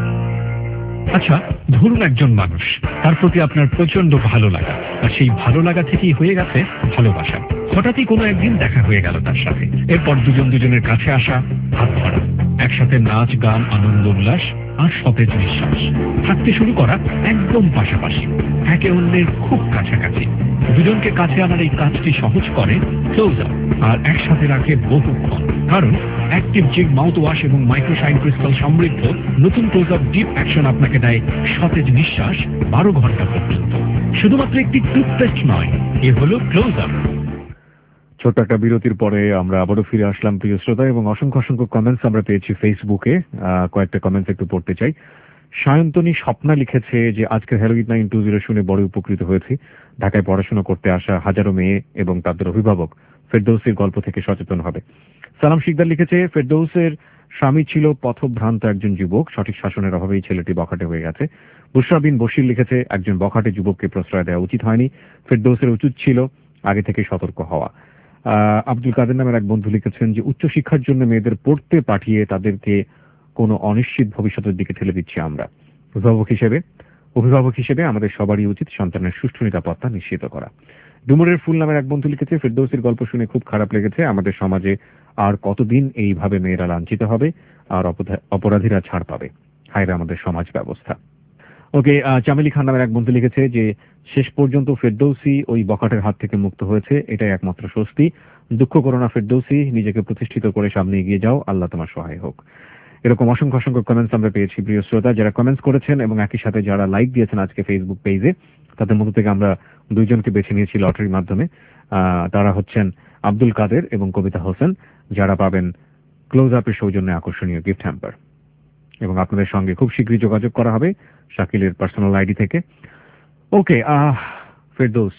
আচ্ছা, ধরুন একজন মানুষ, তার প্রতি আপনার প্রচন্ড ভালো লাগা, আর সেই ভালো লাগা থেকেই হয়ে গেছে ভালোবাসা। হঠাৎই কোনো একদিন দেখা হয়ে গেল তার সাথে, এরপর দুজন দুজনের কাছে আসা, হাত ধরা, একসাথে নাচ গান, আনন্দ উল্লাস আর সতেজ নিঃশ্বাস। থাকতে শুরু করা একদম পাশাপাশি, একে অন্যের খুব কাছাকাছি। দুজনকে কাছে আনার এই কাজটি সহজ করে ক্লোজার, আর একসাথে রাখে বহুক্ষণ। কারণ অ্যাক্টিভ জিগ মাউথ ওয়াশ এবং মাইক্রোশাইন ক্রিস্টাল সমৃদ্ধ নতুন ক্লোজআপ ডিপ অ্যাকশন আপনাকে দেয় সতেজ নিঃশ্বাস 12 ঘন্টা পর্যন্ত। শুধুমাত্র একটি টুথপেস্ট নয়, এ হলো ক্লোজআপ। ছোট্ট একটা বিরতির পরে আমরা আবারও ফিরে আসলাম প্রিয় শ্রোতা, এবং অসংখ্য অসংখ্য কমেন্টস আমরা পেয়েছি ফেসবুকে। কয়েকটা কমেন্টস একটু পড়তে চাই। সায়ন্তনী স্বপ্না লিখেছে যে আজকে হ্যালো 8920 শুনে বড় উপকৃত হয়েছি। ঢাকায় পড়াশোনা করতে আসা হাজারো মেয়ে এবং তাদের অভিভাবক ফেরদৌসীর গল্প থেকে সচেতন হবে। সালাম শিকদার লিখেছে ফেরদৌসের স্বামী ছিল পথভ্রান্ত একজন যুবক, সঠিক শাসনের অভাবেই ছেলেটি বখাটে হয়ে গেছে। বুশরা বিন বশির লিখেছে একজন বখাটে যুবককে প্রশ্রয় দেওয়া উচিত হয়নি, ফেরদৌসের উচিত ছিল আগে থেকে সতর্ক হওয়া। আব্দুল কাদের নামের এক বন্ধু লিখেছেন যে উচ্চশিক্ষার জন্য মেয়েদের পড়তে পাঠিয়ে তাদেরকে কোনো অনিশ্চিত ভবিষ্যতের দিকে ঠেলে দিচ্ছি আমরা। অভিভাবক হিসেবে আমাদের সবারই উচিত সন্তানের সুষ্ঠু নিরাপত্তা নিশ্চিত করা। ডুমুরের ফুল নামের এক বন্ধু লিখেছে ফেরদৌসীর গল্প শুনে খুব খারাপ লেগেছে। আমাদের সমাজে আর কতদিন এইভাবে মেয়েরা লাঞ্ছিত হবে আর অপরাধীরা ছাড় পাবে? হায়রে আমাদের সমাজ ব্যবস্থা। ওকে, চামেলি খান নামের এক বন্ধু লিখেছে যে শেষ পর্যন্ত ফেরদৌসী ওই বখাটের হাত থেকে মুক্ত হয়েছে, এটাই একমাত্র স্বস্তি। দুঃখ করো না ফেরদৌসী, নিজেকে প্রতিষ্ঠিত করে সামনে এগিয়ে যাও, আল্লাহ তোমার সহায় হোক। এরকম অসংখ্য অসংখ্য কমেন্টস আমরা পেয়েছি প্রিয় শ্রোতা। যারা কমেন্টস করেছেন এবং একই সাথে যারা লাইক দিয়েছেন আজকে ফেসবুক পেজে, তাদের মধ্যে থেকে আমরা দুইজনকে বেছে নিয়েছি লটারির মাধ্যমে। তারা হচ্ছেন আব্দুল কাদের এবং কবিতা হোসেন, যারা পাবেন ক্লোজ আপের সৌজন্যে আকর্ষণীয় গিফট হ্যাম্পার। এবং আপনাদের সঙ্গে খুব শীঘ্রই যোগাযোগ করা হবে শাকিলের পার্সোনাল আইডি থেকে। ওকে, ফেরদৌস,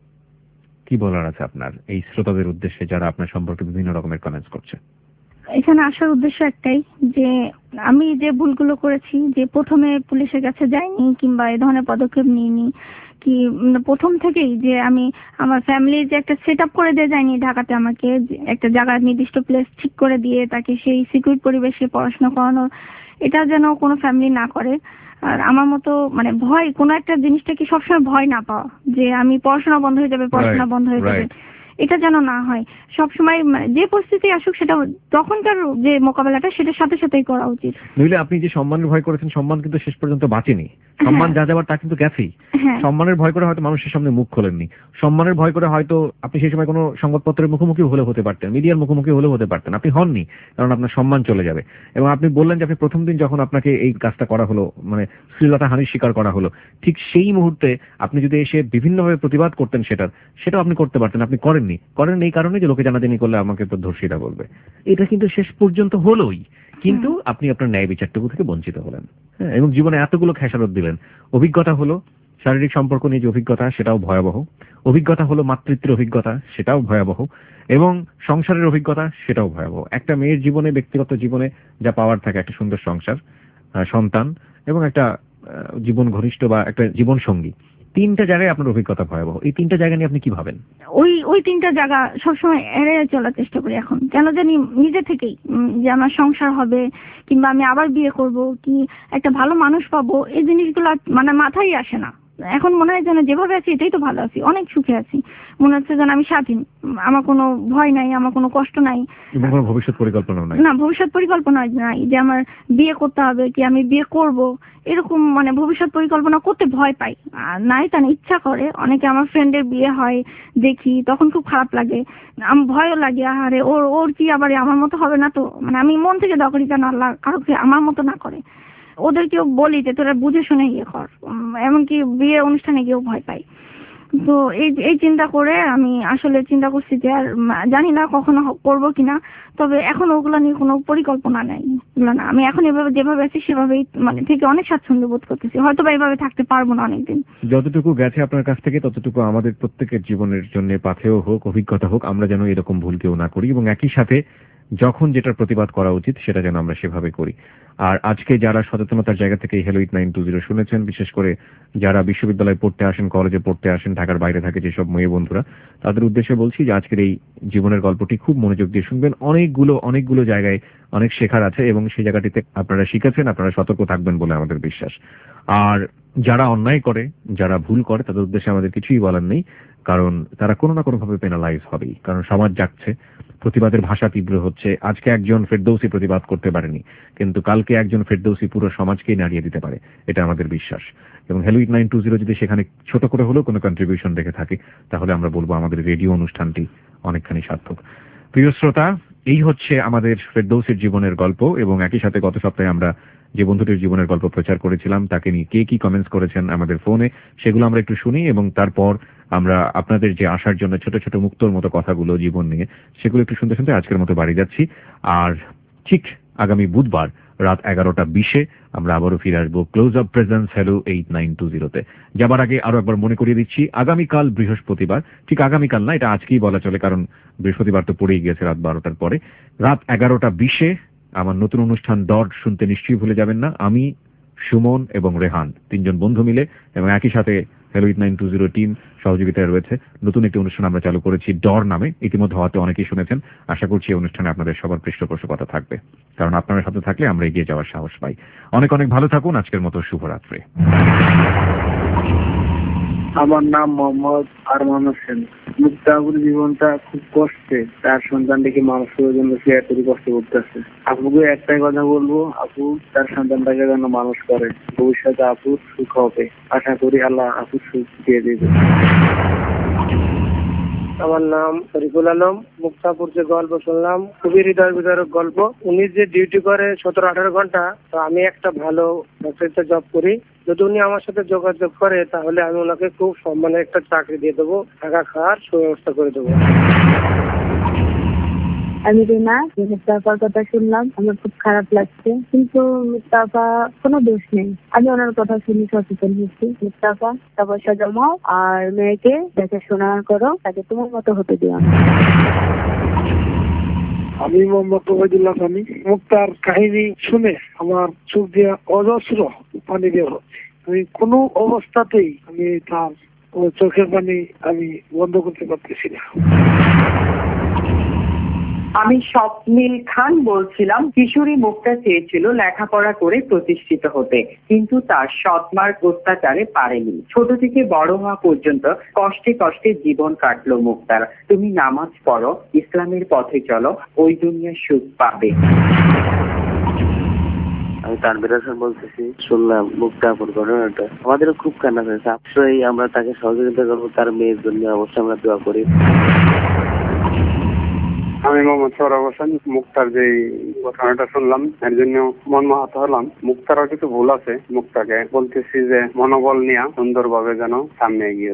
কি বলার আছে আপনার এই শ্রোতাদের উদ্দেশ্যে যারা আপনার সম্পর্কে বিভিন্ন রকমের কমেন্টস করছে? এখানে আসার উদ্দেশ্য একটাই, যে আমি যে ভুলগুলো করেছি, যে প্রথমে পুলিশের কাছে যাইনি কিংবা এই ধরনের পদক্ষেপ নিইনি, কি প্রথম থেকেই যে আমি আমার ফ্যামিলির যে একটা সেট আপ করে দিয়ে যাইনি ঢাকাতে, আমাকে একটা জায়গার নির্দিষ্ট প্লেস ঠিক করে দিয়ে তাকে সেই সিকিউর পরিবেশে পড়াশোনা করানো, এটা যেন কোনো ফ্যামিলি না করে। আর আমার মতো মানে ভয়, কোনো একটা জিনিসটা কি সবসময় ভয় না পাওয়া, যে আমি পড়াশোনা বন্ধ হয়ে যাবে, পড়াশোনা বন্ধ হয়ে যাবে, এটা যেন না হয়। সবসময় যে পরিস্থিতি আসুক সেটা তখনকার যে মোকাবেলাটা সেটার সাথে সাথেই করা উচিত। নইলে আপনি যে সম্মানের ভয় করেছেন, সম্মান কিন্তু শেষ পর্যন্ত বাঁচেনি। সম্মান যা যাবার তা কিন্তু গেছেই। সম্মানের ভয় করে হয়তো মানুষের সামনে মুখ খোলেননি, সম্মানের ভয় করে হয়তো আপনি সেই সময় কোনো সংবাদপত্রের মুখোমুখি হলে হতে পারতেন, মিডিয়ার মুখোমুখি হলে হতে পারতেন, আপনি হননি, কারণ আপনার সম্মান চলে যাবে। এবং আপনি বললেন যে আপনি প্রথম দিন যখন আপনাকে এই কাজটা করা হলো, মানে শ্লীলতা হানির শিকার করা হলো, ঠিক সেই মুহূর্তে আপনি যদি এসে বিভিন্নভাবে প্রতিবাদ করতেন সেটাও আপনি করতে পারতেন, আপনি করেননি। করেন এই কারণে যে লোকে জানাজানি করলে আমাকে তো ধর্ষিতা বলবে। এটা কিন্তু শেষ পর্যন্ত হলোই, কিন্তু আপনি আপনার ন্যায় বিচারটুকু থেকে বঞ্চিত হলেন। এবং জীবনে এতগুলো খেসারত দিলেন। অভিজ্ঞতা হলো শারীরিক সম্পর্ক নিয়ে যে অভিজ্ঞতা, সেটাও ভয়াবহ। অভিজ্ঞতা হলো মাতৃত্বের অভিজ্ঞতা, সেটাও ভয়াবহ। এবং সংসারের অভিজ্ঞতা, সেটাও ভয়াবহ। একটা মেয়ের জীবনে, ব্যক্তিগত জীবনে যা পাওয়ার থাকে, একটা সুন্দর সংসার, সন্তান এবং একটা জীবন ঘনিষ্ঠ বা একটা জীবন সঙ্গী, তিনটা জায়গায় আপনার অভিজ্ঞতা ভয়াবহ। এই তিনটা জায়গা নিয়ে আপনি কি ভাবেন? ওই তিনটা জায়গা সবসময় এড়িয়ে চলার চেষ্টা করি এখন, কেন জানি নিজে থেকেই, যে আমার সংসার হবে কিংবা আমি আবার বিয়ে করব কি একটা ভালো মানুষ পাবো, এই জিনিসগুলো মানে মাথায় আসে না। এখন মনে হয় যেন যেভাবে আছি এটাই তো ভালো আছি, অনেক সুখে আছি, মনে হচ্ছে যেন আমি স্বাধীন, আমার কোনো ভয় নাই, আমার কোনো কষ্ট নাই, কোনো ভবিষ্যৎ পরিকল্পনা নাই। না, ভবিষ্যৎ পরিকল্পনা নাই যে আমার বিয়ে করতে হবে কি আমি বিয়ে করব, এরকম মানে ভবিষ্যৎ পরিকল্পনা করতে ভয় পাই। আর নাই তা ইচ্ছা করে, অনেকে আমার ফ্রেন্ডের বিয়ে হয় দেখি, তখন খুব খারাপ লাগে, আমার ভয়ও লাগে, আরে ওর কি আবার আমার মতো হবে না তো, মানে আমি মন থেকে দোয়া করি যেন আল্লাহ কারোকে আমার মতো না করে। ওদেরকেও বলি যে তোরা বুঝে শুনে ইয়ে কর, এমনকি বিয়ে অনুষ্ঠানে গিয়েও ভয় পাই। তো এই চিন্তা করে আমি আসলে চিন্তা করছি যে আর জানি না কখনো করবো কিনা, তবে এখন ওগুলা নিয়ে কোনো পরিকল্পনা নেই। না, আমি এখন এভাবে যেভাবে আছি সেভাবেই মানে থেকে অনেক স্বাচ্ছন্দ্য বোধ করতেছি। হয়তো বা এইভাবে থাকতে পারবো না অনেকদিন। যতটুকু গেছে আপনার কাছ থেকে ততটুকু আমাদের প্রত্যেকের জীবনের জন্য পাথেয় হোক, অভিজ্ঞতা হোক, আমরা যেন এরকম ভুল কেউ না করি, এবং একই সাথে যখন যেটার প্রতিবাদ করা উচিত সেটা যেন আমরা সেভাবে করি। আর আজকে যারা সচেতনতার জায়গা থেকে হ্যালো 8920 শুনেছেন, বিশেষ করে যারা বিশ্ববিদ্যালয়ে পড়তে আসেন, কলেজে পড়তে আসেন, ঢাকার বাইরে থাকে যেসব মেয়ে বন্ধুরা, তাদের উদ্দেশ্যে বলছি যে আজকের এই জীবনের গল্পটি খুব মনোযোগ দিয়ে শুনবেন। অনেকগুলো জায়গায় অনেক শেখার আছে এবং সেই জায়গাটিতে আপনারা শিখেছেন, আপনারা সতর্ক থাকবেন বলে আমাদের বিশ্বাস। আর যারা অন্যায় করে, যারা ভুল করে, তাদের উদ্দেশ্যে আমাদের কিছুই বলার নেই, কারণ তারা কোনো না কোনো ভাবে পেনালাইজ হবেই। কারণ সমাজ জাগছে, প্রতিবাদের ভাষা তীব্র হচ্ছে। আজকে একজন ফেরদৌসী প্রতিবাদ করতে পারেনি, কিন্তু কালকে একজন ফেরদৌসী পুরো সমাজকেই নাড়িয়ে দিতে পারে, এটা আমাদের বিশ্বাস। এবং হ্যালো 8920 যদি সেখানে ছোট করে হলেও কোনো কন্ট্রিবিউশন রেখে থাকে, তাহলে আমরা বলবো আমাদের রেডিও অনুষ্ঠানটি অনেকখানি সার্থক। প্রিয় শ্রোতা, এই হচ্ছে আমাদের ফেরদৌসীর জীবনের গল্প, এবং একই সাথে গত সপ্তাহে আমরা যে বন্ধুটির জীবনের গল্প প্রচার করেছিলাম তাকে নিয়ে কে কি কমেন্টস করেছেন আমাদের ফোনে, সেগুলো আমরা একটু শুনি, এবং তারপর আমরা আপনাদের যে আসার জন্য ছোট ছোট মুক্তোর মতো কথাগুলো জীবন নিয়ে, সেগুলো একটু শুনতে শুনতে আজকের মতো বাড়ি যাচ্ছি। আর ঠিক আগামী বুধবার রাত 11:20 আমরা আবারও ফিরে আসবো ক্লোজ আপ প্রেজেন্স হ্যালো 8920-তে। যাবার আগে আরো একবার মনে করিয়ে দিচ্ছি, আগামীকাল বৃহস্পতিবার, ঠিক আগামীকাল না, এটা আজকেই বলা চলে, কারণ বৃহস্পতিবার তো পড়েই গিয়েছে রাত 12টার পরে, রাত 11:20 আমার নতুন অনুষ্ঠান ডট শুনতে নিশ্চয়ই ভুলে যাবেন না। আমি, সুমন এবং রেহান, তিনজন বন্ধু মিলে এবং একই সাথে হ্যালো 8920 টিম সহযোগিতায় রয়েছে, নতুন একটি অনুষ্ঠান আমরা চালু করেছি ডর নামে। ইতিমধ্যে হয়তো অনেকেই শুনেছেন। আশা করছি এই অনুষ্ঠানে আপনাদের সবার পৃষ্ঠপোষকতা থাকবে, কারণ আপনাদের সাথে থাকলে আমরা এগিয়ে যাওয়ার সাহস পাই। অনেক অনেক ভালো থাকুন। আজকের মতো শুভরাত্রি। আমার নাম মোহাম্মদ আরমান হোসেন। মুক্তাপুর জীবনটা খুব কষ্টে, তার সন্তানটিকে মানুষ করার জন্য সে এতই কষ্ট করতেছে। আপুকে একটাই কথা বলবো, আপু তার সন্তানটাকে যেন মানুষ করে, ভবিষ্যতে আপুর সুখ হবে। আশা করি আল্লাহ আপুর সুখ দিয়ে দেবে। আমার নাম শরীফুল আলম। মুক্তাপুর যে গল্প শুনলাম, খুবই হৃদয় বিদারক গল্প। উনি যে ডিউটি করে 17-18 ঘন্টা, তো আমি একটা ভালো ফ্যাক্টরিতে জব করি। যদি উনি আমার সাথে যোগাযোগ করে তাহলে আমি ওনাকে খুব সম্মানের একটা চাকরি দিয়ে দেবো, থাকা খাওয়ার সুব্যবস্থা করে দেবো। আমি রিনা। মুস্তাফার কথা শুনলাম, আমার খুব খারাপ লাগছে, কিন্তু মুস্তাফা কোনো দোষ নেই। আমি ওনার কথা শুনে সচেতন হচ্ছি। মুস্তাফা টাকা পয়সা জমাও আর মেয়েকে দেখাশোনা করো, তাকে তোমার মতো হতে দিও না। আমি মোহাম্মদ ওবায়দুল্লাহ খানি। মুক্তার কাহিনী শুনে আমার চোখ দিয়ে অজস্র পানি বের হচ্ছে। আমি কোনো অবস্থাতেই আমি তার চোখের পানি আমি বন্ধ করতে পারতেছি না। আমি স্বপ্নিল খান বলছিলাম। কিশোরী মুক্তা চেয়েছিল লেখাপড়া করে প্রতিষ্ঠিত হতে, কিন্তু তার সৎমার্গ অত্যাচারে পারেনি। ছোট থেকে বড় হওয়া পর্যন্ত কষ্টে কষ্টে জীবন কাটলো মুক্তার। তুমি নামাজ পড়ো, ইসলামের পথে চলো, ওই দুনিয়ার সুখ পাবে। আমি তানভীর হাসান বলতেছি। শুনলাম মুক্তাপুর ঘটনাটা, আমাদেরও খুব কান্না হয়েছে। অবশ্যই আমরা তাকে সহযোগিতা করবো, তার মেয়ের জন্য অবশ্যই আমরা দোয়া করি। আমি মোহাম্মদ সৌরভ হোসেন। মুক্তার যে ঘটনাটা শুনলাম এর জন্য মনমাহত হলাম। মুক্তারও কিছু ভুল আছে, মুক্তাকে বলতেছি যে মনোবল নিয়ে সুন্দরভাবে যেন সামনে এগিয়ে।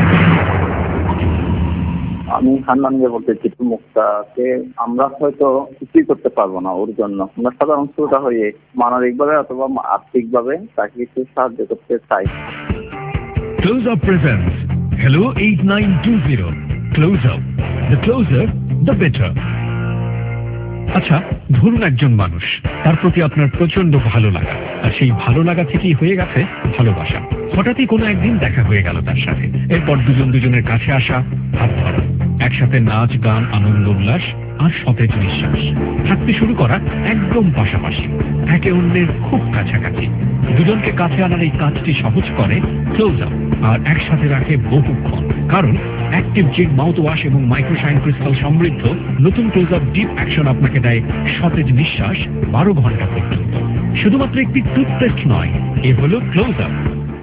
আমি হান্নানকে বলতেছি, মুক্তাকে আমরা হয়তো কিছুই করতে পারবো না ওর জন্য। আমরা সাধারণ শ্রোতা হয়ে মানবিকভাবে অথবা আর্থিকভাবে তাকে কিছু সাহায্য করতে চাই। Close Up presents Hello 8920. Close Up. The closer, the better. আচ্ছা, ধরুন একজন মানুষ, তার প্রতি আপনার প্রচন্ড ভালো লাগা, আর সেই ভালো লাগা থেকেই হয়ে গেছে ভালোবাসা। হঠাৎই কোনো একদিন দেখা হয়ে গেল তার সাথে, এরপর দুজনের কাছে আসা, হাত ধরা, একসাথে নাচ গান, আনন্দ উল্লাস আর সতেজ নিঃশ্বাস, থাকতে শুরু করা একদম পাশাপাশি, একে অন্যের খুব কাছাকাছি। দুজনকে কাছে আনার এই কাজটি সহজ করে ক্লোজ আপ, আর একসাথে রাখে বহুক্ষণ। কারণ অ্যাক্টিভ জিন মাউথ ওয়াশ এবং মাইক্রোশাইন ক্রিস্টাল সমৃদ্ধ নতুন ক্লোজ আপ ডিপ অ্যাকশন আপনাকে দেয় সতেজ নিঃশ্বাস 12 ঘন্টা পর্যন্ত। শুধুমাত্র একটি টুথপেস্ট নয়, এ হলো ক্লোজ আপ।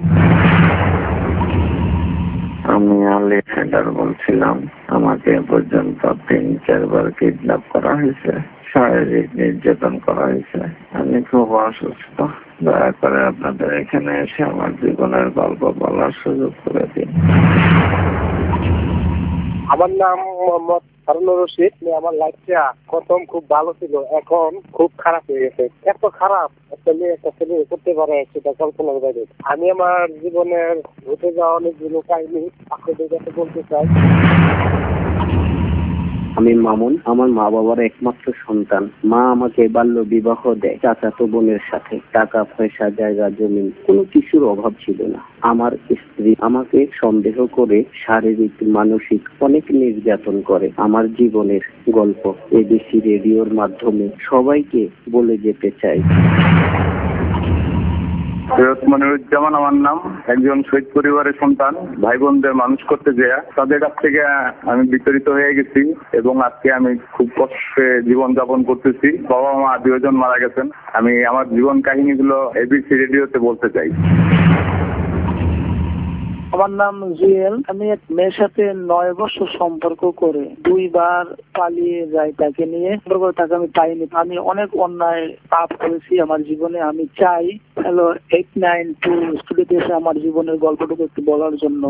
আমি আলী সেন্টার বলছিলাম। আমাকে পর্যন্ত 3-4 বার কিডন্যাপ করা হয়েছে, শারীরিক নির্যাতন করা হয়েছে। আমি খুব অসুস্থ। দয়া করে আপনাদের এখানে এসে আমার জীবনের গল্প বলার সুযোগ করে দিন। আমার নাম মোহাম্মদ হারুনুর রশিদ। আমার লাইফটা প্রথম খুব ভালো ছিল, এখন খুব খারাপ হয়ে গেছে। এত খারাপ একটা ছেলে করতে পারে সেটা কল্পনার বাইরে। আমি আমার জীবনের ঘটে যাওয়া অনেকগুলো কাহিনী আপনাদের কাছে বলতে চাই। আমি মামুন, আমার মা বাবার একমাত্র সন্তান। মা আমাকে বাল্য বিবাহ দেয় চাচাতো বোনের সাথে। টাকা পয়সা, জায়গা জমি কোনো কিছুর অভাব ছিল না। আমার স্ত্রী আমাকে সন্দেহ করে শারীরিক মানসিক অনেক নির্যাতন করে। আমার জীবনের গল্প এবিসি রেডিওর মাধ্যমে সবাইকে বলে যেতে চাই। মনিরুজ্জামান আমার নাম, একজন শহীদ পরিবারের সন্তান। ভাই বোনদের মানুষ করতে যেয়ে তাদের কাছ থেকে আমি বিতাড়িত হয়ে গেছি এবং আজকে আমি খুব কষ্টে জীবন যাপন করতেছি। বাবা মা 2 জন মারা গেছেন। আমি আমার জীবন কাহিনীগুলো এবিসি রেডিওতে বলতে চাই। আমার নাম জুয়েল। আমি এক মেয়ের সাথে 9 বছর সম্পর্ক করে 2 বার পালিয়ে যাই তাকে নিয়ে। তাকে আমি পাইনি। আমি অনেক অন্যায় পাপ করেছি আমার জীবনে। আমি চাই হ্যালো 892 স্টুডিওতে এসে আমার জীবনের গল্পটুকু একটু বলার জন্য।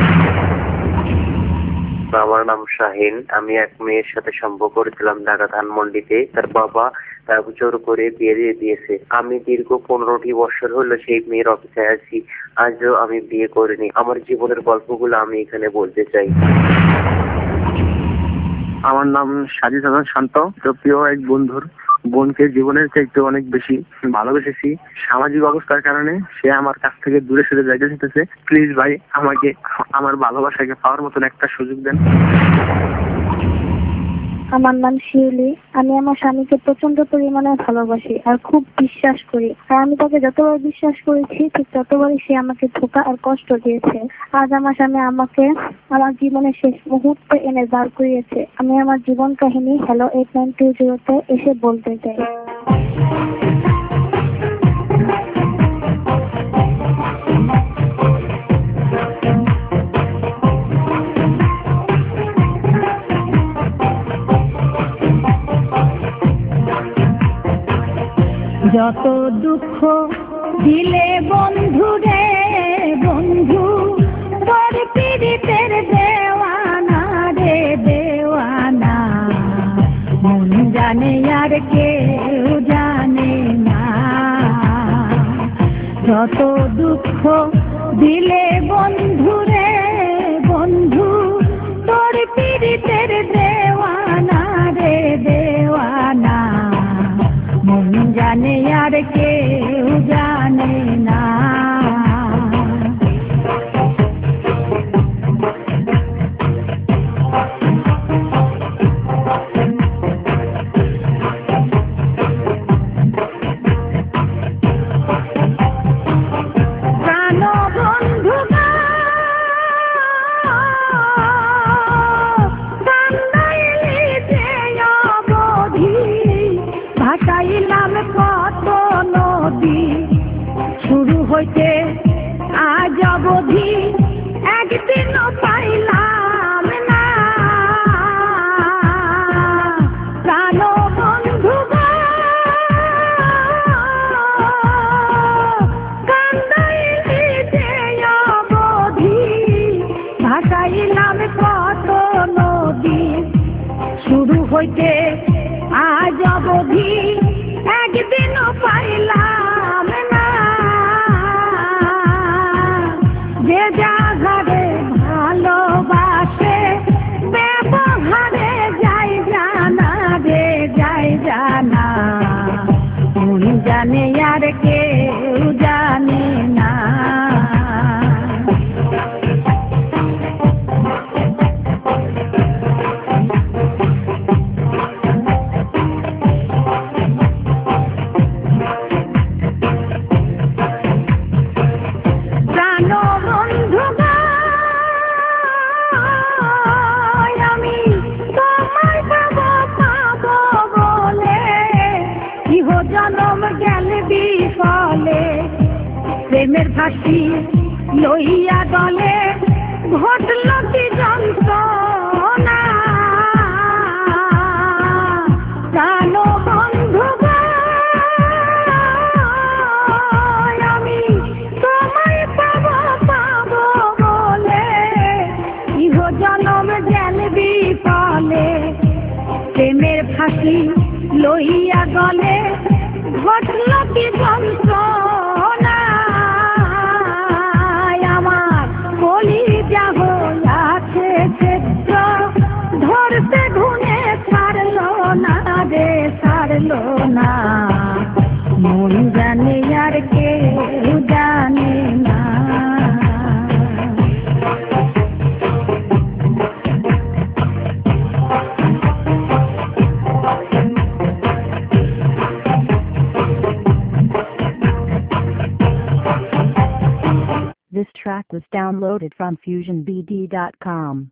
আমার নাম শাহিন। আমি এক মেয়ের সাথে সম্পর্ক করেছিলাম ঢাকা ধানমন্ডিতে। তার বাবা জোর করে বিয়ে দিয়ে দিয়েছে। আমি দীর্ঘ 15টি বছর হলো সেই মেয়ের অপেক্ষায় আছি। আজও আমি বিয়ে করিনি। আমার জীবনের গল্পগুলো আমি এখানে বলতে চাই। আমার নাম সাজিদ হাসান শান্ত। প্রিয় এক বন্ধুর বোনকে জীবনের চাইতে অনেক বেশি ভালোবেসেছি। সামাজিক অবস্থার কারণে সে আমার কাছ থেকে দূরে সরে যাইতে চাইতেছে। প্লিজ ভাই, আমাকে আমার ভালোবাসাকে পাওয়ার মতন একটা সুযোগ দেন। আমার নাম শিউলি। আমি আমার স্বামীকে প্রচন্ড পরিমাণে ভালোবাসি আর খুব বিশ্বাস করি। আর আমি তাকে যতবার বিশ্বাস করেছি ঠিক ততবারই সে আমাকে ধোঁকা আর কষ্ট দিয়েছে। আজ আমার স্বামী আমাকে আমার জীবনের শেষ মুহূর্তে এনে দাঁড় করিয়েছে। আমি আমার জীবন কাহিনী হ্যালো 8920 এসে বলতে চাই। যত দুঃখ দিলে বন্ধু রে বন্ধু, তোর পীড়িতের দেওয়ানা রে দেওয়ানা, মন জানে আর কেউ জানে না। যত দুঃখ দিলে বন্ধু রে বন্ধু, তোর পীড়িতের দেওয়ানা রে দেওয়ানা, মন জানে আর কেউ জানে না। আজ অবধি একদিনও পাইলাম না, প্রাণ বন্ধু কান্দাইলি যে অবধি, ভাসাইলাম কত নদী, শুরু হইতে আজ অবধি একদিনও পাইলাম না। যে যাহারে ভালোবাসে ব্যবহারে যাই জানা রে যাই জানা, মন জানে আর কেউ জানে না। প্রেমের ফাঁসি লইয়া দলে ঘটল কি যন্ত্রণা, প্রাণ বন্ধু আমি তোমায় পাবো পাবো বলে ইহ জনম গেল ভাসি লইয়া গলে ঘটল কি যন্ত্রণা আমার কলিজা হইয়াছে ছেদ্র ধরতে ঘুনে ছাড়লো না রে ছাড়লো না মন জানে আর কেউ জানে না This track was downloaded from FusionBD.com.